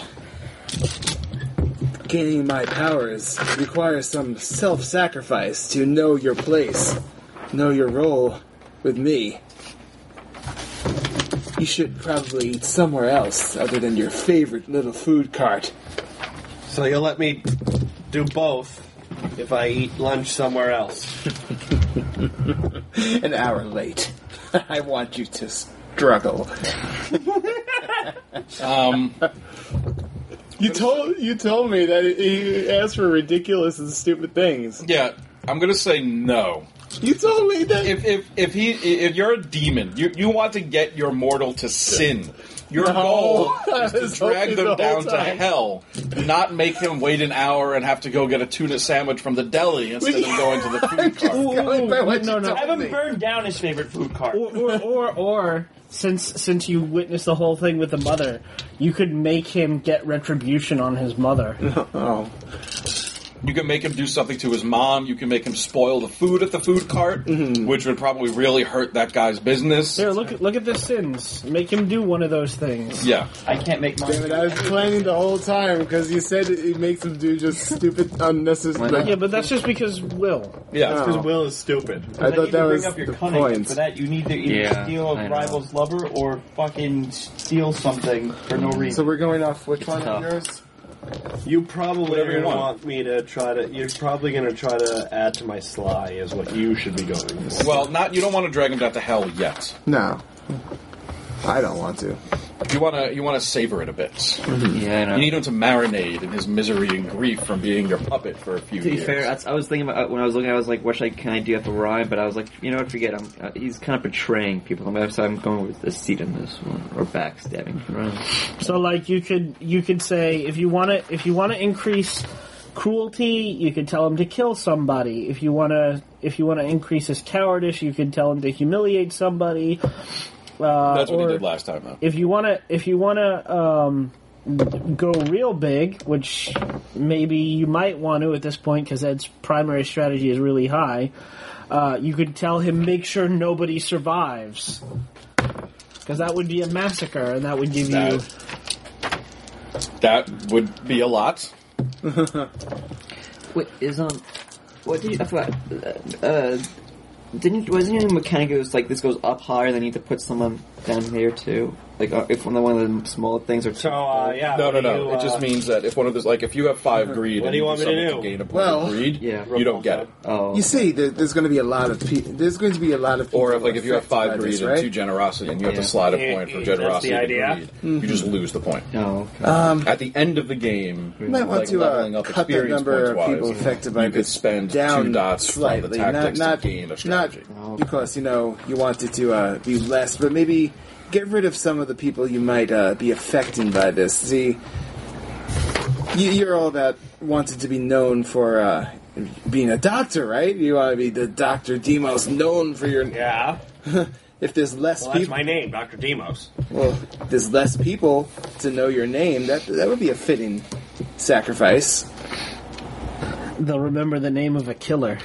gaining my powers requires some self-sacrifice to know your place, know your role with me. You should probably eat somewhere else other than your favorite little food cart. So you'll let me do both if I eat lunch somewhere else. An hour late. I want you to struggle. Um, You told you told me that he asked for ridiculous and stupid things. yeah, I'm going to say no. You told me that. If if if he if you're a demon, you you want to get your mortal to sin. Your No. goal is to That's what drag the them whole down to time. hell, not make him wait an hour and have to go get a tuna sandwich from the deli instead of going to the food cart. Ooh, Going by what no, you no. told Have him me. burn down his favorite food cart. Or, or, or, or since since you witnessed the whole thing with the mother, you could make him get retribution on his mother. Oh. You can make him do something to his mom. You can make him spoil the food at the food cart, which would probably really hurt that guy's business. Here, look, look at the sins. Make him do one of those things. Yeah. I can't make mine. Damn it, I was planning the whole time because you said it, it makes him do just stupid, unnecessary. Why not? Yeah, but that's just because Will. Yeah. Oh. Because Will is stupid. I need thought to that bring was up your the cunning. point. For that, you need to either Yeah, steal a I know. rival's lover or fucking steal something for no reason. So we're going off which one tough. of yours? You probably Whatever you are gonna want. want me to try to. You're probably going to try to add to my sly, is what you should be going for. Well, not you don't want to drag him down to hell yet. No. I don't want to. You want to you want to savor it a bit. Yeah, I know. You need him to marinate in his misery and grief from being your puppet for a few To be years. fair, that's, I was thinking about when I was looking. I was like, "What should I can I do at the rhyme?" But I was like, you know what? Forget. I'm. Uh, he's kind of betraying people. I'm, so I'm going with the seat in this one or backstabbing. Right? So, like, you could you could say if you want to if you want to increase cruelty, you could tell him to kill somebody. If you want to if you want to increase his cowardice, you could tell him to humiliate somebody. Uh, That's what or he did last time, though. If you want to if you want to um, go real big, which maybe you might want to at this point because Ed's primary strategy is really high. Uh, you could tell him make sure nobody survives. Because that would be a massacre, and that would give you... That, that would be a lot. Wait, is um, what did you? I forgot. Uh, uh, didn't wasn't any mechanic? It was like this goes up higher, then you need to put someone down here too. Like uh, if one of one of the smaller things are too So, uh, yeah. No, no, what do no. you, it just uh, means that if one of those, like, if you have five greed What and do you want me to something do? gain a point Well, of greed, yeah. you don't get it. Oh, You see, there, there's going to be a lot of people. There's going to be a lot of people. Or if, like, if you have affected by five greed this, and right? two generosity, and you have Yeah. to slide a Yeah, point for yeah, that's generosity the and idea. greed, you just lose the point. no. Okay. Um, At the end of the game, you might want like to leveling uh, up cut the experience number of points-wise, people affected by you could this spend down two dots slightly, from the tactics not, not, to gain a not strategy. because you know you want it to uh, be less, but maybe get rid of some of the people you might uh, be affecting by this. See, you, you're all about wanted to be known for uh, being a doctor, right? You want to be the Doctor Demos, known for your. Yeah. If there's less Well, that's people, my name, Doctor Demos. well, if there's less people to know your name. That that would be a fitting sacrifice. They'll remember the name of a killer.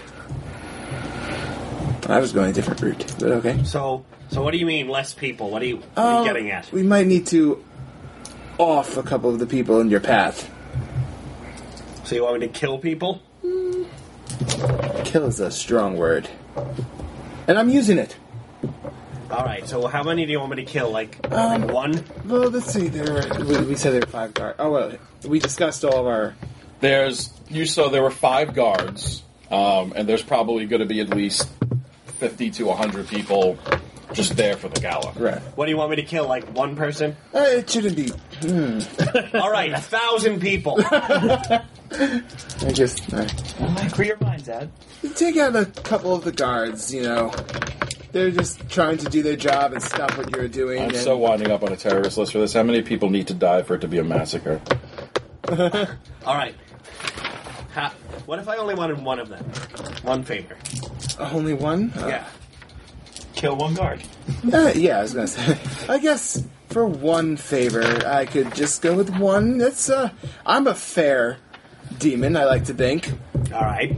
I was going a different route, but okay. So, so what do you mean less people? What are you, what Uh, are you getting at? We might need to off a couple of the people in your path. So you want me to kill people? Kill is a strong word, and I'm using it. All right. So how many do you want me to kill? Like, Um, like one? Well, let's see. There were, we, we said there were five guards. Oh well, we discussed all of our. There's you so there were five guards, um, and there's probably going to be at least fifty to a hundred people just there for the gala. Right. What do you want me to kill? Like one person? Uh, it shouldn't be. Hmm. All right, a thousand people. I just uh, Free your mind, Dad. take out a couple of the guards. You know, they're just trying to do their job and stop what you're doing. I'm and so winding up on a terrorist list for this. How many people need to die for it to be a massacre? All right. Ha- what if I only wanted one of them? One favor. only one. Uh, Yeah. Kill one guard. Uh, yeah, I was gonna say. I guess for one favor, I could just go with one. That's uh, I'm a fair demon. I like to think. All right.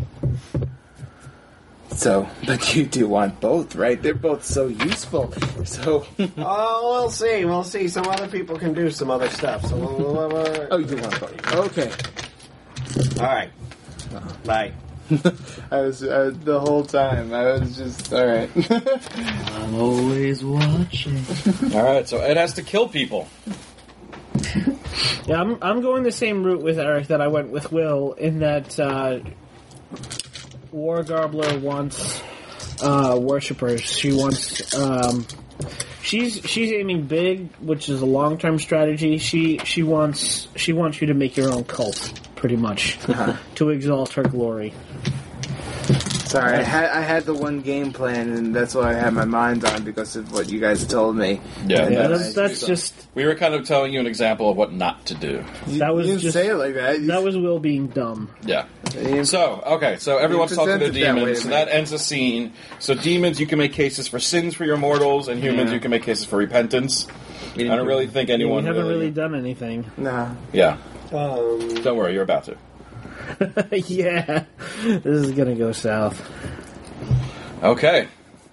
So, but you do want both, right? They're both so useful. So, Oh, we'll see. We'll see. Some other people can do some other stuff. So we'll. we'll, we'll oh, you do want both. Okay. All right. Bye. I was uh, the whole time. I was just all right. I'm always watching. All right, so Ed has to kill people. Yeah, I'm I'm going the same route with Eric that I went with Will in that uh, War Gobbler wants uh, worshippers. She wants um, she's she's aiming big, which is a long term strategy. She she wants she wants you to make your own cult, pretty much, to exalt her glory. Sorry, I had I had the one game plan, and that's what I had my mind on because of what you guys told me. Yeah, Yeah, that's, that's, that's just we were kind of telling you an example of what not to do. You, That was you didn't just- say it like that. You- that was Will being dumb. Yeah. you- So, okay, so everyone's You talking to presented that way demons, to so me. that ends the scene. So demons, you can make cases for sins for your mortals, and humans, Yeah. you can make cases for repentance. I don't really think We anyone haven't really... really done anything. no. Yeah. Um, Don't worry, you're about to. Yeah, this is gonna go south. Okay.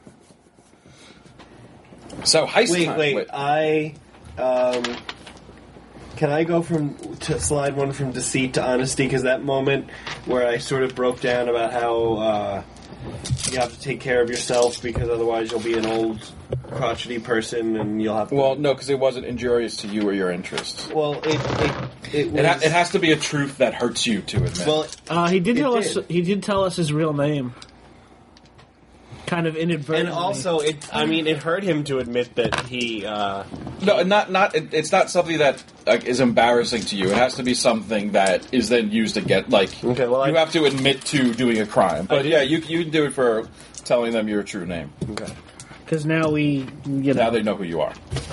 So, heist wait, time. wait, I. Um, can I go from to slide one from deceit to honesty? Because that moment where I sort of broke down about how uh, you have to take care of yourself because otherwise you'll be an old crotchety person and you'll have to. Well, no, because it wasn't injurious to you or your interests. well, it it it, was, It, ha- it has to be a truth that hurts you to admit. Well, Uh, he did It tell did. us. He did tell us his real name. Kind of inadvertently. and also it. I mean, it hurt him to admit that he. Uh, no, not not. It, it's not something that like, is embarrassing to you. It has to be something that is then used against. Like, Okay, well, you I- have to admit to doing a crime. But yeah, you you can do it for telling them your true name. okay. because now we, you know, Now they know who you are.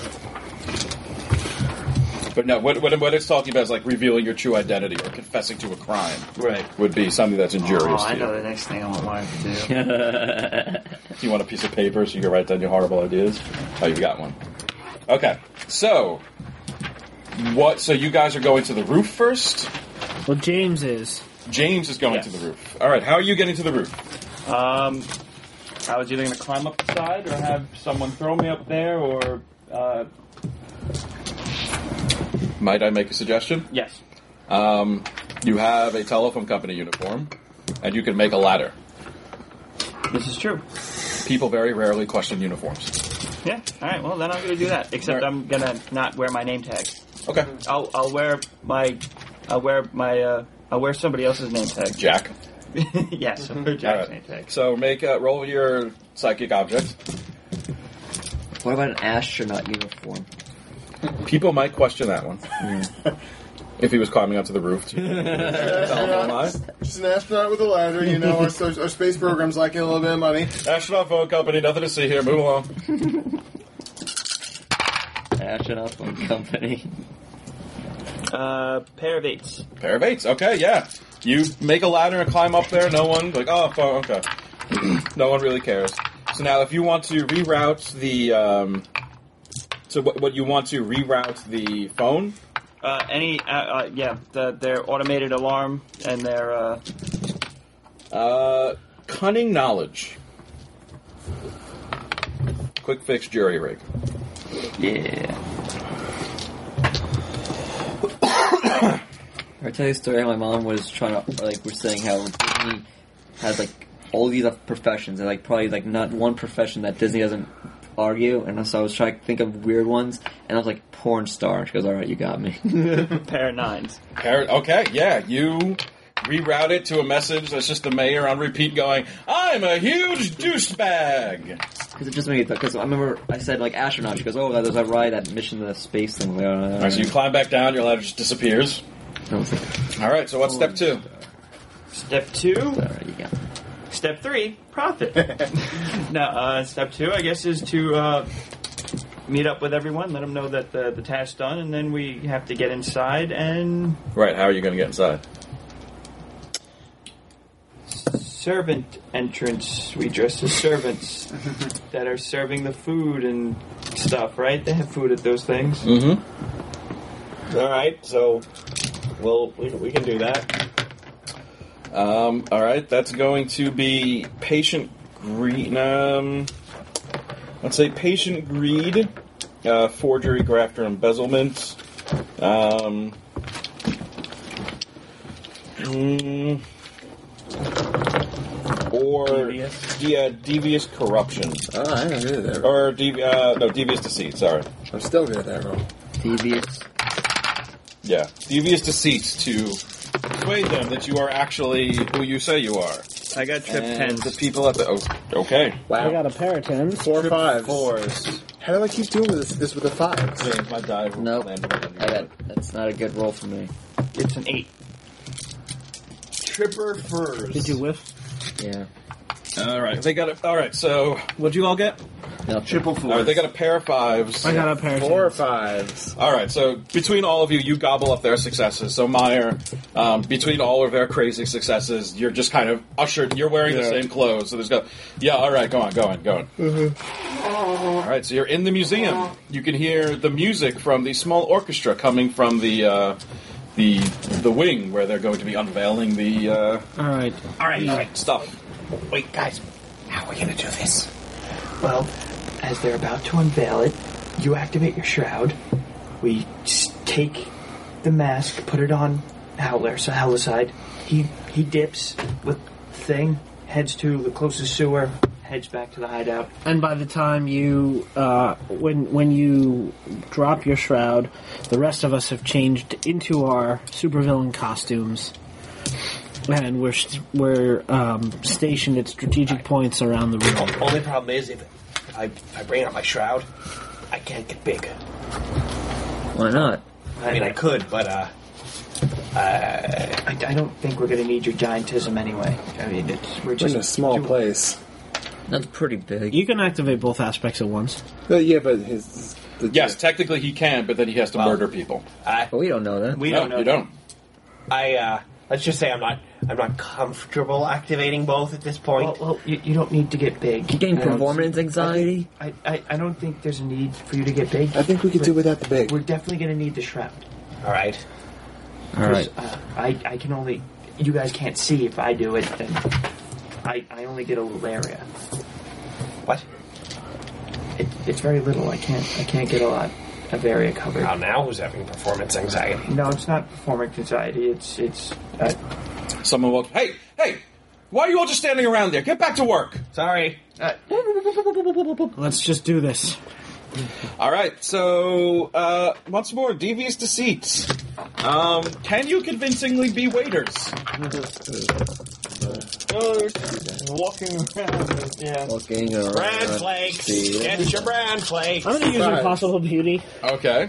But no, what, what, what it's talking about is like revealing your true identity or confessing to a crime. Right. Would be something that's injurious Oh, I to know you. the next thing I want Mark to do. You want a piece of paper so you can write down your horrible ideas? Oh, you've got one. Okay, so what? So you guys are going to the roof first. well, James is. James is going Yes. to the roof. All right, how are you getting to the roof? Um, I was either going to climb up the side or have someone throw me up there, or uh, Might I make a suggestion? yes. Um, you have a telephone company uniform, and you can make a ladder. This is true. People very rarely question uniforms. Yeah. All right. Well, then I'm going to do that. Except All right. I'm going to not wear my name tag. Okay, I'll I'll wear my I'll wear my uh, I'll wear somebody else's name tag. Jack. Yes, I'll wear All Jack's right. name tag. So make a roll your psychic object. What about an astronaut uniform? People might question that one. If he was climbing up to the roof. To telephone line. Just an astronaut with a ladder, you know, our, our space program's lacking a little bit of money. Astronaut phone company, nothing to see here. Move along. Astronaut phone company. Uh, pair of eights. Pair of eights. Okay, yeah. You make a ladder and climb up there. No one like, oh, phone. Okay. No one really cares. So now, if you want to reroute the, um, so what, what you want to reroute the phone? Uh, any uh, uh, yeah, the, their automated alarm and their uh, Uh, cunning knowledge. Quick fix jury rig. Yeah. I tell you a story how my mom was trying to, like, we're saying how Disney has, like, all these other professions, and, like, probably, like, not one profession that Disney doesn't argue, and so I was trying to think of weird ones, and I was like, porn star. She goes, alright, you got me. pair of nines. Parrot. Okay, yeah. You reroute it to a message that's just the mayor on repeat going, I'm a huge douchebag. Because it just made because I remember I said, like, astronaut. She goes, oh, there's a ride, that mission to the space thing. Uh, All right, so you climb back down, your ladder just disappears. I was like, All right, so what's step two? Step two. alright, you got me. Step three. Profit. no. Uh, step two, I guess, is to uh, meet up with everyone, let them know that the the task's done, and then we have to get inside and Right, how are you going to get inside? servant entrance. We dress as servants that are serving the food and stuff, right? They have food at those things. Mm-hmm. All right, so well, we, we can do that. Um, all right, that's going to be patient greed. Um, let's say patient greed, uh, forgery, graft, or embezzlement. Um, mm, or Devious. yeah, devious corruption, Oh, I am good at that roll. or devi- uh, no, devious deceit. Sorry, I'm still good at that roll. Devious. yeah, devious deceit to persuade them that you are actually who you say you are. I got trip And tens. the people at the oh, okay. I got a pair of tens. Four fives. Fours. How do I keep doing this, this with the fives? James, my die Nope. landed on I you. got, that's not a good roll for me. It's an eight. Tripper furs. Did you whiff? Yeah. All right, they got it. All right, so What'd you all get? Triple four. all right, they got a pair of fives. I got a pair of Four or tens. fives. All right, so between all of you, you gobble up their successes. So Meyer, um, between all of their crazy successes, you're just kind of ushered. You're wearing the Yeah. same clothes, so there's go. Yeah, all right, go on, go on, go on. All right, so you're in the museum. You can hear the music from the small orchestra coming from the uh, the the wing where they're going to be unveiling the uh, All right. All right, all right. stuff. Wait, guys. How are we going to do this? Well, as they're about to unveil it, you activate your shroud. We s- take the mask, put it on Howler, so Howler's side. He he dips with thing, heads to the closest sewer, heads back to the hideout. And by the time you, uh, when when you drop your shroud, the rest of us have changed into our supervillain costumes, and we're st- we're um, stationed at strategic points around the room. Only problem is if, if, I, if I bring out my shroud, I can't get big. Why not? I mean, I could, but uh, uh I, I don't think we're going to need your giantism anyway. I mean, it's, we're We're just in a small do- place. That's pretty big. You can activate both aspects at once. But yeah, but his. The, Yes, technically he can, but then he has to Well, murder people. I, But we don't know that. We No, don't know. you don't. I uh, let's just say I'm not I'm not comfortable activating both at this point. Well, well you, you don't need to get big. You gain I don't- performance anxiety? I, I, I don't think there's a need for you to get big. I think we could do without the big. We're definitely going to need the shroud. All right. All right. Uh, I, I can only... You guys can't see if I do it, then I, I only get a little area. What? It, it's very little. I can't I can't get a lot of area covered. Now, now who's having performance anxiety? No, it's not performance anxiety. It's it's. Uh, Someone will. Hey, hey! Why are you all just standing around there? Get back to work. Sorry. uh, Let's just do this. All right. So uh, once more, devious deceits. Um, can you convincingly be waiters? Oh, walking around. Yeah. Walking around. Bran flakes. Get your bran flakes. I'm going to use Right. Impossible Beauty. Okay.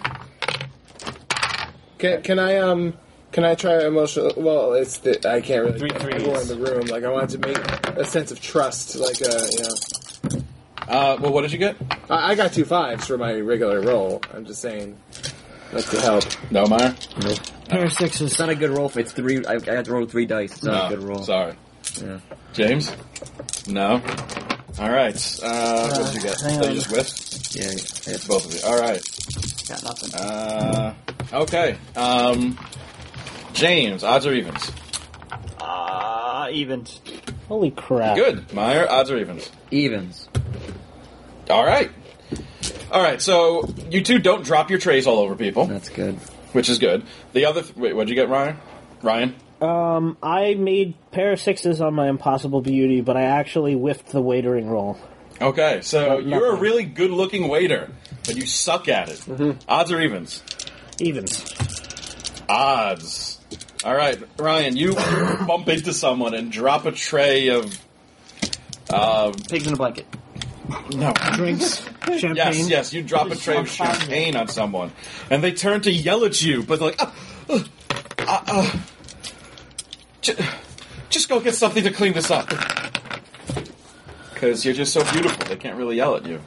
Can, can I um can I try emotional? Well, it's the, I can't really Three get threes. everyone in the room. Like I wanted to make a sense of trust. Like uh, you know, Uh, well, what did you get? I, I got two fives for my regular roll. I'm just saying, like to help. No, Meyer. Nope. Pair of sixes. It's not a good roll. It's three. I, I had to roll three dice. It's not a good roll. Sorry. Yeah. James? No. All right. Uh, what did you get? hang So you on. just whiffed? Yeah. yeah. Both of you. All right. Got nothing. Uh, okay. Um, James, odds or evens? Uh, evens. Holy crap. Good. Meyer, odds or evens? Evens. All right. All right. So you two don't drop your trays all over people, That's good. which is good. The other. Th- wait, what'd you get, Ryan? Ryan? Um, I made pair of sixes on my Impossible Beauty, but I actually whiffed the waitering roll. Okay. So No, you're a nothing. really good-looking waiter, but you suck at it. Odds or evens? Evens. Odds. All right, Ryan, you bump into someone and drop a tray of. Um, Pigs in a blanket. no. Drinks. Champagne. Yes, yes, you drop a tray of champagne on someone, and they turn to yell at you, but they're like, uh, uh, uh, uh, j- just go get something to clean this up. Because you're just so beautiful, they can't really yell at you.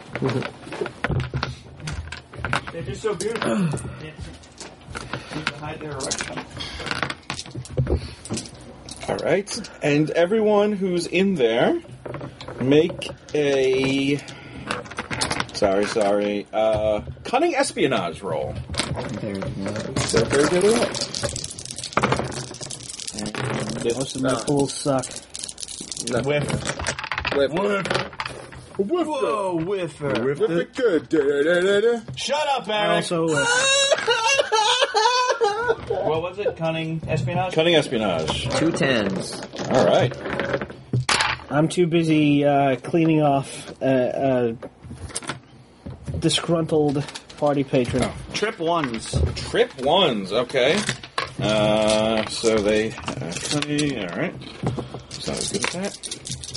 They're just so beautiful. They have to hide their erection. All right, and everyone who's in there, make a. Sorry, sorry. Uh, cunning espionage roll. So very good at all. Most of my fools suck. No. Whiff. Whip. Whoa, whiffer. Whip it good. Da, da, da, da, da. Shut up, I Eric. also uh, What was it? Cunning espionage? Cunning espionage. Two tens. All right. I'm too busy uh, cleaning off a, a disgruntled party patron. Trip ones. Trip ones. Okay. Uh, so they uh, twenty. All right. It's not as good as that.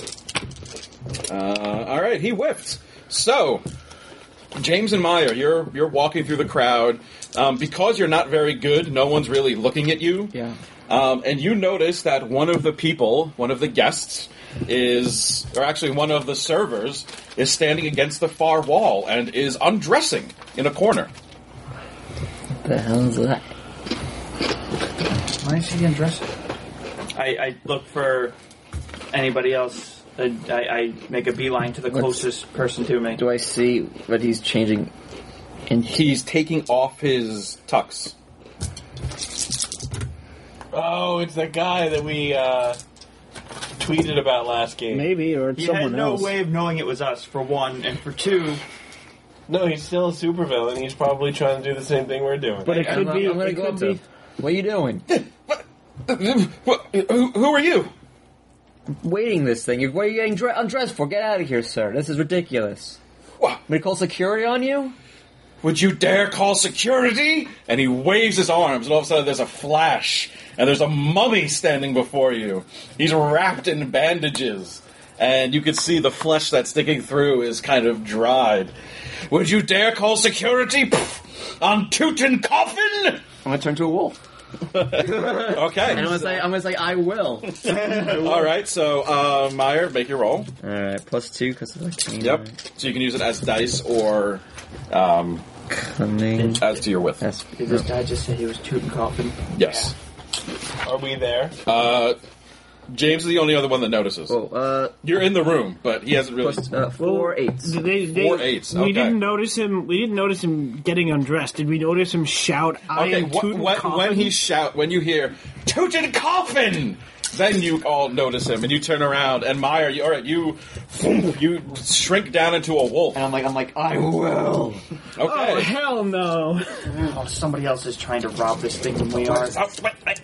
Uh, all right. He whiffed. So, James and Meyer, you're you're walking through the crowd. Um, because you're not very good, no one's really looking at you. Yeah. Um, and you notice that one of the people, one of the guests, is, or actually one of the servers, is standing against the far wall and is undressing in a corner. What the hell is that? Why is he undressing? I, I look for anybody else. I, I, I make a beeline to the closest person to me. Do I see that he's changing? And he's taking off his tux. Oh, it's that guy that we uh, tweeted about last game. Maybe, or He someone had no else. way of knowing it was us, for one, and for two, No, he's still a supervillain. He's probably trying to do the same thing we're doing. But it I'm, could be. I'm gonna it go could up be. to him. What are you doing? Who, who are you? Waiting this thing. What are you getting dre- undressed for? Get out of here, sir. This is ridiculous. What? We call security on you? Would you dare call security? And he waves his arms, and all of a sudden there's a flash, and there's a mummy standing before you. He's wrapped in bandages, and you can see the flesh that's sticking through is kind of dried. Would you dare call security? Pfft, on Tutankhamun? I'm gonna turn to a wolf. Okay. And I'm gonna say, I'm gonna say, I will. All right, so, uh, Meyer, make your roll. Alright, plus two, because it's like... Yep. So you can use it as dice or um, Cunning. as to your width. That's, did this guy just say he was Tutankhamun? Yes. Are we there? Uh, James is the only other one that notices. oh, uh, You're in the room, but he hasn't really... plus, uh, four eights. Did They, they, Four eights, We okay. didn't notice him. We didn't notice him getting undressed. Did we notice him shout, "I Okay, am wh- when, Tutankhamun"? when he shout, when you hear Tutankhamun, then you all notice him, and you turn around, and Meyer, you, all right, you you shrink down into a wolf. And I'm like, I'm like, I will. Oh Okay. hell no! Oh, somebody else is trying to rob this thing when we are. Oh, wait, wait.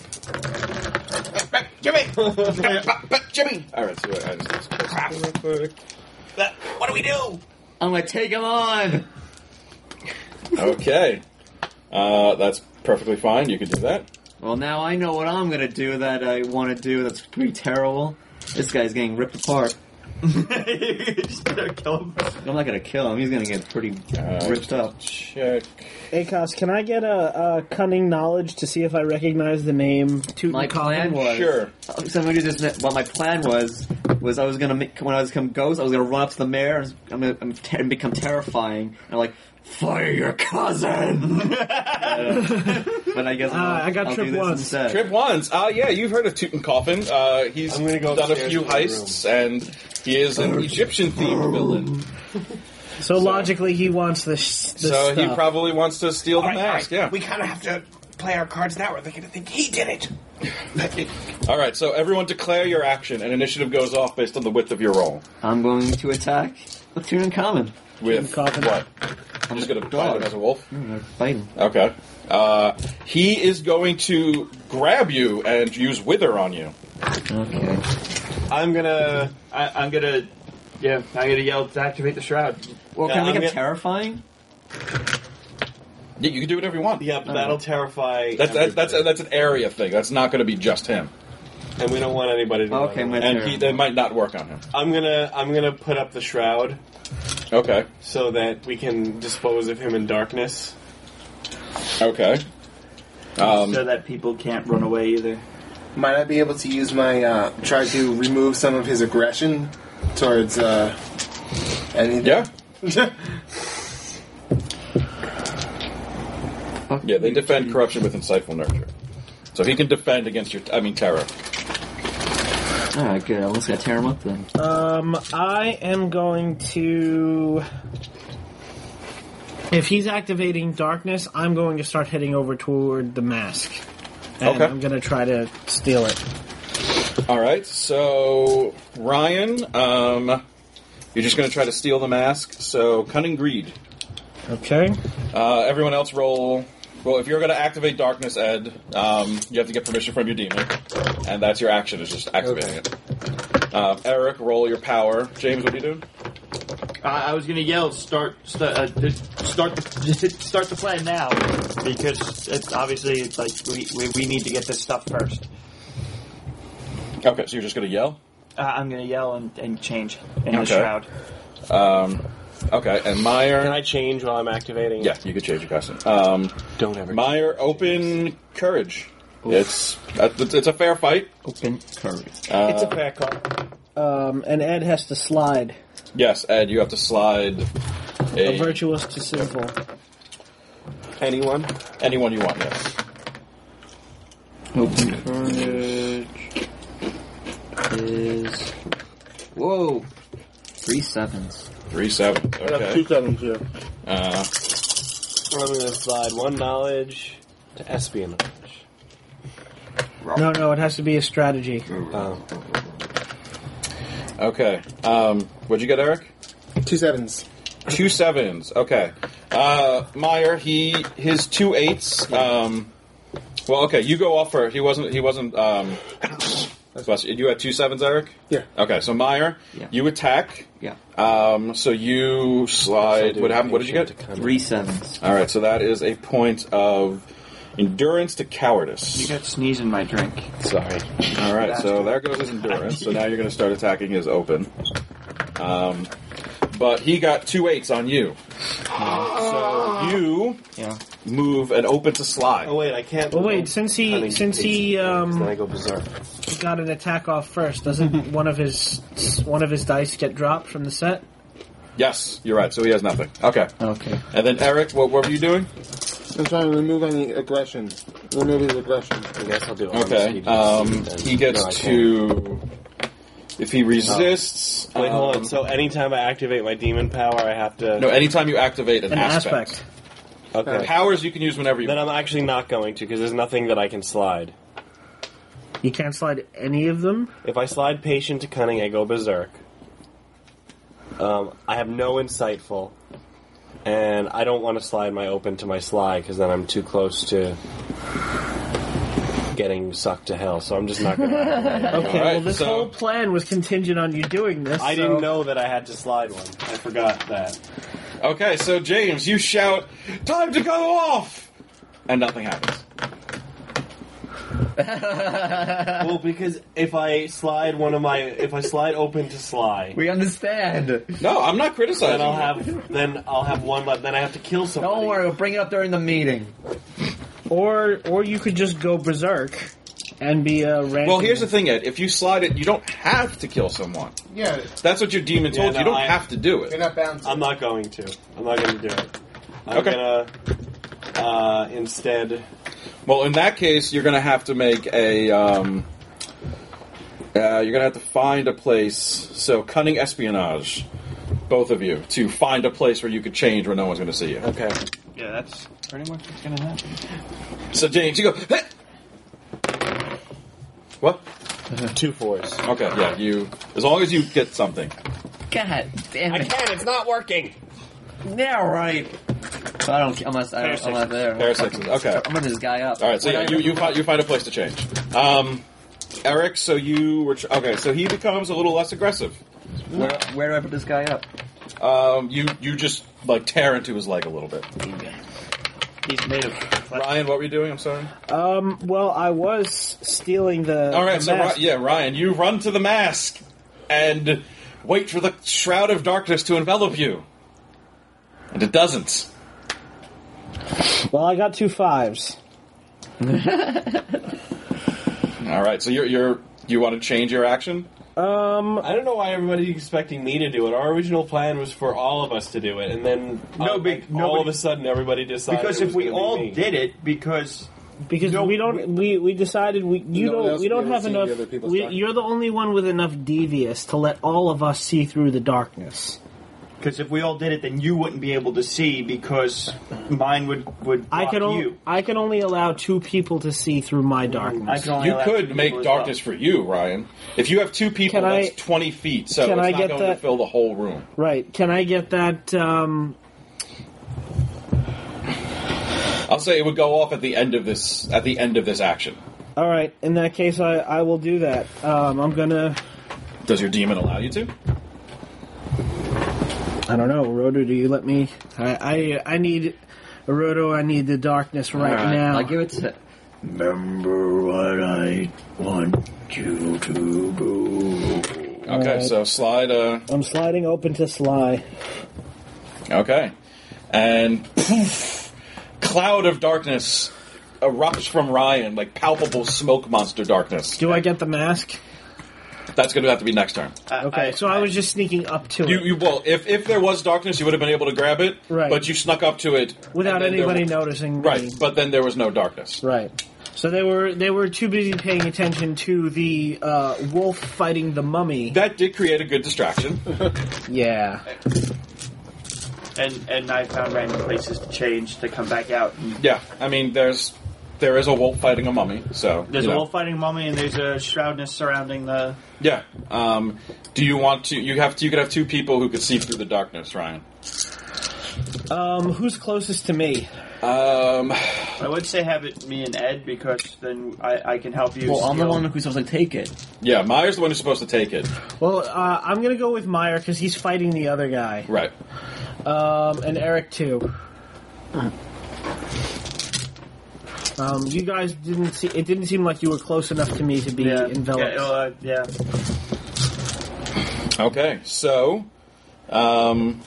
Jimmy! Jimmy! All right, so I just crap. Real quick. What do we do? I'm gonna take him on. Okay, uh, that's perfectly fine. You can do that. Well, now I know what I'm gonna do that I want to do that's pretty terrible. This guy's getting ripped apart. Just gonna kill him. I'm not gonna kill him. He's gonna get pretty Uh, ripped up. Check. Akos, can I get a, a cunning knowledge to see if I recognize the name Tutankhamun? My plan was Sure. So I'm gonna do this. What my plan was was I was gonna make, when I was become ghost, I was gonna run up to the mayor and I'm gonna I'm ter- and become terrifying. And I'm like, fire your cousin. uh, but I guess Uh, I'll, I got I'll trip do this once. instead. Trip ones. Uh, yeah, you've heard of Tutankhamun. Uh, he's I'm gonna go done a upstairs few to my heists, and he is an Egyptian-themed villain. So logically, he wants this. this So he stuff. probably wants to steal the mask, yeah. We kind of have to play our cards now, or they're going to think he did it. All right, so everyone declare your action, and initiative goes off based on the width of your roll. I'm going to attack with Tutankhamun. With Tutankhamun. what? I'm just going to fight him as a wolf? I'm gonna fight him. Okay. Uh, he is going to grab you and use Wither on you. Okay. I'm going to... I, I'm gonna, yeah, I'm gonna yell to activate the shroud. Well, Yeah, can I I'm make him gonna- terrifying? Yeah, you can do whatever you want. Yeah, but that'll terrify That's, that's, that's, everybody. that's an area thing. That's not going to be just him. And we don't want anybody to know Okay, that. my And turn. he, that might not work on him. I'm gonna I'm gonna put up the shroud Okay. so that we can dispose of him in darkness. Okay. Um, so that people can't run away either. Might I be able to use my, uh, try to remove some of his aggression towards, uh, anything? yeah. Yeah. Yeah, they defend corruption with insightful nurture. So he can defend against your, I mean, terror. Alright, good. I'm just gonna tear him up then. Um, I am going to. If he's activating darkness, I'm going to start heading over toward the mask. And Okay. I'm going to try to steal it. All right, so Ryan, um, you're just going to try to steal the mask. So cunning greed. Okay. Uh, everyone else roll. Well, if you're going to activate darkness, Ed, um, you have to get permission from your demon, and that's your action. Is just activating it. Uh, Eric, roll your power. James, what are you doing? Uh, I was gonna yell, start, st- uh, start, the, start the plan now, because it's obviously it's like we, we we need to get this stuff first. Okay, so you're just going to yell. Uh, I'm gonna yell and, and change in the Okay. shroud. Um, okay, and Meyer. Can I change while I'm activating? Yeah, you could change your costume. Um, Don't ever. Meyer, open courage. It's it's a fair fight. Open courage. Uh, It's a fair call. Um, and Ed has to slide. yes, Ed, you have to slide A a, virtuous to sinful. Anyone? anyone you want. Yes. Open courage is whoa, three sevens. Three sevens. I have two Okay. sevens here. Uh, I'm going to slide one knowledge to espionage. No, no, it has to be a strategy. Oh. okay. Um, what'd you get, Eric? Two sevens. Two sevens. Okay. Uh, Meyer, he his two eights. Um, well, okay, you go off first. He wasn't. He wasn't. Um, you had two sevens, Eric. Yeah. Okay, so Meyer, Yeah. you attack. Yeah, Um, so you slide. What happened? What did you get? three sevens. All right, so that is a point of endurance to cowardice. You got sneeze in my drink. Sorry. All right, so there goes his endurance. So now you're going to start attacking his open. Um, but he got two eights on you. So you Yeah. move an open to slide. Oh wait, I can't. Well, wait, since he Cunning since he eights, um, then I go berserk. got an attack off first, doesn't one of his one of his dice get dropped from the set? Yes, you're right. So he has nothing. Okay. Okay. And then Eric, what, what were you doing? I'm trying to remove any aggression. Remove his aggression. I guess I'll do. Okay. Um, he gets to. If he resists. Wait, hold um, on. So anytime I activate my demon power, I have to. No, anytime you activate an, An aspect. aspect. Okay. Powers you can use whenever you Then want. I'm actually not going to because there's nothing that I can slide. You can't slide any of them. If I slide patient to cunning, I go berserk. Um, I have no insightful, and I don't want to slide my open to my sly because then I'm too close to getting sucked to hell. So I'm just not going to. Okay, All right, well, this so- whole plan was contingent on you doing this. I so- didn't know that I had to slide one. I forgot that. Okay, so James, you shout, "Time to go off!" And nothing happens. Well, because if I slide one of my, if I slide open to sly, We understand. No, I'm not criticizing. then I'll you. have, then I'll have one left. Then I have to kill somebody. Don't worry, we'll bring it up during the meeting. Or or you could just go berserk and be a random. Well, here's the thing, Ed. If you slide it, you don't have to kill someone. Yeah, That's what your demon Yeah, told no, you. You don't I- have to do it. you're not bound to. I'm not going to. I'm not going to do it. I'm Okay. gonna uh, instead. Well, in that case, you're going to have to make a. Um, uh, you're going to have to find a place. So, cunning espionage, both of you, to find a place where you could change where no one's going to see you. Okay. Yeah, that's pretty much what's gonna happen. So, James, you go. "Hey!" What? Two fours. Okay, yeah, you. As long as you get something. God damn I it. can. It's not working. Yeah, right. So I don't. Unless I don't, I'm not there. Pair of sixes. Okay. I'm gonna this guy up. All right, so yeah, you you find you find a place to change. Um, Eric, so you were tr- okay. So he becomes a little less aggressive. Where, where do I put this guy up? Um, you you just like tear into his leg a little bit. He's made of. Ryan, what were you doing? I'm sorry. Um. Well, I was stealing the. All right, the so Ri- mask. yeah, Ryan, you run to the mask and wait for the shroud of darkness to envelop you, and it doesn't. Well, I got two fives. All right, so you're you're you want to change your action? Um. I don't know why everybody's expecting me to do it. Our original plan was for all of us to do it, and then No, uh, be- like, all nobody- of a sudden everybody decided. Because it if was we gonna be all me. did it, because Because No, we don't, we, we decided we you No one don't else we will don't be able have to see enough. the other people's We, darkness. you're the only one with enough devious to let all of us see through the darkness. because if we all did it, then you wouldn't be able to see because mine would would I block can only you. I can only allow two people to see through my I darkness. can only You allow two could people make as darkness well. for you, Ryan. If you have two people, Can I- that's twenty feet, so can it's I not get going that- to fill the whole room. Right? Can I get that? Um, I'll say it would go off at the end of this at the end of this action. all right. In that case, I, I will do that. Um, I'm gonna. Does your demon allow you to? I don't know, Roto. Do you let me? I I, I need Roto. I need the darkness right, Alright, now. I'll give it to. Remember what I want you to do. Okay, Alright. so slide. Uh, I'm sliding open to Sly. okay, and poof, cloud of darkness erupts from Ryan, like palpable smoke monster darkness. Do I get the mask? That's going to have to be next turn. I- Okay, I- so I was just sneaking up to You, it you well, if if there was darkness, you would have been able to grab it. Right. But you snuck up to it without and then there anybody w- noticing me. Right. But then there was no darkness. Right. So they were they were too busy paying attention to the uh, wolf fighting the mummy. That did create a good distraction. Yeah. And and I found random places to change to come back out. And Yeah. I mean, there's there is a wolf fighting a mummy. So there's you a know. wolf fighting mummy, and there's a shroudness surrounding the. Yeah. Um, do you want to? You have to. You could have two people who could see through the darkness, Ryan. Um, who's closest to me? Um, I would say have it me and Ed because then I, I can help you. Well, I'm the steal- one who's supposed to take it. yeah, Meyer's the one who's supposed to take it. Well, uh, I'm gonna go with Meyer because he's fighting the other guy. Right. Um, and Eric too. Um, you guys didn't see. It didn't seem like you were close enough to me to be Yeah, enveloped. yeah, uh, yeah. Okay. So, um,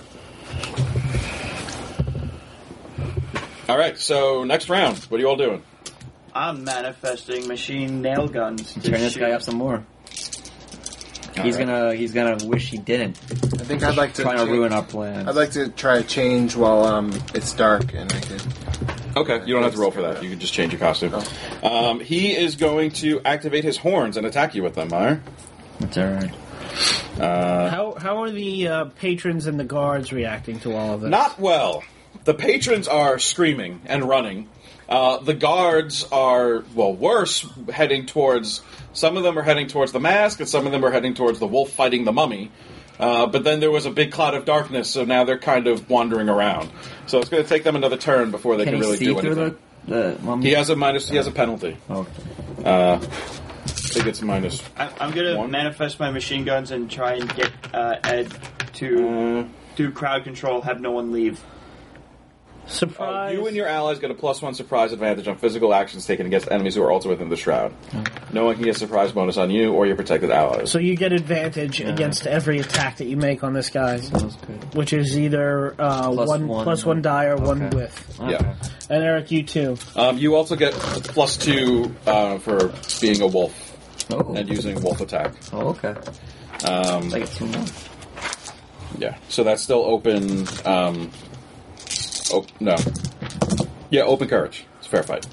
all right. So next round, what are you all doing? I'm manifesting machine nail guns. to Turn this shoot. guy up some more. He's right. gonna he's gonna wish he didn't. I think I'd like to Trying to cha- ruin our plans. I'd like to try to change while um it's dark and I could. Okay, you don't have to roll for that. You can just change your costume. Um, he is going to activate his horns and attack you with them, Meyer. That's alright. How how are the uh, patrons and the guards reacting to all of this? Not well. The patrons are screaming and running. Uh, the guards are, well, worse, heading towards... Some of them are heading towards the mask, and some of them are heading towards the wolf fighting the mummy. Uh, but then there was a big cloud of darkness, so now they're kind of wandering around. So it's going to take them another turn before they Can can, he really see do through anything. the, the mummy? He has a minus. He has a penalty. Oh. Uh, I think it's minus. I, I'm gonna One. manifest my machine guns and try and get uh, Ed to Uh, do crowd control. Have no one leave. Surprise! Uh, you and your allies get a plus one surprise advantage on physical actions taken against enemies who are also within the shroud. No one can get a surprise bonus on you or your protected allies. so you get advantage against every attack that you make on this guy, Sounds good. which is either uh, Plus one, one. plus one die or one Okay. with. Yeah. And Eric, you too. Um, you also get plus two uh, for being a wolf Oh. and using wolf attack. Oh, okay. Um, I get two more. yeah, so that's still open. Um, oh no, yeah, open courage. It's a fair fight.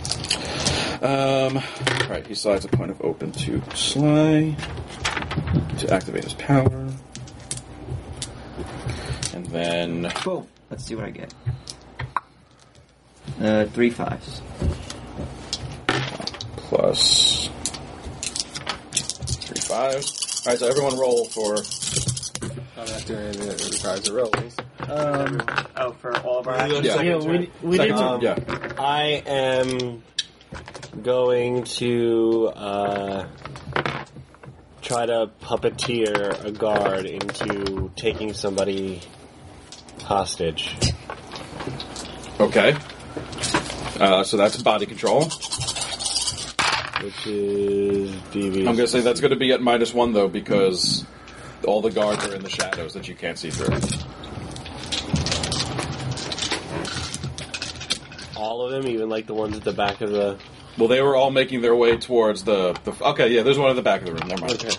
Um, right, he still has a point of open to Sly to activate his power, and then Boom. Let's see what I get. Uh, three fives. plus three fives. All right, so everyone roll for. I'm not doing any of the requires a rolls. Um, Oh, for all of our actions. Yeah. yeah, we, we Second didn't. turn, yeah. I am going to uh, try to puppeteer a guard into taking somebody hostage. Okay. Uh, so that's body control. Which is D V. I'm going to say that's going to be at minus one, though, because all the guards are in the shadows that you can't see through. All of them, even like the ones at the back of the. Well, they were all making their way towards the... the okay, yeah, there's one at the back of the room. Never mind. Okay.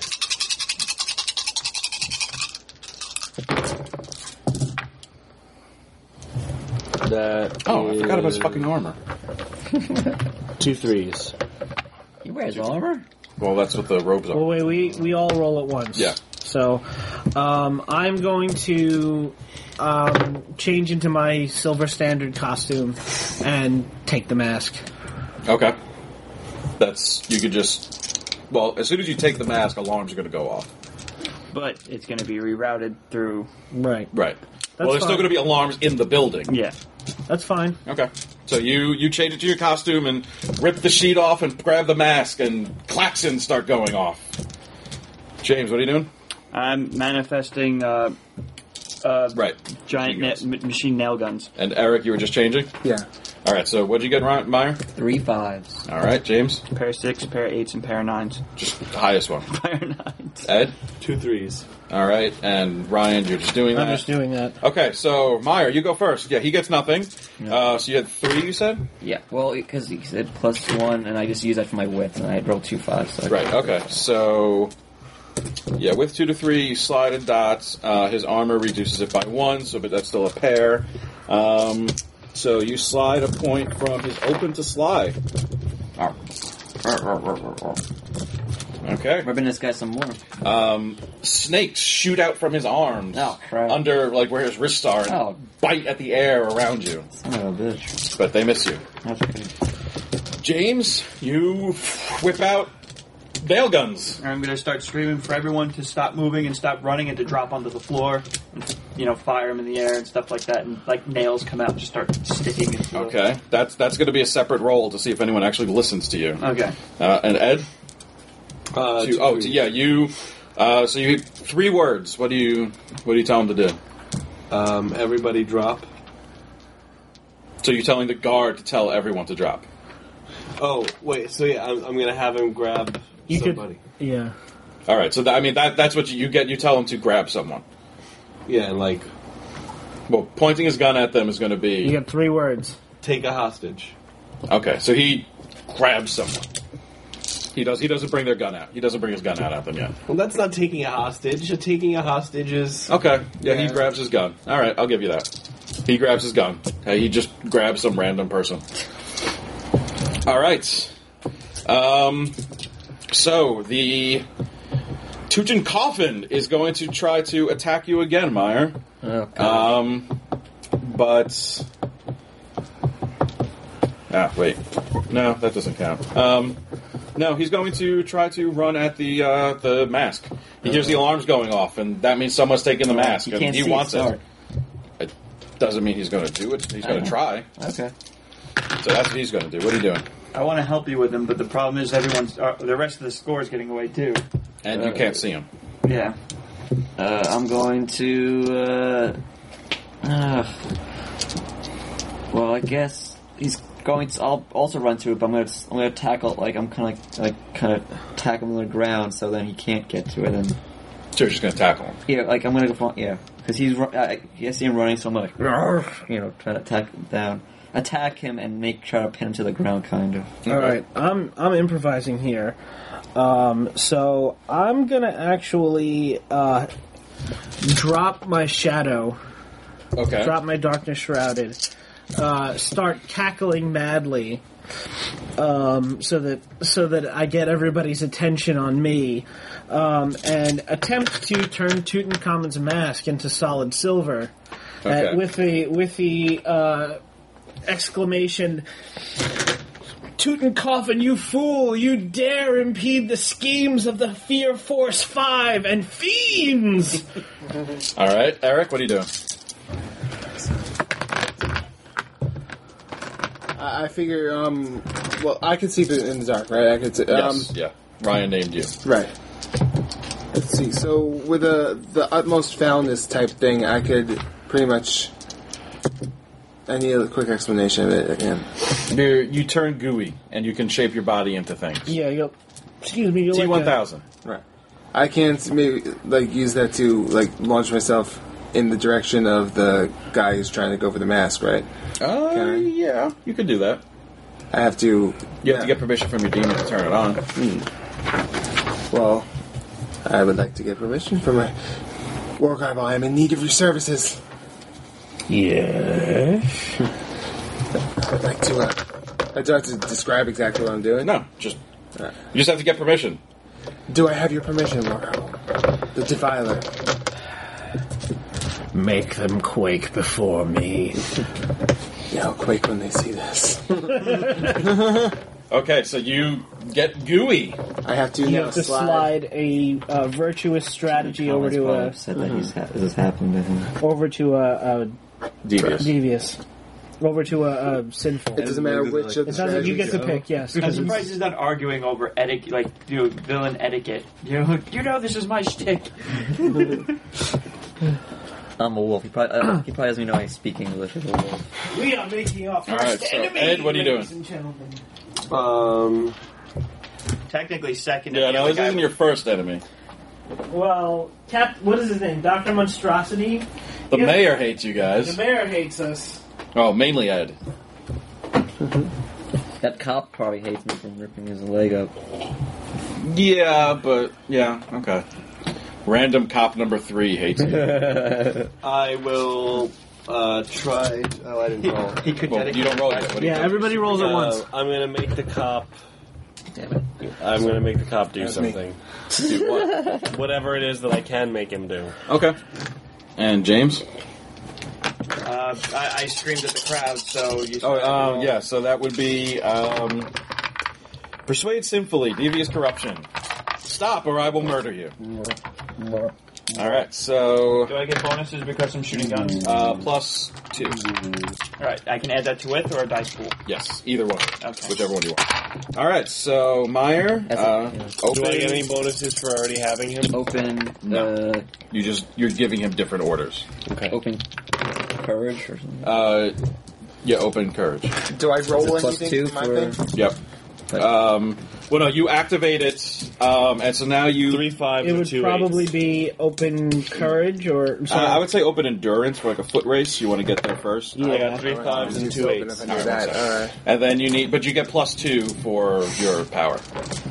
That Oh, I forgot about his is fucking armor. two threes. He wears armor? Well, that's what the robes are. Well, wait, we, we all roll at once. Yeah. So, um, I'm going to um, change into my silver standard costume and take the mask. Okay. That's... You could just... Well, as soon as you take the mask, alarms are going to go off. But it's going to be rerouted through. Right. Right. well, there's still fine. going to be alarms in the building. Yeah. That's fine. Okay. So you, you change it to your costume and rip the sheet off and grab the mask and klaxons start going off. James, what are you doing? I'm manifesting uh, uh, Right. giant Machine na- guns. m- machine nail guns. And Eric, you were just changing? Yeah. All right, so what'd you get, Ryan, Meyer? Three fives. All right, James? Pair of six, pair of eights, and pair of nines. Just the highest one. Pair of nines. Ed? Two threes. All right, and Ryan, you're just doing that? I'm just doing that. Okay, so Meyer, you go first. Yeah, he gets nothing. Uh, so you had three, you said? Yeah, well, because he said plus one, and I just use that for my width, and I rolled two fives. So I- Right, okay. So, yeah, with two to three, you slide in dots. Uh, his armor reduces it by one, so but that's still a pair. Um, so you slide a point from his open to slide. Okay. Ribbing this guy some more. Um, snakes shoot out from his arms. Oh, crap. Under, like, where his wrists are and Oh. bite at the air around you. Son of a bitch. But they miss you. That's good. James, you whip out nail guns. I'm going to start screaming for everyone to stop moving and stop running and to drop onto the floor and, you know, fire them in the air and stuff like that. And, like, nails come out and just start sticking into the- Okay. That's that's going to be a separate roll to see if anyone actually listens to you. Okay. Uh, and Ed? Uh, Two- two oh, threes. yeah, you... Uh, so you three words. What do you what do you tell them to do? Um, everybody drop. So you're telling the guard to tell everyone to drop. Oh, wait, so yeah, I'm, I'm going to have him grab You could- somebody. Yeah. All right. So that, I mean that that's what you, you get. You tell them to grab someone. Yeah, and, like, Well, pointing his gun at them is going to be You get three words. take a hostage. okay. So he grabs someone. He does. He doesn't bring their gun out. He doesn't bring his gun out at them yet. Well, that's not taking a hostage. Taking a hostage is... Okay. Yeah, he Yeah. grabs his gun. All right, I'll give you that. He grabs his gun. Hey, he just grabs some random person. All right. Um. So the Tutankhamun is going to try to attack you again, Meyer. Okay. Um. But. Ah, wait. No, that doesn't count. Um. No, he's going to try to run at the uh, the mask. He hears the alarms going off, and that means someone's taking the mask, He and can't he see wants it. it. It doesn't mean he's going to do it. He's going to try. Okay. So that's what he's going to do. What are you doing? I want to help you with them, but the problem is everyone's... Uh, the rest of the score is getting away, too. And you can't see him. Yeah. Uh, I'm going to. Uh, uh, well, I guess he's going to. I'll also run to it, but I'm going to. I'm going to tackle. Like I'm kind of like kind of tackle him on the ground, so then he can't get to it. And So you're just going to tackle him. yeah, like I'm going to go. For, yeah, because he's. ru- I, I see him running, so I'm like, you know, trying to attack him down, attack him, and make try to pin him to the ground, kind of. All right, I'm I'm improvising here. Um, so I'm gonna actually uh, drop my shadow, Okay. drop my darkness shrouded, uh, start cackling madly, um, so that so that I get everybody's attention on me, um, and attempt to turn Tutankhamun's mask into solid silver, Okay. uh, with the with the uh, exclamation. Tutankhamun, you fool! You dare impede the schemes of the Fear Force Five and fiends! All right. Eric, what are you doing? I I figure, um, well, I can see in the dark, right? I could see, um, Yes. Yeah. Ryan named you. right. Let's see. So with the the utmost foulness type thing, I could pretty much. I need a quick explanation of it again. You you turn gooey, and you can shape your body into things. Yeah, you'll. Excuse me, you're T like one a- thousand. Right. I can't maybe like use that to like launch myself in the direction of the guy who's trying to go for the mask, right? Uh, Can I? yeah, you could do that. I have to. You have to get permission from your demon to turn it on. Well, I would like to get permission from my war rival. I am in need of your services. Yeah. I'd like to. Uh, I do have to describe exactly what I'm doing. No, just Alright. you just have to get permission. Do I have your permission, war rival? The Defiler. Make them quake before me. Yeah, I'll quake when they see this. Okay, so you get gooey. I have to You now have to slide. slide a uh, virtuous strategy over to a said that he's ha- this has happened to him. over to a, a Devious. devious, over to a, a sinful. It doesn't matter which of the It sounds like you get to strategies. pick. Yes, I'm because surprised it's, he's not arguing over etiquette, like you know, villain etiquette. You know, you know, this is my shtick. I'm a wolf. He probably, uh, he probably doesn't even know I speak English as a wolf. We are making our first right, so, enemy, Ed, what are you ladies doing? and gentlemen. Um, Technically second. Yeah, if the no, other this guy- isn't your first enemy. Well, Cap, what is his name? Doctor Monstrosity? The Yeah. mayor hates you The guys. mayor hates us. Oh, mainly Ed. That cop probably hates me from ripping his leg up. Yeah, but yeah, okay. Random cop number three hates you. I will uh, try. Oh, I didn't roll. He could Well, dedicate you don't roll yet. What do you Yeah, do? everybody rolls at Uh, once. I'm gonna make the cop. Damn it. I'm gonna make the cop do That's me. something. Do what? Whatever it is that I can make him do. Okay. And James? Uh, I, I screamed at the crowd, so you. Oh, um, yeah, so that would be um, persuade sinfully, devious corruption. Stop, or I will murder you. All right, so Do I get bonuses because I'm shooting guns? uh, plus two. All right, I can add that to with or a dice pool. Yes, either one, Okay. whichever one you want. All right, so Meyer, That's uh, it, yeah. open. Do I get any bonuses for already having him? Open, No. uh, You just you're giving him different orders. Okay. open courage or something. Uh, yeah, open courage. Do I roll Is it plus anything two for my for- thing? Yep. Um, well, no, you activate it, um, and so now you. Three fives It or would two probably eights. be open courage or. Uh, Sorry. I would say open endurance for like a foot race. You want to get there first. Yeah. I got three fives and Just two open eights. if I do All right, that. one second. All right. And then you need, but you get plus two for your power.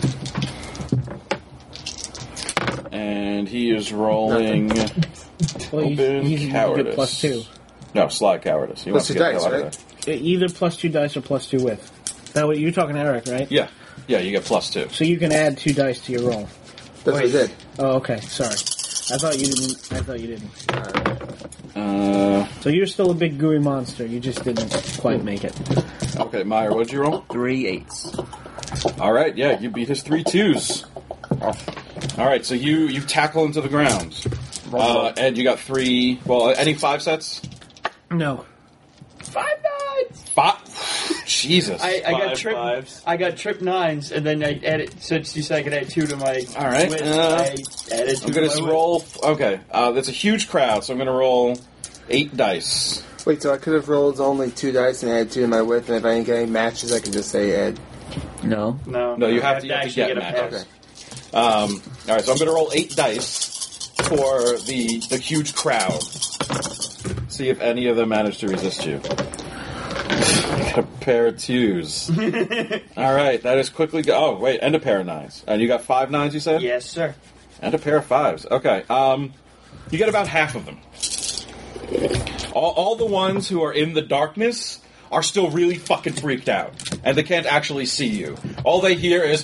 And he is rolling. well, you, open you, you cowardice. get plus two. No, sly cowardice. He wants Plus to two get the dice, hell out of right? there. Either plus two dice or plus two with. That way, you're talking to Eric, right? Yeah, yeah, you get plus two. So you can add two dice to your roll. That's what I did. Oh, okay. Sorry. I thought you didn't. I thought you didn't. Uh, So you're still a big gooey monster. You just didn't quite make it. okay, Meyer, what'd you roll? Three eights. All right, yeah, you beat his three twos. All right, so you you tackle him to the ground. Uh, Ed, you got three. Well, any five sets? No. Five nines. Five. Jesus. I, I got Five trip. fives. I got trip nines, and then I added. Since you said I could add two to my. All right, Wit, uh, I added two I'm gonna to my roll. Okay, uh, that's a huge crowd, so I'm gonna roll eight dice. Wait, so I could have rolled only two dice and add two to my width, and if I didn't get any matches, I could just say Ed. No. Wit. No, No, you have to, you have to actually get a matches. pass. Um, all right, so I'm gonna roll eight dice for the the huge crowd. See if any of them manage to resist you. A pair of twos. All right, that is quickly go. Oh wait, and a pair of nines. And you got five nines, you said? Yes, sir. And a pair of fives. Okay. Um, you get about half of them. All, all the ones who are in the darkness are still really fucking freaked out, and they can't actually see you. All they hear is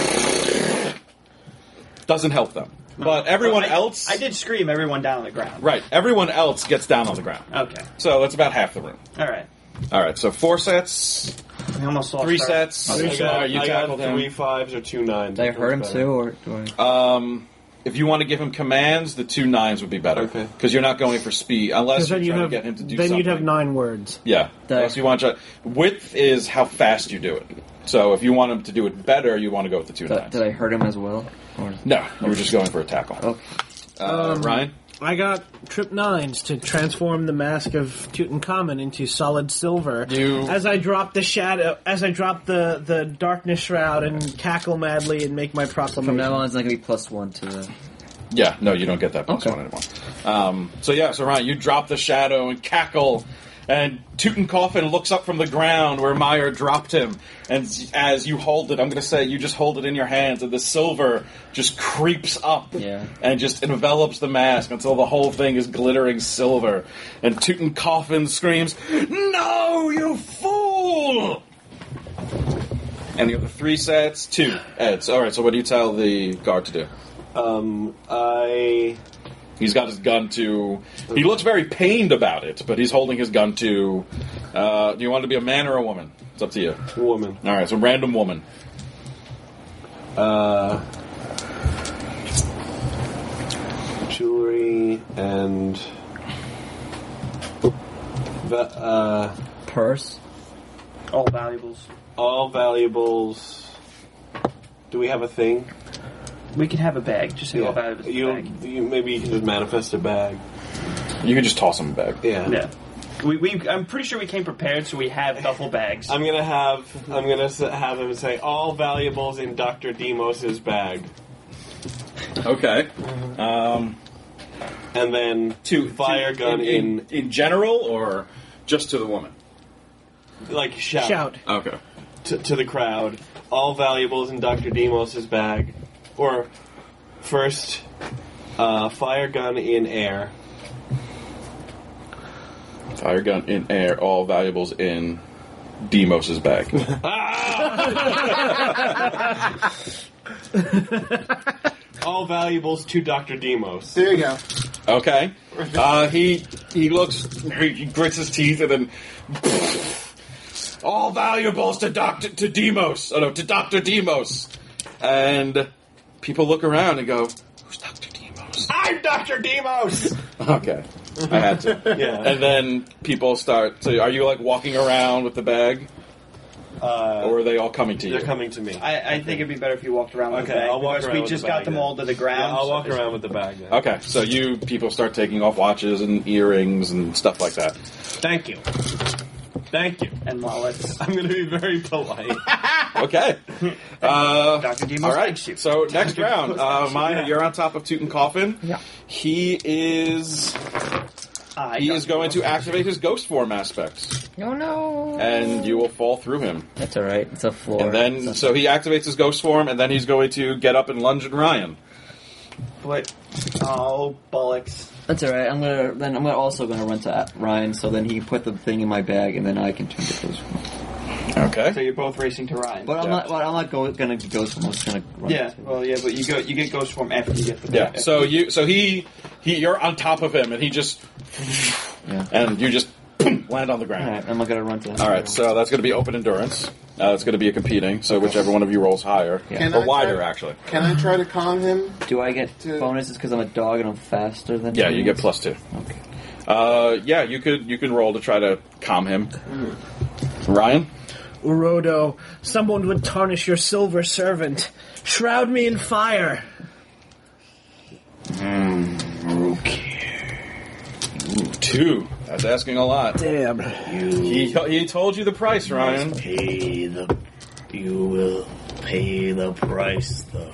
doesn't help them. But everyone Well, I- else, I did scream everyone down on the ground. right? Everyone else gets down on the ground. Okay. So that's about half the room. All right. All right. So four sets, I almost lost three our- sets. I got, All right, you I got tackled three him. fives or two nines. Did I hurt him Better. too, or do I? Um, if you want to give him commands, the two nines would be better. Okay. Because you're not going for speed unless Because you're then you trying have to get him to do then something. you'd have nine words. Yeah. That- Unless you want to. Width is how fast you do it. So if you want him to do it better, you want to go with the two Did, nines. did I hurt him as well? Or No, you were just going for a tackle. okay. Uh, Um, Ryan? I got trip nines to transform the mask of Tutankhamun into solid silver. You- As I drop the shadow, as I drop the, the darkness shroud and cackle madly and make my proclamation. From now on, it's not gonna be plus one to the. Yeah, no, you don't get that plus Okay. one anymore. Um, so yeah, so Ryan, you drop the shadow and cackle, and Tutankhamun looks up from the ground where Meyer dropped him, and as you hold it, I'm going to say you just hold it in your hands, and the silver just creeps up Yeah. and just envelops the mask until the whole thing is glittering silver, and Tutankhamun screams, "No, you fool!" And the other three sets, two. Eds. All right, so what do you tell the guard to do? Um, I He's got his gun to... He looks very pained about it, but he's holding his gun to... Uh, do you want it to be a man or a woman? It's up to you. woman. All right, so random woman. Uh, jewelry and the, uh, Purse? All valuables. all valuables. Do we have a thing? We can have a bag. Just say all valuables. in the You, bag. you maybe you can just manifest a bag. You can just toss them back. Yeah. Yeah. We, we, I'm pretty sure we came prepared, so we have duffel bags. I'm gonna have I'm gonna s- have him say all valuables in Doctor Demos's bag, Okay. Um, and then to fire to- gun in, in, in general, or just to the woman? like shout, Shout. Okay. To, to the crowd. All valuables in Doctor Demos's bag, or first uh, fire gun in air. Fire gun in air. All valuables in Demos's bag. All valuables to Doctor Demos. There you go. Okay. Uh, he he looks. He grits his teeth and then. All valuables to Doctor to Demos. Oh no, to Doctor Demos. And people look around and go, "Who's Doctor Demos?" I'm Doctor Demos. Okay, I had to. Yeah. And then people start. So, are you like walking around with the bag, Uh, or are they all coming to you? they're coming to me. I, I think it'd be better if you walked around with Okay, the bag. I'll walk because around we with just the got bag them then. all to the ground. Yeah, I'll so walk there's- around with the bag then. Okay, so you people start taking off watches and earrings and stuff like that. Thank you. Thank you. And wallets. I'm going to be very polite. Okay. Uh, Doctor Demos all right. likes you. So next round, uh, Maya, Yeah. you're on top of Tutankhamun. Yeah. He is I he got is going to activate his ghost form aspect, Oh no! and you will fall through him. That's all right. It's a floor. And then, It's so he activates his ghost form, and then he's going to get up and lunge at Ryan. What? Oh, bollocks. That's all right. I'm gonna then I'm gonna also gonna run to Ryan, so then he can put the thing in my bag, and then I can turn to ghost form. So Okay. you're both racing to Ryan. But I'm Yeah. not. But I'm not go, gonna ghost form. I'm just gonna run. Yeah, to- well, yeah, but you go, you get ghost form after you get the Yeah. bag. So you, so he, he, you're on top of him, and he just, Yeah. and you just boom, land on the All ground. right. I'm not gonna run to him. All right, so that's going to be open endurance. Uh, it's going to be a competing, so whichever one of you rolls higher, Yeah. or I wider, try- actually. Can I try to calm him? Do I get To- bonuses because I'm a dog and I'm faster than? Yeah, him? you get plus two. Okay. Uh, yeah, you could you can roll to try to calm him. Ryan, Urodo, someone would tarnish your silver servant. Shroud me in fire. two. That's asking a lot. Damn. He he told you the price, Ryan. Pay the. You will pay the price, though.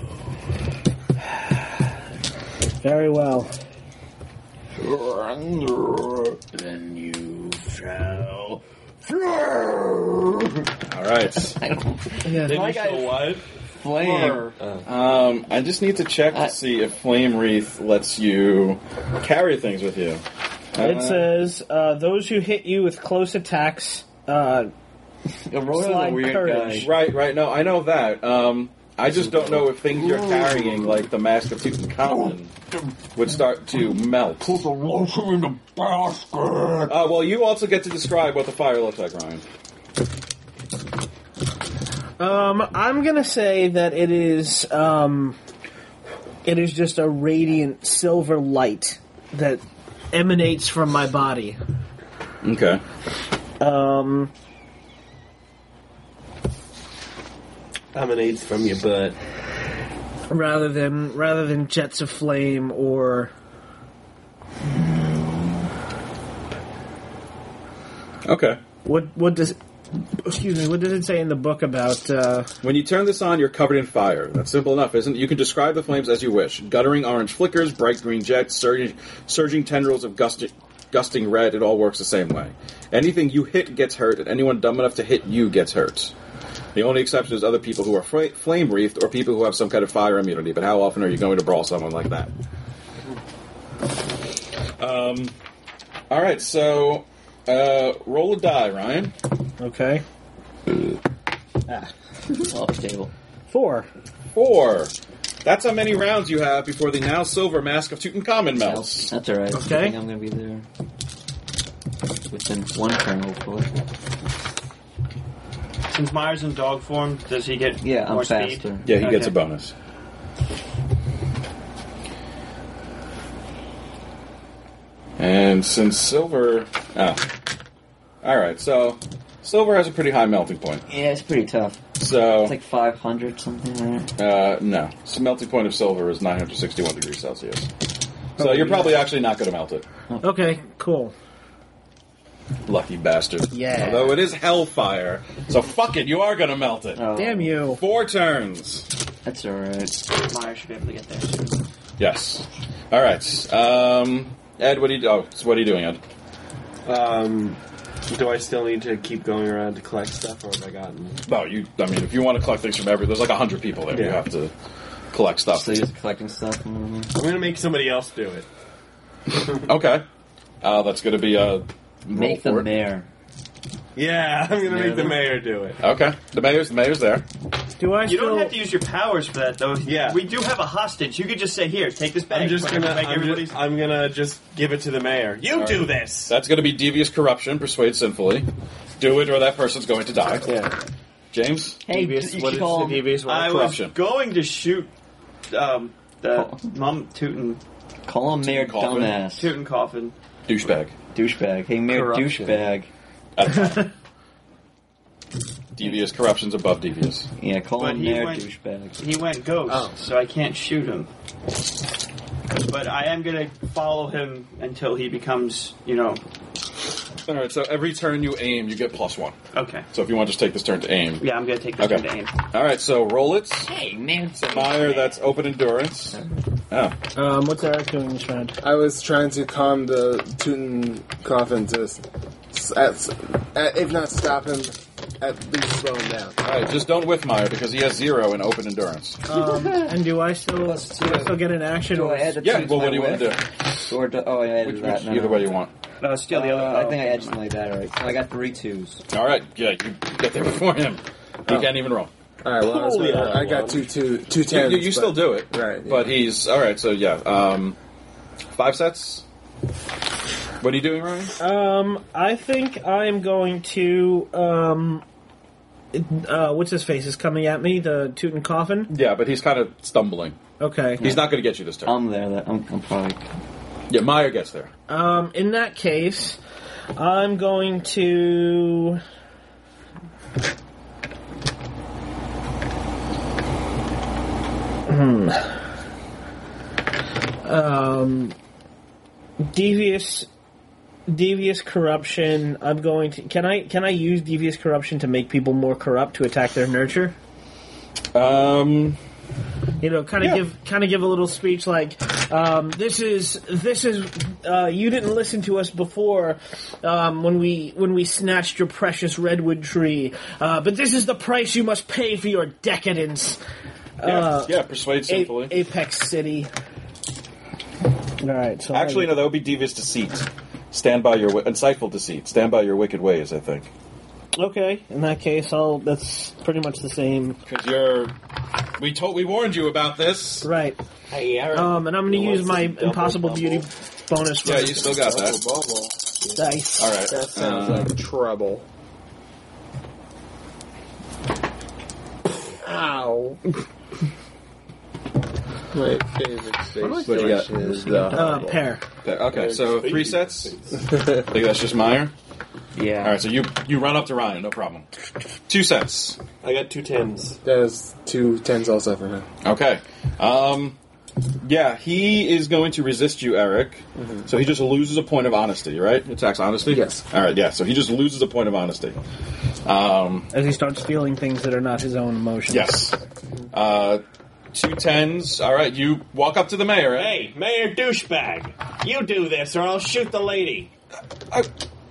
Very well. Then you shall. All right. I don't. Yeah. Then My you guy- shall what? Flame. Um, I just need to check to I- see if Flame Wreath lets you carry things with you. It Uh, says uh, those who hit you with close attacks. Uh, Roto's a Slide weird courage. guy. Right, right. No, I know that. Um, I just don't know if things you're carrying, like the Mask of Tutankhamun, would start to melt. Put the lotion in the basket. Uh, well, you also get to describe what the fire looks like, Ryan. um, I'm gonna say that it is. Um, it is just a radiant silver light that emanates from my body. Okay. Um, Emanates from your butt. rather than rather than jets of flame or Okay. what what does excuse me what does it say in the book about uh, When you turn this on, you're covered in fire. That's simple enough, isn't it? You can describe the flames as you wish. Guttering orange flickers, bright green jets, surging, surging tendrils of gusting, gusting red, it all works the same way. Anything you hit gets hurt, and anyone dumb enough to hit you gets hurt. The only exception is other people who are fl- flame-wreathed or people who have some kind of fire immunity, but how often are you going to brawl someone like that? Um, all right, so uh, roll a die, Ryan. okay Off the table. four. Four. That's how many rounds you have before the now silver Mask of Tutankhamun melts. That's all right. Okay. I think I'm gonna be there within one turn, hopefully. Since Myers in dog form, does he get Yeah, I'm more faster. speed? Yeah, he gets a Okay. bonus. And since silver... Ah. Alright, so silver has a pretty high melting point. Yeah, it's pretty tough. So, It's like five hundred something, right? uh, no. So melting point of silver is nine hundred sixty-one degrees Celsius. So you're probably actually not going to melt it. Okay, cool. Lucky bastard. Yeah. Although it is hellfire, so fuck it, you are going to melt it. Oh, Damn you. Four turns. That's alright. Meyer should be able to get there soon. Yes. All right. Um, Ed, what are you? Oh, so what are you doing, Ed? Um, do I still need to keep going around to collect stuff, or have I gotten? No, you. I mean, if you want to collect things from every, there's like a hundred people there. You Yeah. have to collect stuff. So you're just collecting stuff? Mm-hmm. I'm going to make somebody else do it. Okay. Uh, that's going to be a Make roll the for it. mayor. Yeah, I'm going to make the mayor do it. Okay. The mayor's the mayor's there. Do I You still... don't have to use your powers for that, though. Yeah. We do have a hostage. You could just say, here, take this bag. I'm just gonna. Make I'm, everybody's... just, I'm gonna just give it to the mayor. You do this. That's going to be devious corruption. Persuade sinfully. Do it, or that person's going to die. Yeah. James. Hey, Devious, you what should is call the him... devious one? I was corruption. going to shoot um, the Oh. Mum Tootin, Call him Mayor Coffin. Dumbass. Tootin Coffin. Douchebag. Douchebag. Hey, Mayor Corruption. Douchebag. Devious corruption's above devious. Yeah, call But him he Mayor went- Douchebag. He went ghost, Oh. so I can't shoot him. But I am going to follow him until he becomes, you know... All right. So every turn you aim, you get plus one. Okay. So if you want to just take this turn to aim. Yeah, I'm going to take this Okay. turn to aim. All right. So roll it. Hey, man. Meyer, that's open endurance. Oh. Um, what's Eric doing this round? I was trying to calm the Tootin coffin to, s- at, at, if not stop him, at least slow him down. All right. Just don't whiff Meyer because he has zero in open endurance. Um, and do I still do I still get an action? Do Or I add the Yeah. two Well, to what do you my want to do? whiff? Or do, oh, I added Which, that. which, no, either no. way you want. No, steal the Uh, other... I think I added something like that, alright. So I got three twos. All right. Yeah. You get there before him. He can't even roll. Alright, well, I, was Holy gonna- I hell, got wow. two, two, two You, tens. you, you still but- do it. Right, yeah. But he's all right. So yeah. Um, five sets. What are you doing, Ryan? Um, I think I am going to um, uh, what's his face is coming at me. The Tootin Coffin. Yeah, but he's kind of stumbling. Okay. He's not going to get you this turn. I'm there. That I'm, I'm probably... Yeah, Meyer gets there. Um, in that case, I'm going to. Hmm. Um, devious, devious corruption. I'm going to. Can I? Can I use devious corruption to make people more corrupt to attack their nurture? Um, You know, kind of Yeah. give, kind of give a little speech like, um, "This is, this is, uh, you didn't listen to us before um, when we when we snatched your precious redwood tree, uh, but this is the price you must pay for your decadence." yeah, Uh, yeah. Persuade A- sinfully. Apex City. All right, so Actually, no, that would be devious deceit. Stand by your wi- insightful deceit. Stand by your wicked ways. I think okay. In that case, I'll. That's pretty much the same. because you're. We told we warned you about this. Right. Hey, Aaron. Um, and I'm going to use my impossible beauty bonus for Yeah, you still got that. dice. All right. That sounds Uh, like trouble. Ow. My favorite What do you got? station is Uh, the pair. Okay, so three sets. I think that's just Meyer. Yeah. All right, so you you run up to Ryan, no problem. Two sets. I got two tens. There's two tens also for him. Okay. Um, yeah, he is going to resist you, Eric. So he just loses a point of honesty, right? Attacks honesty? Yes. All right, yeah, so he just loses a point of honesty. Um, As he starts feeling things that are not his own emotions. yes. Uh, two tens. All right, you walk up to the mayor. Eh? Hey, Mayor Douchebag, you do this or I'll shoot the lady. I-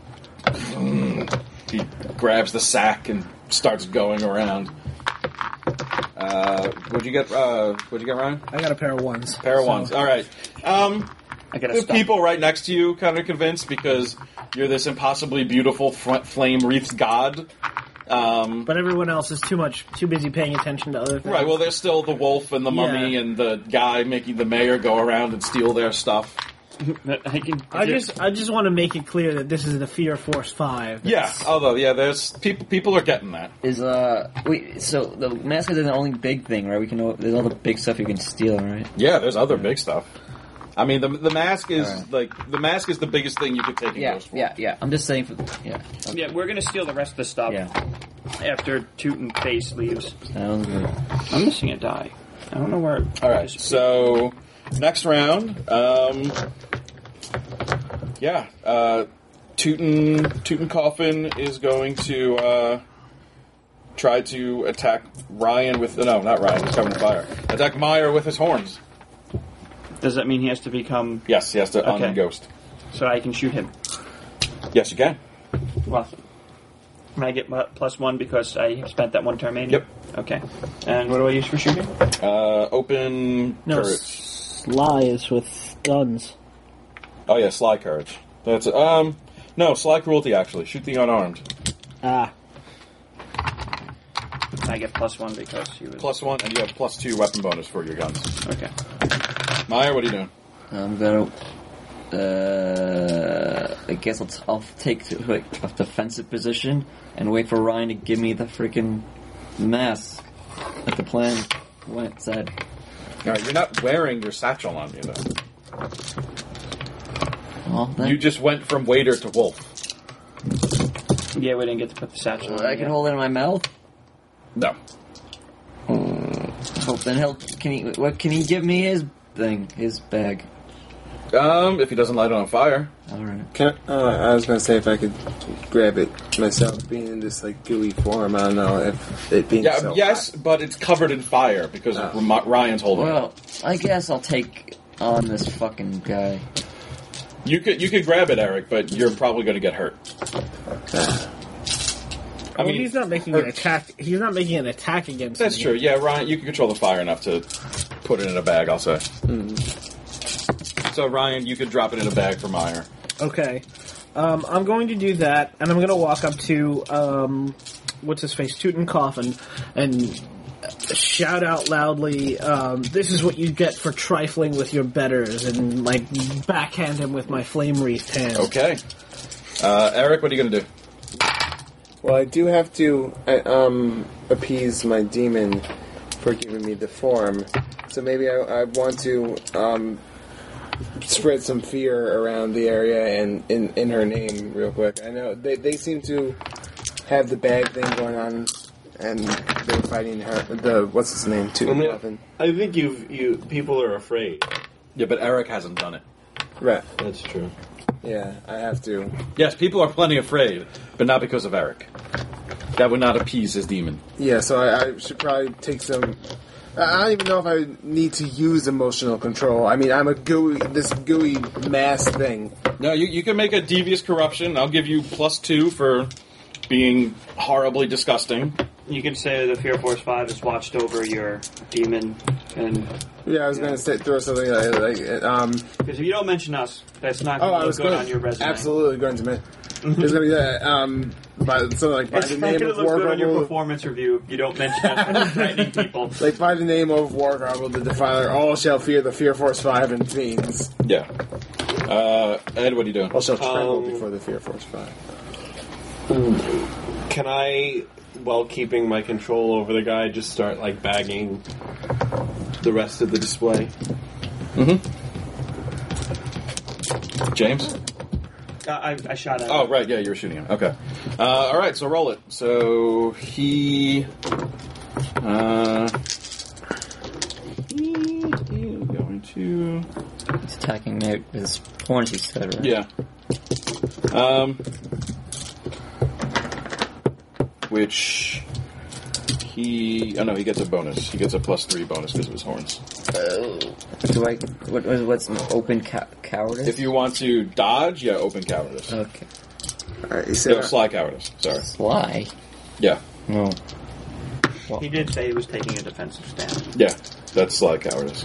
He grabs the sack and starts going around. Uh, what'd you get? Uh, what'd you get, Ryan? I got a pair of ones. Pair of so- ones. All right. Um, I gotta the stop. people right next to you kind of convinced because you're this impossibly beautiful fr- flame-wreathed god. Um, But everyone else is too much, too busy paying attention to other things. right. Well, there's still the wolf and the mummy Yeah. and the guy making the mayor go around and steal their stuff. I can. I just, I just want to make it clear that this is the Fear Force Five. Yeah. Although, yeah, there's people. People are getting that. Is, uh... Wait, so the mask is the only big thing, right? We can... There's all the big stuff you can steal, right? Yeah. There's other big stuff. I mean, the the mask is Alright. like the mask is the biggest thing you could take in Yeah, Ghost yeah, yeah. I'm just saying for... Yeah. Okay. Yeah, we're gonna steal the rest of the stuff Yeah. after Tootin Face leaves. Sounds good. I'm missing a die. I don't know where. All right. So next round, um, yeah, uh, Teuton, Teutocoffin is going to uh, try to attack Ryan with... No, not Ryan, he's covered in fire. Attack Meyer with his horns. Does that mean he has to become... Yes, he has to Okay. un-ghost. So I can shoot him? Yes, you can. Well, can I get mu- plus one because I spent that one turn mania? Yep. Okay. And what do I use for shooting? Uh, open No, courage. Sly is with guns. Oh yeah, sly courage. That's um no sly cruelty actually. Shoot the unarmed. Ah. I get plus one because he was... Plus one, and you have plus two weapon bonus for your guns. Okay. Meyer, what are you doing? I'm gonna. Uh, I guess I'll, t- I'll take to, like, a defensive position and wait for Ryan to give me the freaking mask like the plan went said. All right, you're not wearing your satchel on you though. Well, then, You just went from waiter to wolf. Yeah, we didn't get to put the satchel on. I can yet. hold it in my mouth. No. Hope then he'll. Can he? What can he give me? His thing, his bag. Um, if he doesn't light it on fire. All right. Can I, uh, I was gonna say if I could grab it myself, being in this like gooey form. I don't know if it being Yeah, so yes, hot. but it's covered in fire because Oh. Rem- Ryan's holding it. Well, I guess I'll take on this fucking guy. You could you could grab it, Eric, but you're probably going to get hurt. I Well, mean, he's not making an attack. He's not making an attack against. that's me. true. Yeah, Ryan, you can control the fire enough to put it in a bag. I'll say. So Ryan, you could drop it in a bag for Meyer. Okay. Um, I'm going to do that, and I'm going to walk up to um, what's his face, Teutocoffin, and shout out loudly, um, "This is what you get for trifling with your betters," and like backhand him with my flame wreathed hand. Okay. Uh, Eric, what are you going to do? Well, I do have to uh, um, appease my demon for giving me the form, so maybe I, I want to um, spread some fear around the area and in, in her name real quick. I know they they seem to have the bag thing going on, and they're fighting her. The what's his name? Too. I mean, I think you've you people are afraid. Yeah, but Eric hasn't done it. Right. That's true. Yeah, I have to. Yes, people are plenty afraid, but not because of Eric. That would not appease his demon. Yeah, so I, I should probably take some. I don't even know if I need to use emotional control. I mean, I'm a gooey, this gooey mass thing. No, you, you can make a devious corruption. I'll give you plus two for being horribly disgusting. You can say the Fear Force five has watched over your demon, and Yeah, I was going to throw something like, like um. because if you don't mention us, that's not Oh, going I to was look good going on your resume. absolutely going to. Mention. It's going to be that um. By something like by It's the not name going of to look good on your Wargarble. performance review if you don't mention us when you're threatening people. Like by the name of Wargarble, the Defiler, all shall fear the Fear Force Five and fiends. Yeah. Uh, Ed, what are you doing? All shall tremble Um, before the Fear Force Five. Can I, while keeping my control over the guy, just start like bagging the rest of the display? James? Uh, I, I shot at him. Oh, right, yeah, you were shooting him. Okay. Uh, all right, so roll it. So he... Uh, he is going to... He's attacking me with his horns, he said, right? Yeah. Um, which he... Oh, no, he gets a bonus. He gets a plus three bonus because of his horns. Oh. Do I... What, what's open cow- cowardice? If you want to dodge, yeah, open cowardice. Okay. All right, he No, said. sly cowardice. Sorry. Sly? Yeah. No. He did say he was taking a defensive stand. Yeah, that's sly cowardice.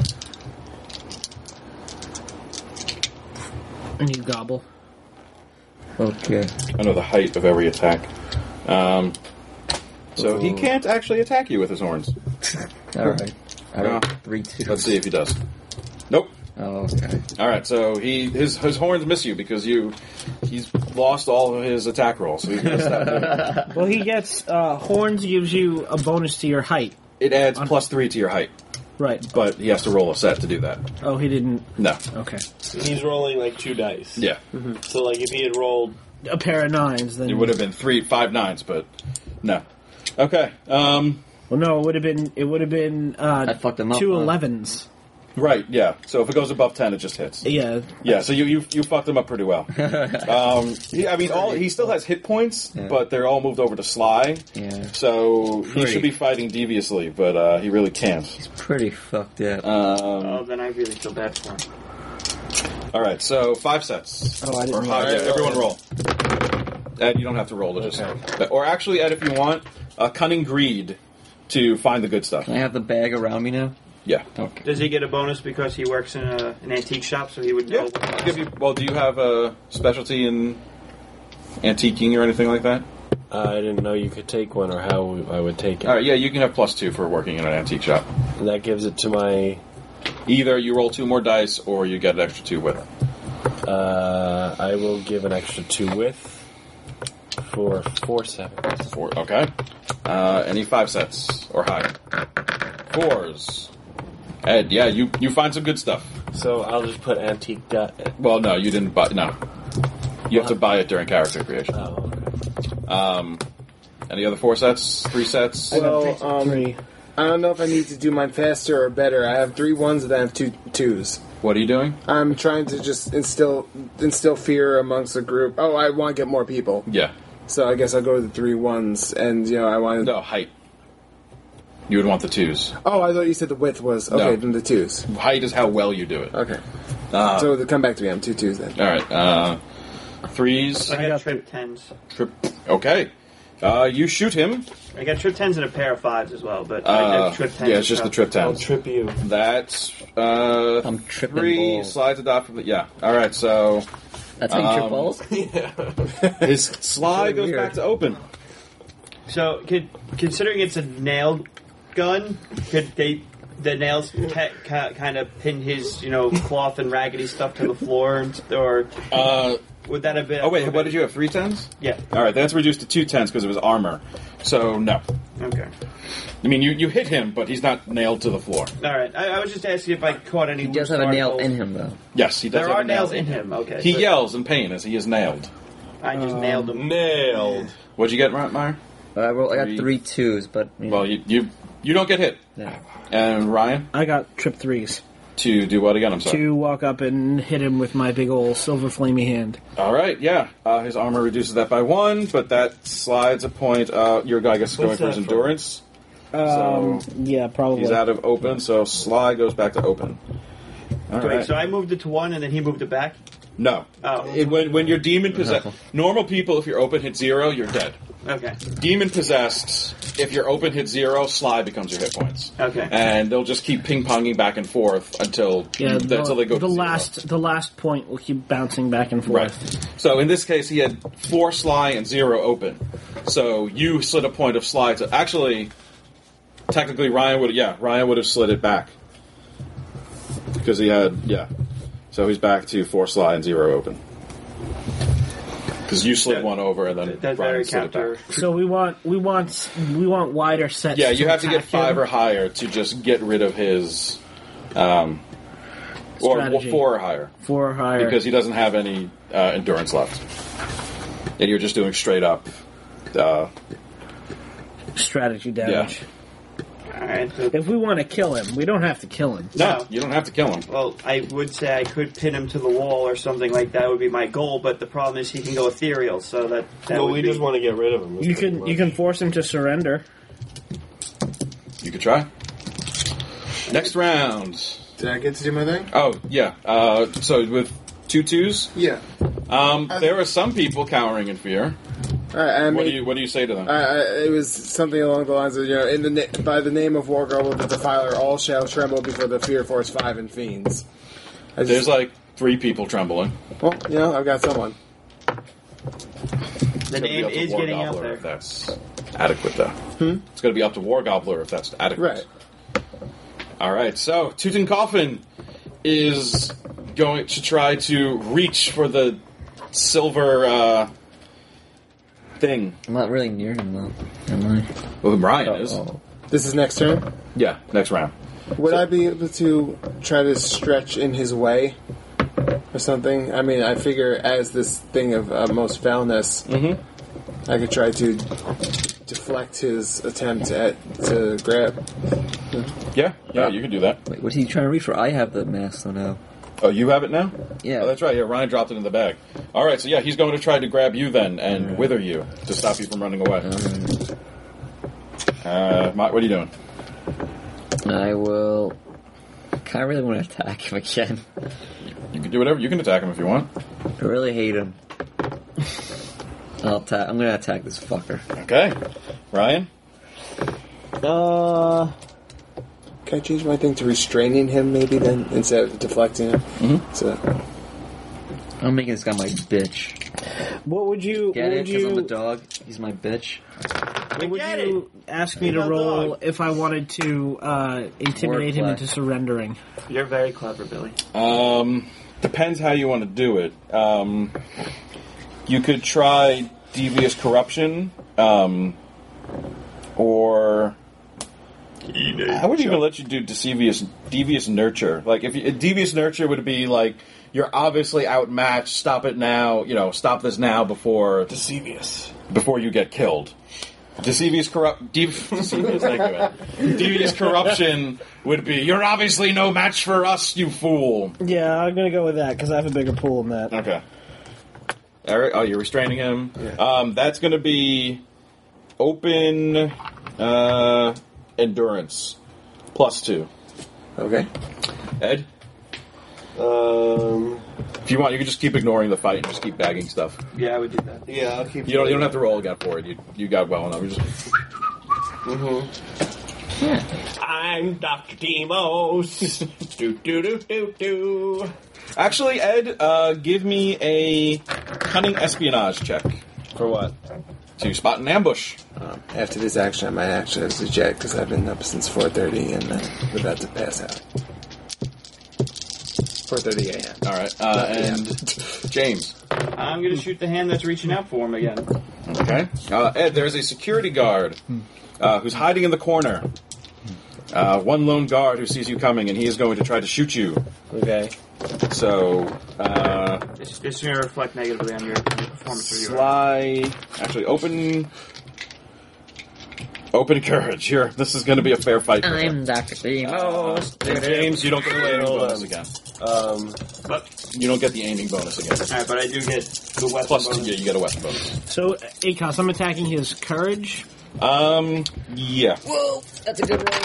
And you gobble. Okay. I know the height of every attack. Um, so he Ooh. can't actually attack you with his horns. Alright. I Well, got three, two. Let's see if he does. Nope. Oh, okay. All right, so he his his horns miss you because you he's lost all of his attack rolls. So he missed that. Well, he gets uh, horns. Gives you a bonus to your height. It adds plus three to your height, Right. but he has to roll a set to do that. Oh, he didn't. No. Okay. He's rolling like two dice. Yeah, So like if he had rolled, A pair of nines. Then it would have been three five nines, but no. Okay. Um. Well, no, it would have been. It would have been uh, I fucked him up, two huh? elevens. Right, yeah. So if it goes above ten, it just hits. Yeah. Yeah, so you you, you fucked him up pretty well. um, yeah, I mean, all he still has hit points, Yeah. but they're all moved over to Sly. Yeah. So he Pretty. should be fighting deviously, but uh, he really can't. Pretty fucked up. Um, Oh, then I really feel bad for him. all right, so five sets. Oh, I didn't Or know high, that. yeah, everyone roll. Ed, you don't have to roll to just. Or actually, Ed, if you want, uh, cunning greed to find the good stuff. Can I have the bag around me now? Yeah. Okay. Does he get a bonus because he works in a, an antique shop, so he would know? Yeah. I'll give you. Well, do you have a specialty in antiquing or anything like that? I didn't know you could take one or how I would take it. All right. Yeah, you can have plus two for working in an antique shop. And that gives it to my. Either you roll two more dice, or you get an extra two with it. Uh, I will give an extra two with for four sevens. Four. Okay. Uh, any five sets or higher? Fours. Ed, yeah, you you find some good stuff. So I'll just put antique. Di- Well, no, you didn't buy. No, you have to buy it during character creation. oh, okay. Um, any other four sets? Three sets? Well, um, Three. I don't know if I need to do mine faster or better. I have three ones and I have two twos. What are you doing? I'm trying to just instill instill fear amongst the group. Oh, I want to get more people, Yeah. so I guess I'll go with the three ones. And you know, I want to. No, height. You would want the twos. Oh, I thought you said the width was okay. No. Then the twos. Height is how well you do it. Okay, Uh, so come back to me. I'm two twos then. all right. Uh, threes. I I got got trip tens. Trip. Okay. Uh, you shoot him. I got trip tens and a pair of fives as well, but I Uh, did trip tens. yeah, it's just the trip I'll tens. trip you. That's uh, I'm tripping three balls. slides adopt from the yeah. All right, so That's how you trip Um, balls? his slide goes weird. back to open. So, could, considering it's a nail gun, could they the nails ca- ca- kind of pin his, you know, cloth and raggedy stuff to the floor, and, or Uh, would that have been? oh wait, what did you have? Three tens? Yeah. All right, that's reduced to two tens because it was armor. So no. Okay. I mean, you, you hit him, but he's not nailed to the floor. All right. I, I was just asking if I caught any. He does loose have a nail articles. in him, though. Yes, he does. There have are a nail nails in him. Okay. He so yells in pain as he is nailed. I just nailed him. Nailed. What'd you get, Meyer? I, roll, I got Three. three twos, but... You know, Well, you, you you don't get hit. yeah. And Ryan, I got trip threes. to do what again? I'm sorry. To walk up and hit him with my big old silver flamey hand. All right, yeah. Uh, his armor reduces that by one, but that slides a point. Uh, your guy gets going What's for his that for? endurance. Um, yeah, probably. He's out of open, so Sly goes back to open. All Wait, right. so I moved it to one, and then he moved it back. No. Oh. It, when, when you're demon possessed, normal people, if you're open hit zero, you're dead. Okay. Demon possessed, if your open hit zero, Sly becomes your hit points. Okay. And they'll just keep ping ponging back and forth until Yeah, the, until they go the to zero. last the last point will keep bouncing back and Right. forth. So in this case, he had four Sly and zero open. So you slid a point of Sly to actually. Technically, Ryan would yeah Ryan would have slid it back because he had yeah. So he's back to four Sly and zero open because you slid That- one over and then That's Ryan very slid it counter. back. So we want we want we want wider sets. Yeah, you have to get attack him. five or higher to just get rid of his, um, or Strategy. four or higher four or higher. because he doesn't have any uh, endurance left, and you're just doing straight up. Uh, strategy damage. All right. So, If we want to kill him, we don't have to kill him. no, No. you don't have to kill him. well, I would say I could pin him to the wall or something like that would be my goal, but the problem is he can go ethereal, so that that Well, would we be, just want to get rid of him. You can you can force him to surrender. You could try. Next round. Did I get to do my thing? Oh yeah. Uh, so with two twos, Yeah. um, there are some people cowering in fear. All right. I What made, do you What do you say to them? I, I, it was something along the lines of, you know, in the na- by the name of Wargoblin the Defiler, all shall tremble before the Fear Force Five and fiends. I just, There's like three people trembling. well, you know, I've got someone. the It's gonna be name up to is War getting out Gobbler there. if that's adequate, though. It's going to be up to War Gobbler if that's adequate. Right. All right, so Tutankhamun is going to try to reach for the silver uh, thing. I'm not really near him, though. Am I? Well, Brian is. Oh. This is next turn. Yeah, next round. Would I be able to try to stretch in his way or something? I mean, I figure as this thing of uh, most foulness, Mhm. I could try to deflect his attempt at to grab. Yeah, yeah, you can do that. Wait, what's he trying to reach for? I have the mask, so now. Oh, you have it now? Yeah. Oh, that's right. Yeah, Ryan dropped it in the bag. All right, so yeah, he's going to try to grab you then and right. wither you to stop you from running away. Right. Uh, Mott, what are you doing? I will. I kind of really want to attack if I can. You can do whatever. You can attack him if you want. I really hate him. I'll attack. I'm going to attack this fucker. Okay, Ryan. Uh. Can I change my thing to restraining him, maybe, then, instead of deflecting him? Mm-hmm. So, I'm making this guy my bitch. What would you... Get what it? would Because you, I'm a dog. He's my bitch. What would get you ask me to Female roll dog. if I wanted to uh, intimidate him Wordplay. into surrendering? You're very clever, Billy. Um, depends how you want to do it. Um, you could try devious corruption, um, or I wouldn't even let you do devious devious nurture. Like if you, devious nurture would be like you're obviously outmatched. Stop it now. You know, stop this now before Deceivious. before you get killed. Devious corrupt. De- devious, thank you, devious corruption would be you're obviously no match for us, you fool. Yeah, I'm going to go with that because I have a bigger pool than that. Okay. Eric, oh, you're restraining him. Yeah. Um, that's going to be open uh, endurance plus two. okay. Ed, Um, if you want, you can just keep ignoring the fight and just keep bagging stuff. Yeah, I would do that. yeah, I'll keep. You don't. You don't have to roll again for it. You you got well enough. You just. I'm Doctor Demos. do do do do do. Actually, Ed, uh, give me a cunning espionage check For what? to spot an ambush. Um, after this action, I might actually have to jet because I've been up since four thirty and uh, I'm about to pass out. four thirty a.m. All right, uh, and James. I'm going to shoot the hand that's reaching out for him again. Okay. Uh, Ed, there's a security guard uh, who's hiding in the corner. Uh, one lone guard who sees you coming, and he is going to try to shoot you. Okay. So, uh, It's, it's going to reflect negatively on your, on your performance review. sly. Actually, open. Open courage. Here, this is going to be a fair fight. For him. I'm Doctor Demos. And James, you don't get the aiming Hold bonus on. again. Um, But, You don't get the aiming bonus again. alright, but I do get the weapon Plus, bonus. yeah, you get a weapon bonus. So, Akos, I'm attacking his courage. Um, yeah. Whoa, that's a good roll.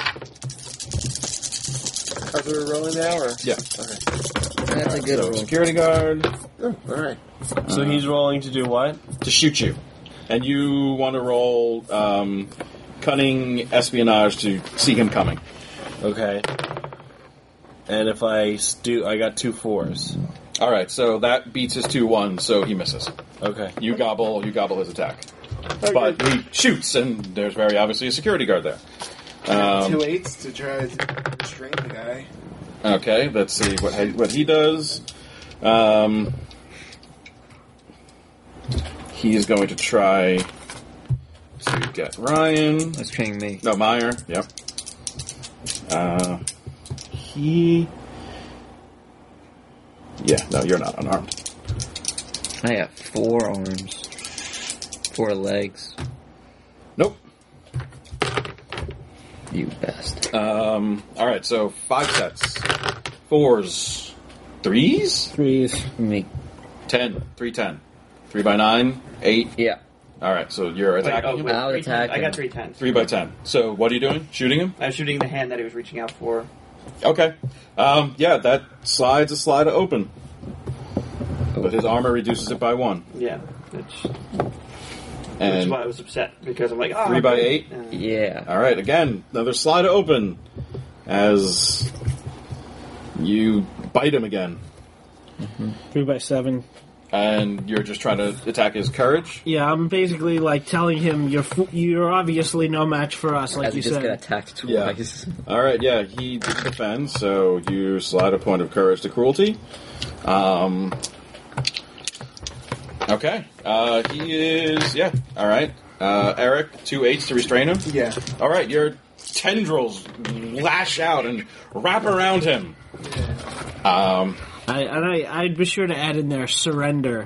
Are we rolling now, or? Yeah. Okay. That's a good So, roll. security guard Oh, alright. so he's rolling to do what? to shoot you. And you want to roll um, cunning espionage to see him coming. Okay. And if I do, I got two fours. All right, so that beats his two one, so he misses. Okay. You gobble, you gobble his attack, but he shoots, and there's very obviously a security guard there. Um, Two eights to try to restrain the guy. okay, let's see what he, what he does. Um, he is going to try to get Ryan. That's training me. No, Meyer. Yep. Uh, he. Yeah, no, you're not unarmed. I got four arms. Four legs. Nope. You best. Um, all right, so five sets, fours, threes, Threes. Me. ten, three, ten, three by nine, eight. Yeah. All right, so you're Wait, attacking oh, him. wait, I would three attack tens. I got him. three tens. Three by ten. So what are you doing? Shooting him? I was shooting the hand that he was reaching out for. Okay. Um, yeah, that slides a slide to open, but his armor reduces it by one. Yeah. Which, which is And why I was upset, because I'm like, oh, three by eight. Uh, Yeah. All right, again, another slide to open as you bite him again, Three by seven. and you're just trying to attack his courage. Yeah, I'm basically like telling him you're f- you're obviously no match for us, like As you he just got said. attacked Yeah. twice. All right, yeah, he didn't defend, so you slide a point of courage to cruelty. Um, okay, uh, he is, yeah, all right. Uh, Eric, two eights to restrain him. Yeah. All right, your tendrils lash out and wrap around him. Um, I, and I, I'd be sure to add in there surrender.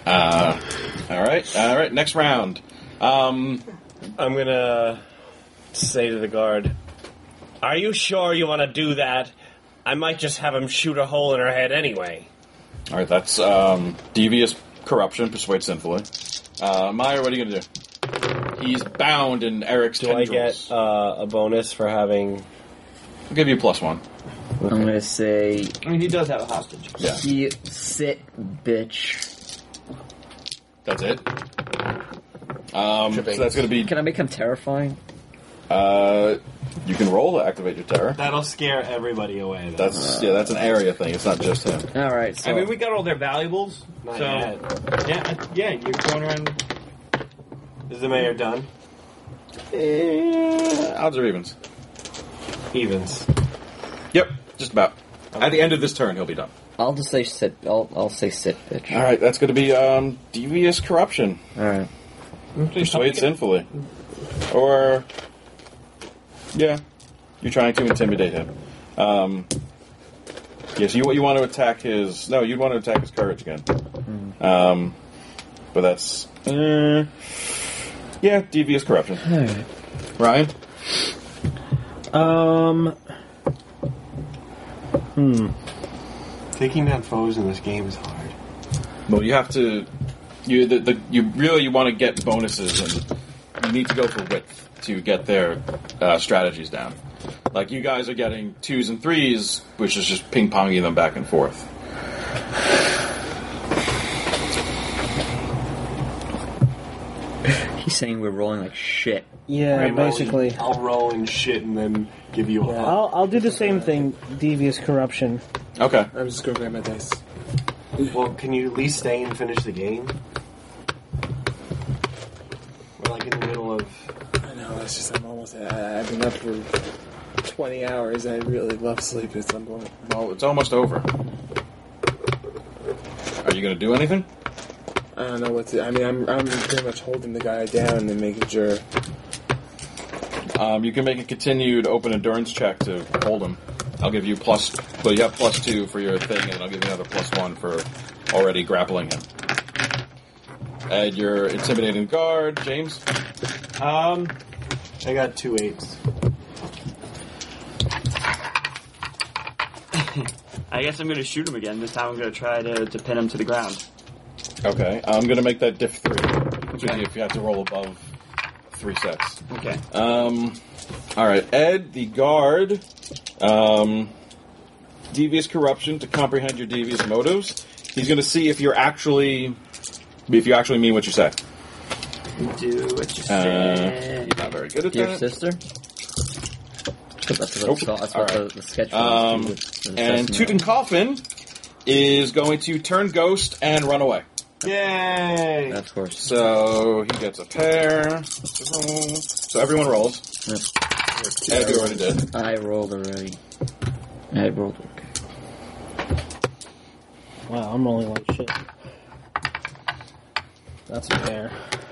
uh, all right, all right, next round. Um, I'm gonna say to the guard, "Are you sure you want to do that? I might just have him shoot a hole in her head anyway." All right, that's um, devious corruption, persuade sinfully. Uh, Meyer, what are you going to do? He's bound in Eric's Do tendrils. I get uh, a bonus for having... I'll give you a plus one. I'm gonna say, I mean, he does have a hostage. Yeah. you sit, bitch. That's it. Um, so that's going to be... Can I make him terrifying? Uh, you can roll to activate your terror. That'll scare everybody away. Though. That's yeah, that's an area thing. It's not just him. All right. So I mean, we got all their valuables. Not so yet. yeah, I- yeah, you're going around. Is the mayor done? Eh, odds or evens? Evens. Yep, just about. At the end of this turn, he'll be done. I'll just say sit. I'll I'll say sit, bitch. All right, that's going to be um, devious corruption. All right. Persuade sinfully, or yeah, you're trying to intimidate him. Um, yes, you you want to attack his. No, you'd want to attack his courage again. Um, but that's uh, yeah, devious corruption. Ryan. Um. Hmm. Taking down foes in this game is hard. Well, you have to. You the, the you really you want to get bonuses, and you need to go for width to get their uh, strategies down. Like you guys are getting twos and threes, which is just ping ponging them back and forth. He's saying we're rolling like shit. Yeah, Right, basically. I'll roll in shit and then give you a Yeah, hug. I'll I'll do the same thing. Devious corruption. Okay. I'm just going to grab my dice. Well, can you at least stay and finish the game? We're like in the middle of... I know, it's just I'm almost. I, I've been up for twenty hours. I really love sleep at some point. Well, it's almost over. Are you going to do anything? I don't know what to. I mean, I'm I'm pretty much holding the guy down and making sure. Um, you can make a continued open endurance check to hold him. I'll give you plus. Well, you have plus two for your thing, and I'll give you another plus one for already grappling him. Add your intimidating guard, James. Um, I got two eights. I guess I'm going to shoot him again. This time I'm going to try to, to pin him to the ground. Okay, I'm going to make that diff three, which would be if you have to roll above three sets. Okay. Um, all right, Ed, the guard, um, devious corruption to comprehend your devious motives. He's going to see if you're actually, if you actually mean what you say. Do what you Uh, say. he's not very good at Your that. sister? That's what, Nope. the, that's All what right. the, the sketch Um, was. The, the and assessment. Tutankhamun is going to turn ghost and run away. Yay! Of course. So he gets a pair. So everyone rolls. Ed, you already did. I rolled already. I rolled okay. Wow, I'm rolling like shit. That's a pair.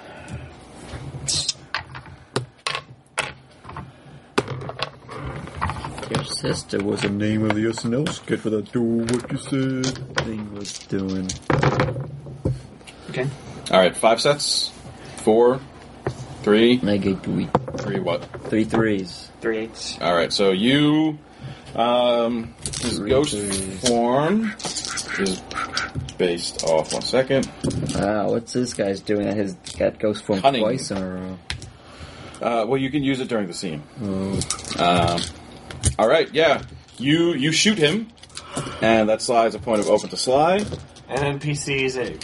Your sister was the name of the S N L sketch for that do what you said thing was doing. Okay. All right, five sets. Four, three, I get three, three. What? three threes. Three eights. All right, so you, um, his Three ghost threes. form is based off. One second. Wow, what's this guy's doing that has got ghost form Cunning. twice in a row? Uh, well, you can use it during the scene. Oh. Um, all right, yeah. You you shoot him, and that slide's a point of open to slide. And N P Cs, eh?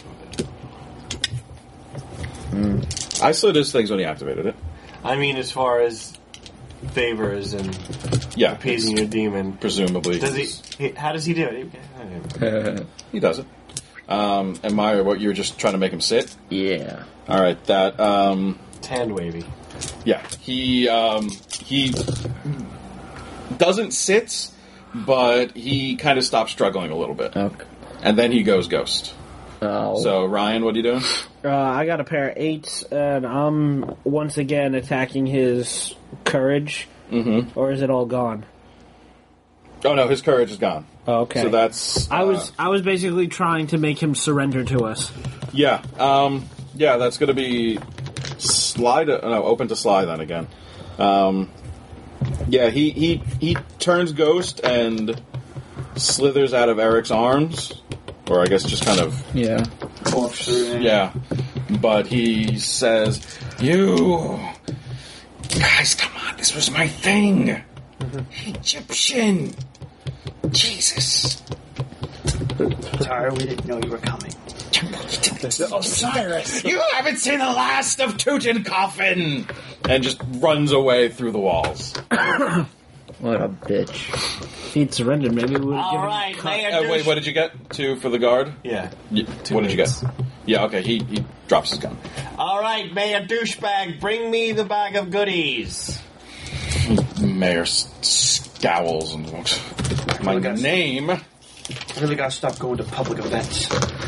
I slid his things when he activated it. I mean, as far as favors and Yeah, appeasing your demon. presumably. Does he, he? How does he do it? He does it. Um, and Meyer, what you were just trying to make him sit? Yeah. All right, that um, Hand wavy. yeah, he um, he doesn't sit, but he kind of stops struggling a little bit, Okay. and then he goes ghost. Oh. So Ryan, what are you doing? Uh, I got a pair of eights, and I'm once again attacking his courage. Mm-hmm. Or is it all gone? Oh no, his courage is gone. Okay. So that's I was uh, I was basically trying to make him surrender to us. yeah, um, yeah. That's going to be slide. Uh, no, open to slide then again. Um, yeah, he, he he turns ghost and slithers out of Eric's arms, or I guess just kind of Yeah. Walks through. yeah. But he says, "You guys, come on! This was my thing, Egyptian. Jesus." Sorry, we didn't know you were coming. Osiris, you haven't seen the last of Tutankhamun! And just runs away through the walls. What a bitch. If he'd surrendered, maybe we would have All given right, him Mayor Uh, wait, douche- what did you get? Two for the guard? Yeah. Y- what did you get? Yeah, okay, he, he drops his gun. All right, Mayor douchebag, bring me the bag of goodies. Mayor s- scowls and looks. My Really guys? name. I really gotta stop going to public events.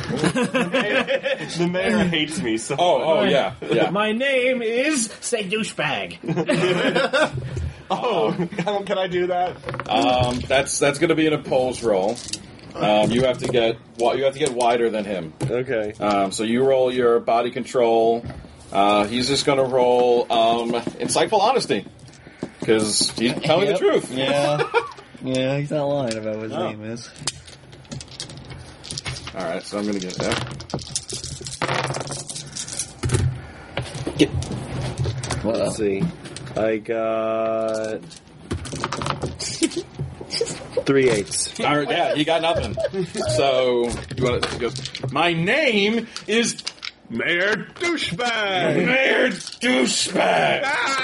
The mayor hates me so. Oh, oh, yeah, yeah. My name is say douchebag. Oh, can I do that? Um, that's that's going to be an opposed roll. Um, you have to get wi- you have to get wider than him. Okay. Um, so you roll your body control. Uh, he's just going to roll um, insightful honesty because he's telling Yep. the truth. Yeah. Yeah, he's not lying about what his Oh. name is. All right, so I'm going to get that. Well, Let's see. I got three eights. All right, yeah, you got nothing. So you want to go? My name is Mayor douchebag. Mayor Douchebag.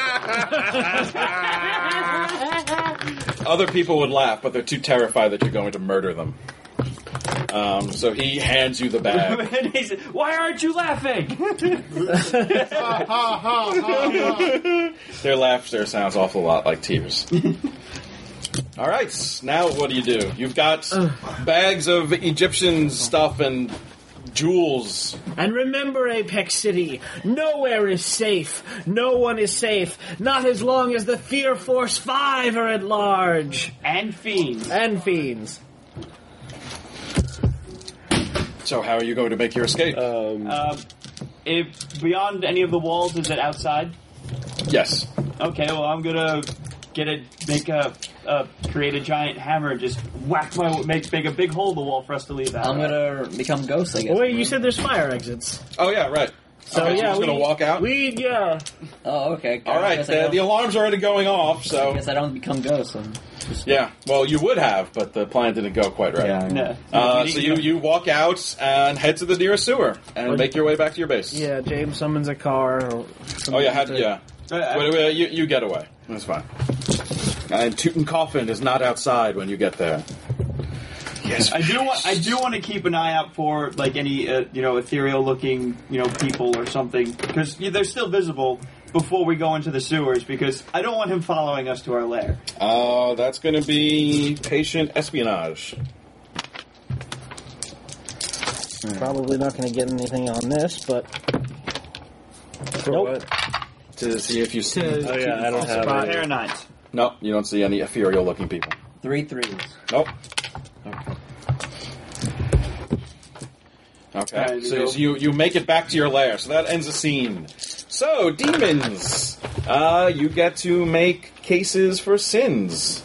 Other people would laugh, but they're too terrified that you're going to murder them. Um, so he hands you the bag. And he said, "Why aren't you laughing?" Their laughter sounds awful lot like tears. All right, now what do you do? You've got bags of Egyptian stuff and jewels. And remember, Apex City, nowhere is safe. No one is safe. Not as long as the Fear Force five are at large. And fiends. And fiends. So how are you going to make your escape? Um, Uh, if beyond any of the walls, is it outside? yes. Okay, well, I'm gonna get a make a uh, create a giant hammer and just whack my make make a big hole in the wall for us to leave out. I'm gonna become ghost, I guess. Well, wait, you said there's fire exits. Oh yeah, right. So Okay, so yeah, you're just we, gonna walk out? We yeah. Oh, okay. All I right, guess I the, don't- the alarm's already going off, I so guess I don't become ghost. Then. yeah. Well, you would have, but the plan didn't go quite right. Yeah. No. Uh, so you, you walk out and head to the nearest sewer and make your way back to your base. Yeah, James summons a car. Or Oh yeah, had, to- yeah. Uh, Wait, wait, you, you get away. That's fine. And Tutankhamun is not outside when you get there. Yes. I do want I do want to keep an eye out for like any uh, you know ethereal looking you know people or something because they're still visible before we go into the sewers because I don't want him following us to our lair. Uh, that's going to be patient espionage. Probably not going to get anything on this, but for nope. what? To see if you see. To- Oh yeah, I don't have Spot. it. Pair of nines. Nope, you don't see any ethereal looking people. Three threes. Nope. Okay, Alright, so, go. so you, you make it back to your lair, so that ends the scene. So, demons! Uh, you get to make cases for sins.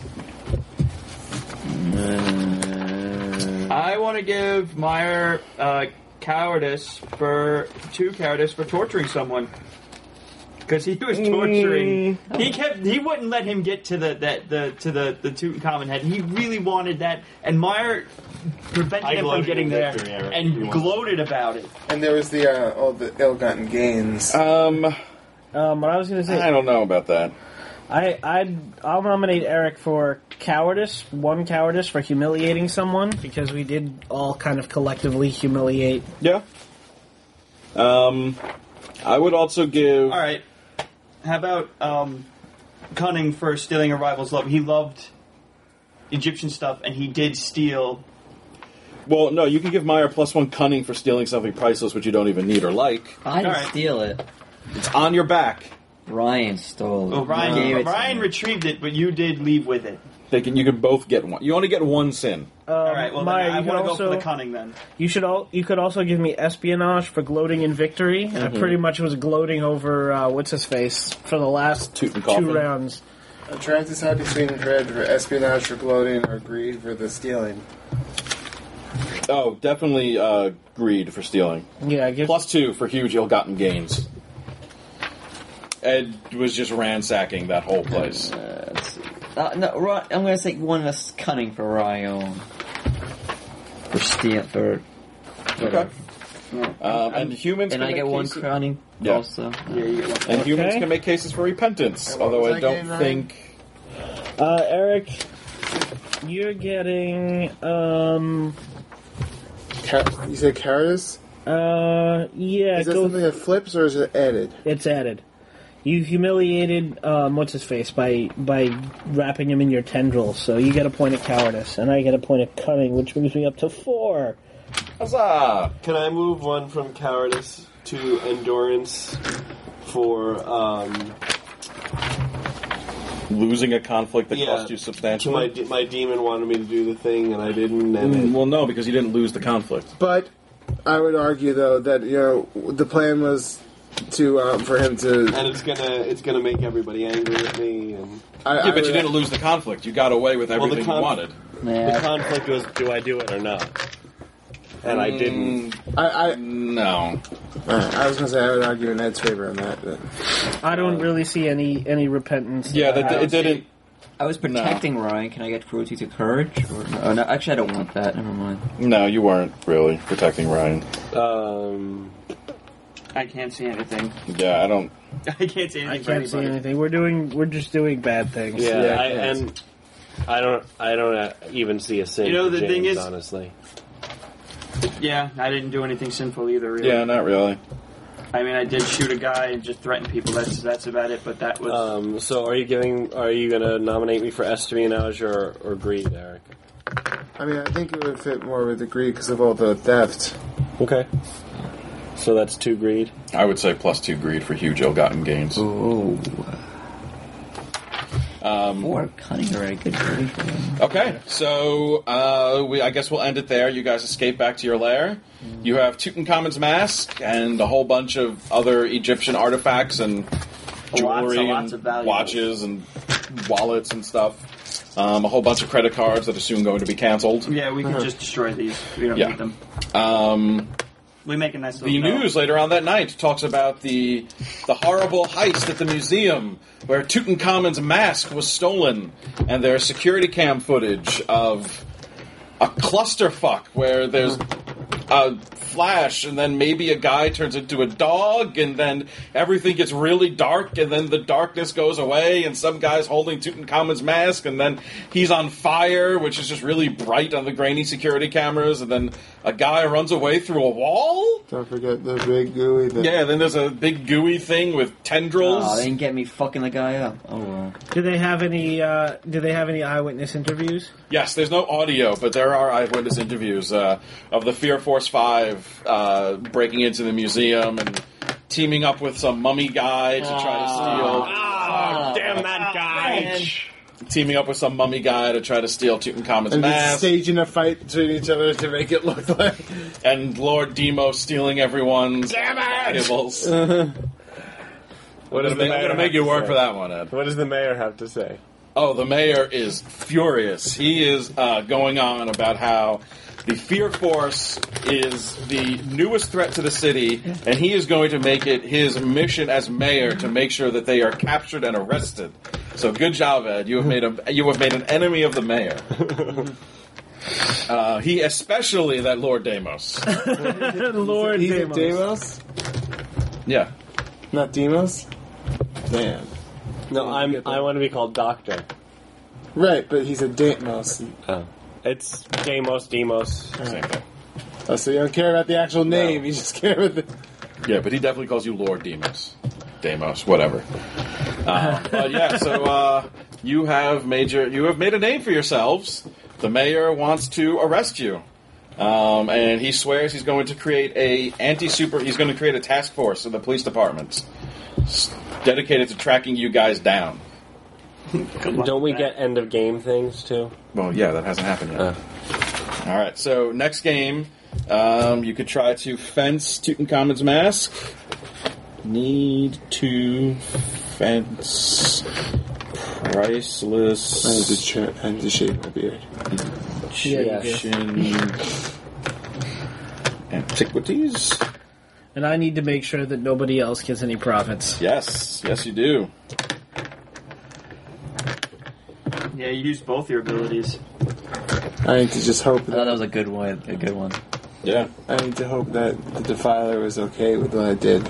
I want to give Meyer uh, cowardice for two cowardice for torturing someone. Because he was torturing, he kept he wouldn't let him get to the that the to the the Tutankhamun head. He really wanted that, and Meyer prevented I him gloated from getting in there victory, Eric. You and want- gloated about it. And there was the uh, all the ill-gotten gains. Um, um, what I was going to say, I don't know about that. I I'd, I'll nominate Eric for cowardice, one cowardice for humiliating someone because we did all kind of collectively humiliate. Yeah. Um, I would also give... All right, how about um, cunning for stealing a rival's love? He loved Egyptian stuff, and he did steal. Well, no, you can give Meyer plus one cunning for stealing something priceless which you don't even need or like. I didn't All right. steal it. It's on your back. Ryan stole it. Well, He gave Ryan it to Ryan me. retrieved it, but you did leave with it. They can, you can both get one. You only get one sin. Um, All right, well, Maya, then I you could want to also go for the cunning then. you should all you could also give me espionage for gloating in victory. I pretty much was gloating over uh, what's his face for the last two Tutankhamun. rounds. I'm trying to decide between dread for espionage for gloating or greed for the stealing. Oh, definitely uh, greed for stealing. Yeah, give Plus two for huge ill-gotten gains. Ed was just ransacking that whole place. Uh, let's see. Uh, no, Ry- I'm going to say one that's cunning for Ryan. For steal for. Okay. Um, and humans And can I make get one cases- cunning Yeah. also. Yeah, you get one. And humans Okay. can make cases for repentance, And what although was I I don't getting, Ryan? think... uh, Eric. You're getting um Car- you said Caritas? uh yeah Is that go, something that flips or is it added? it's added. You humiliated um, what's his face by by wrapping him in your tendrils, so you get a point of cowardice, and I get a point of cunning, which brings me up to four. Huzzah! Can I move one from cowardice to endurance for um, Losing a conflict that Yeah. cost you to substantially? my de- my demon wanted me to do the thing and I didn't, and Mm, it, well, no, because you didn't lose the conflict. But I would argue, though, that you know the plan was to um, for him to. and it's gonna it's gonna make everybody angry at me. And I, Yeah, I but would- you didn't lose the conflict. You got away with Well, the everything you conf- wanted. the Yeah. conflict was, do I do it or not? And I didn't. I, I, No. uh, I was going to say I would argue in Ed's favor on that. But. I don't really see any any repentance. Yeah, that, Uh, it didn't... I was protecting Ryan. Can I get cruelty to courage? Or no? Oh, no, actually, I don't want that. Never mind. No, you weren't really protecting Ryan. Um, I can't see anything. Yeah, I don't... I can't see anything I for can't see anybody. anything. We're doing we're just doing bad things. yeah, Yeah, I, yes. and I don't I don't uh, even see a sin. You know, for the thing James, is- honestly. Yeah, I didn't do anything sinful either, really. Yeah, not really. I mean, I did shoot a guy and just threaten people. That's that's about it. But that was Um, so are you giving? Are you going to nominate me for espionage or, or greed, Eric? I mean, I think it would fit more with the greed because of all the theft. Okay. So that's two greed. I would say plus two greed for huge ill-gotten gains. Oh. Um, Four cunning already. Good grief. Okay, so uh, we, I guess we'll end it there. You guys escape back to your lair. You have Tutankhamun's mask and a whole bunch of other Egyptian artifacts and jewelry Lots and lots and of valuables. watches and wallets and stuff. Um, a whole bunch of credit cards that are soon going to be canceled. yeah. We can just destroy these. We don't Yeah. need them. Um, We make a nice little. the note. news later on that night talks about the the horrible heist at the museum where Tutankhamun's mask was stolen, and there's security cam footage of a clusterfuck where there's a flash, and then maybe a guy turns into a dog, and then everything gets really dark, and then the darkness goes away, and some guy's holding Tutankhamun's mask, and then he's on fire, which is just really bright on the grainy security cameras, and then a guy runs away through a wall? Don't forget the big gooey. The, Yeah, then there's a big gooey thing with tendrils. Oh, they didn't get me fucking the guy up. Oh well. Do they have any? Uh, do they have any eyewitness interviews? Yes, there's no audio, but there are eyewitness interviews uh, of the Fear Force five uh, breaking into the museum and teaming up with some mummy guy to try to steal. Oh, damn that guy! Teaming up with some mummy guy to try to steal Tutankhamun's and just mask. staging a fight between each other to make it look like. And Lord Demo stealing everyone's valuables. What I'm does the going mayor to make have you to work say? for that one, Ed. What does the mayor have to say? Oh, the mayor is furious. He is uh, going on about how the Fear Force is the newest threat to the city, and he is going to make it his mission as mayor to make sure that they are captured and arrested. So good job, Ed. You have made a you have made an enemy of the mayor. Uh, he especially that Lord Demos. Lord He's a Demos. Deimos? Yeah. Not Demos? Damn. No, I'm. I want to be called Doctor. Right, but he's a Deimos. Oh, it's Demos, Demos. Same thing. Oh, so you don't care about the actual name, you just care about the... Yeah, but he definitely calls you Lord Demos. Demos, whatever. Uh, but yeah, so uh, you have made your, you have made a name for yourselves. The mayor wants to arrest you, um, and he swears he's going to create a anti-super. He's going to create a task force in the police department s- dedicated to tracking you guys down. Don't we get end of game things too? Well, yeah, that hasn't happened yet. Uh. All right. So next game, um, you could try to fence Tutankhamun's mask. Need to fence priceless. And to, ch- and to shave my beard. Egyptian antiquities. And I need to make sure that nobody else gets any profits. Yes, yes, you do. Yeah, you use both your abilities. I need to just hope I thought that that was a good one. A good one. Yeah. I need to hope that the Defiler was okay with what I did.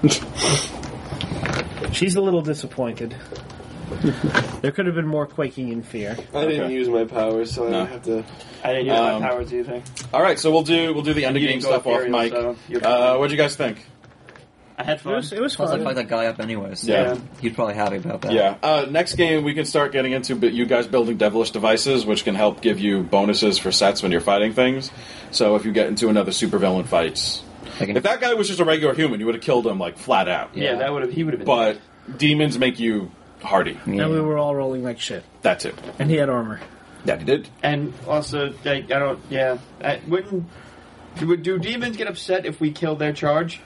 She's a little disappointed. There could have been more quaking in fear. I didn't Okay. use my powers, so I No. don't have to. I didn't use Um, my powers either. All right, so we'll do we'll do the end of You game didn't go stuff off Ethereal, mic. so you're Uh, fine. what'd you guys think? I had It fun. was, it was Plus, I fun. fucked that guy up anyway, so Yeah. he's probably happy about that. Yeah. Uh, next game, we can start getting into but you guys building devilish devices, which can help give you bonuses for sets when you're fighting things. So if you get into another supervillain fights, I can, if that guy was just a regular human, you would have killed him like flat out. yeah, Yeah. that would have. He would have been. But demons make you hardy. And we were all rolling like shit. That too. And he had armor. That he did. And also, like, I don't. Yeah, I wouldn't. Do, do demons get upset if we kill their charge?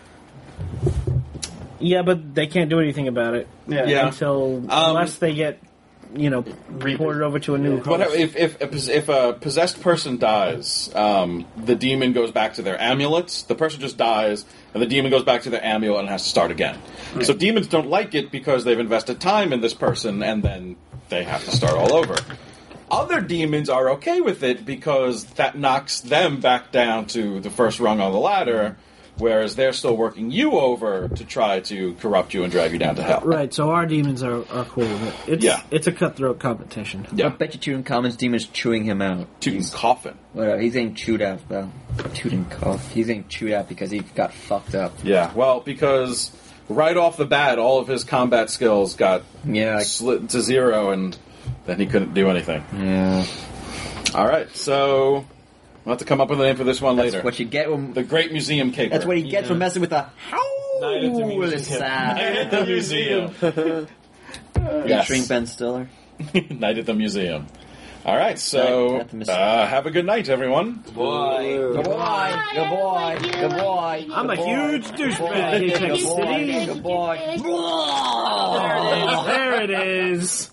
Yeah, but they can't do anything about it Yeah. Yeah. until unless they get, you know, ported over to a new What host. if if if, if a possessed person dies, um, the demon goes back to their amulets. The person just dies, and the demon goes back to their amulet and has to start again. So demons don't like it because they've invested time in this person, and then they have to start all over. Other demons are okay with it because that knocks them back down to the first rung on the ladder, whereas they're still working you over to try to corrupt you and drag you down to hell. Right, so our demons are, are cool with it. It's, Yeah. it's a cutthroat competition. I Yeah. bet you Tutankhamun's demon's chewing him out. Tootin' coffin. Whatever, he's getting chewed out, though. Tutankhamun. He's getting chewed out because he got fucked up. Yeah, well, because right off the bat, all of his combat skills got Yeah, I- slid to zero, and then he couldn't do anything. yeah. All right, so we'll have to come up with a name for this one That's later. what you get when. The Great Museum Caper. That's what he gets for messing with the Night at the howl. museum. It's sad. at the museum. You Yes. drink Ben Stiller. Night at the museum. All right, so Night at the museum. uh, have a good night, everyone. Good boy. Good boy. Good boy. I'm a Good boy. huge douchebag in Good Texas boy. City. Good boy. There it is.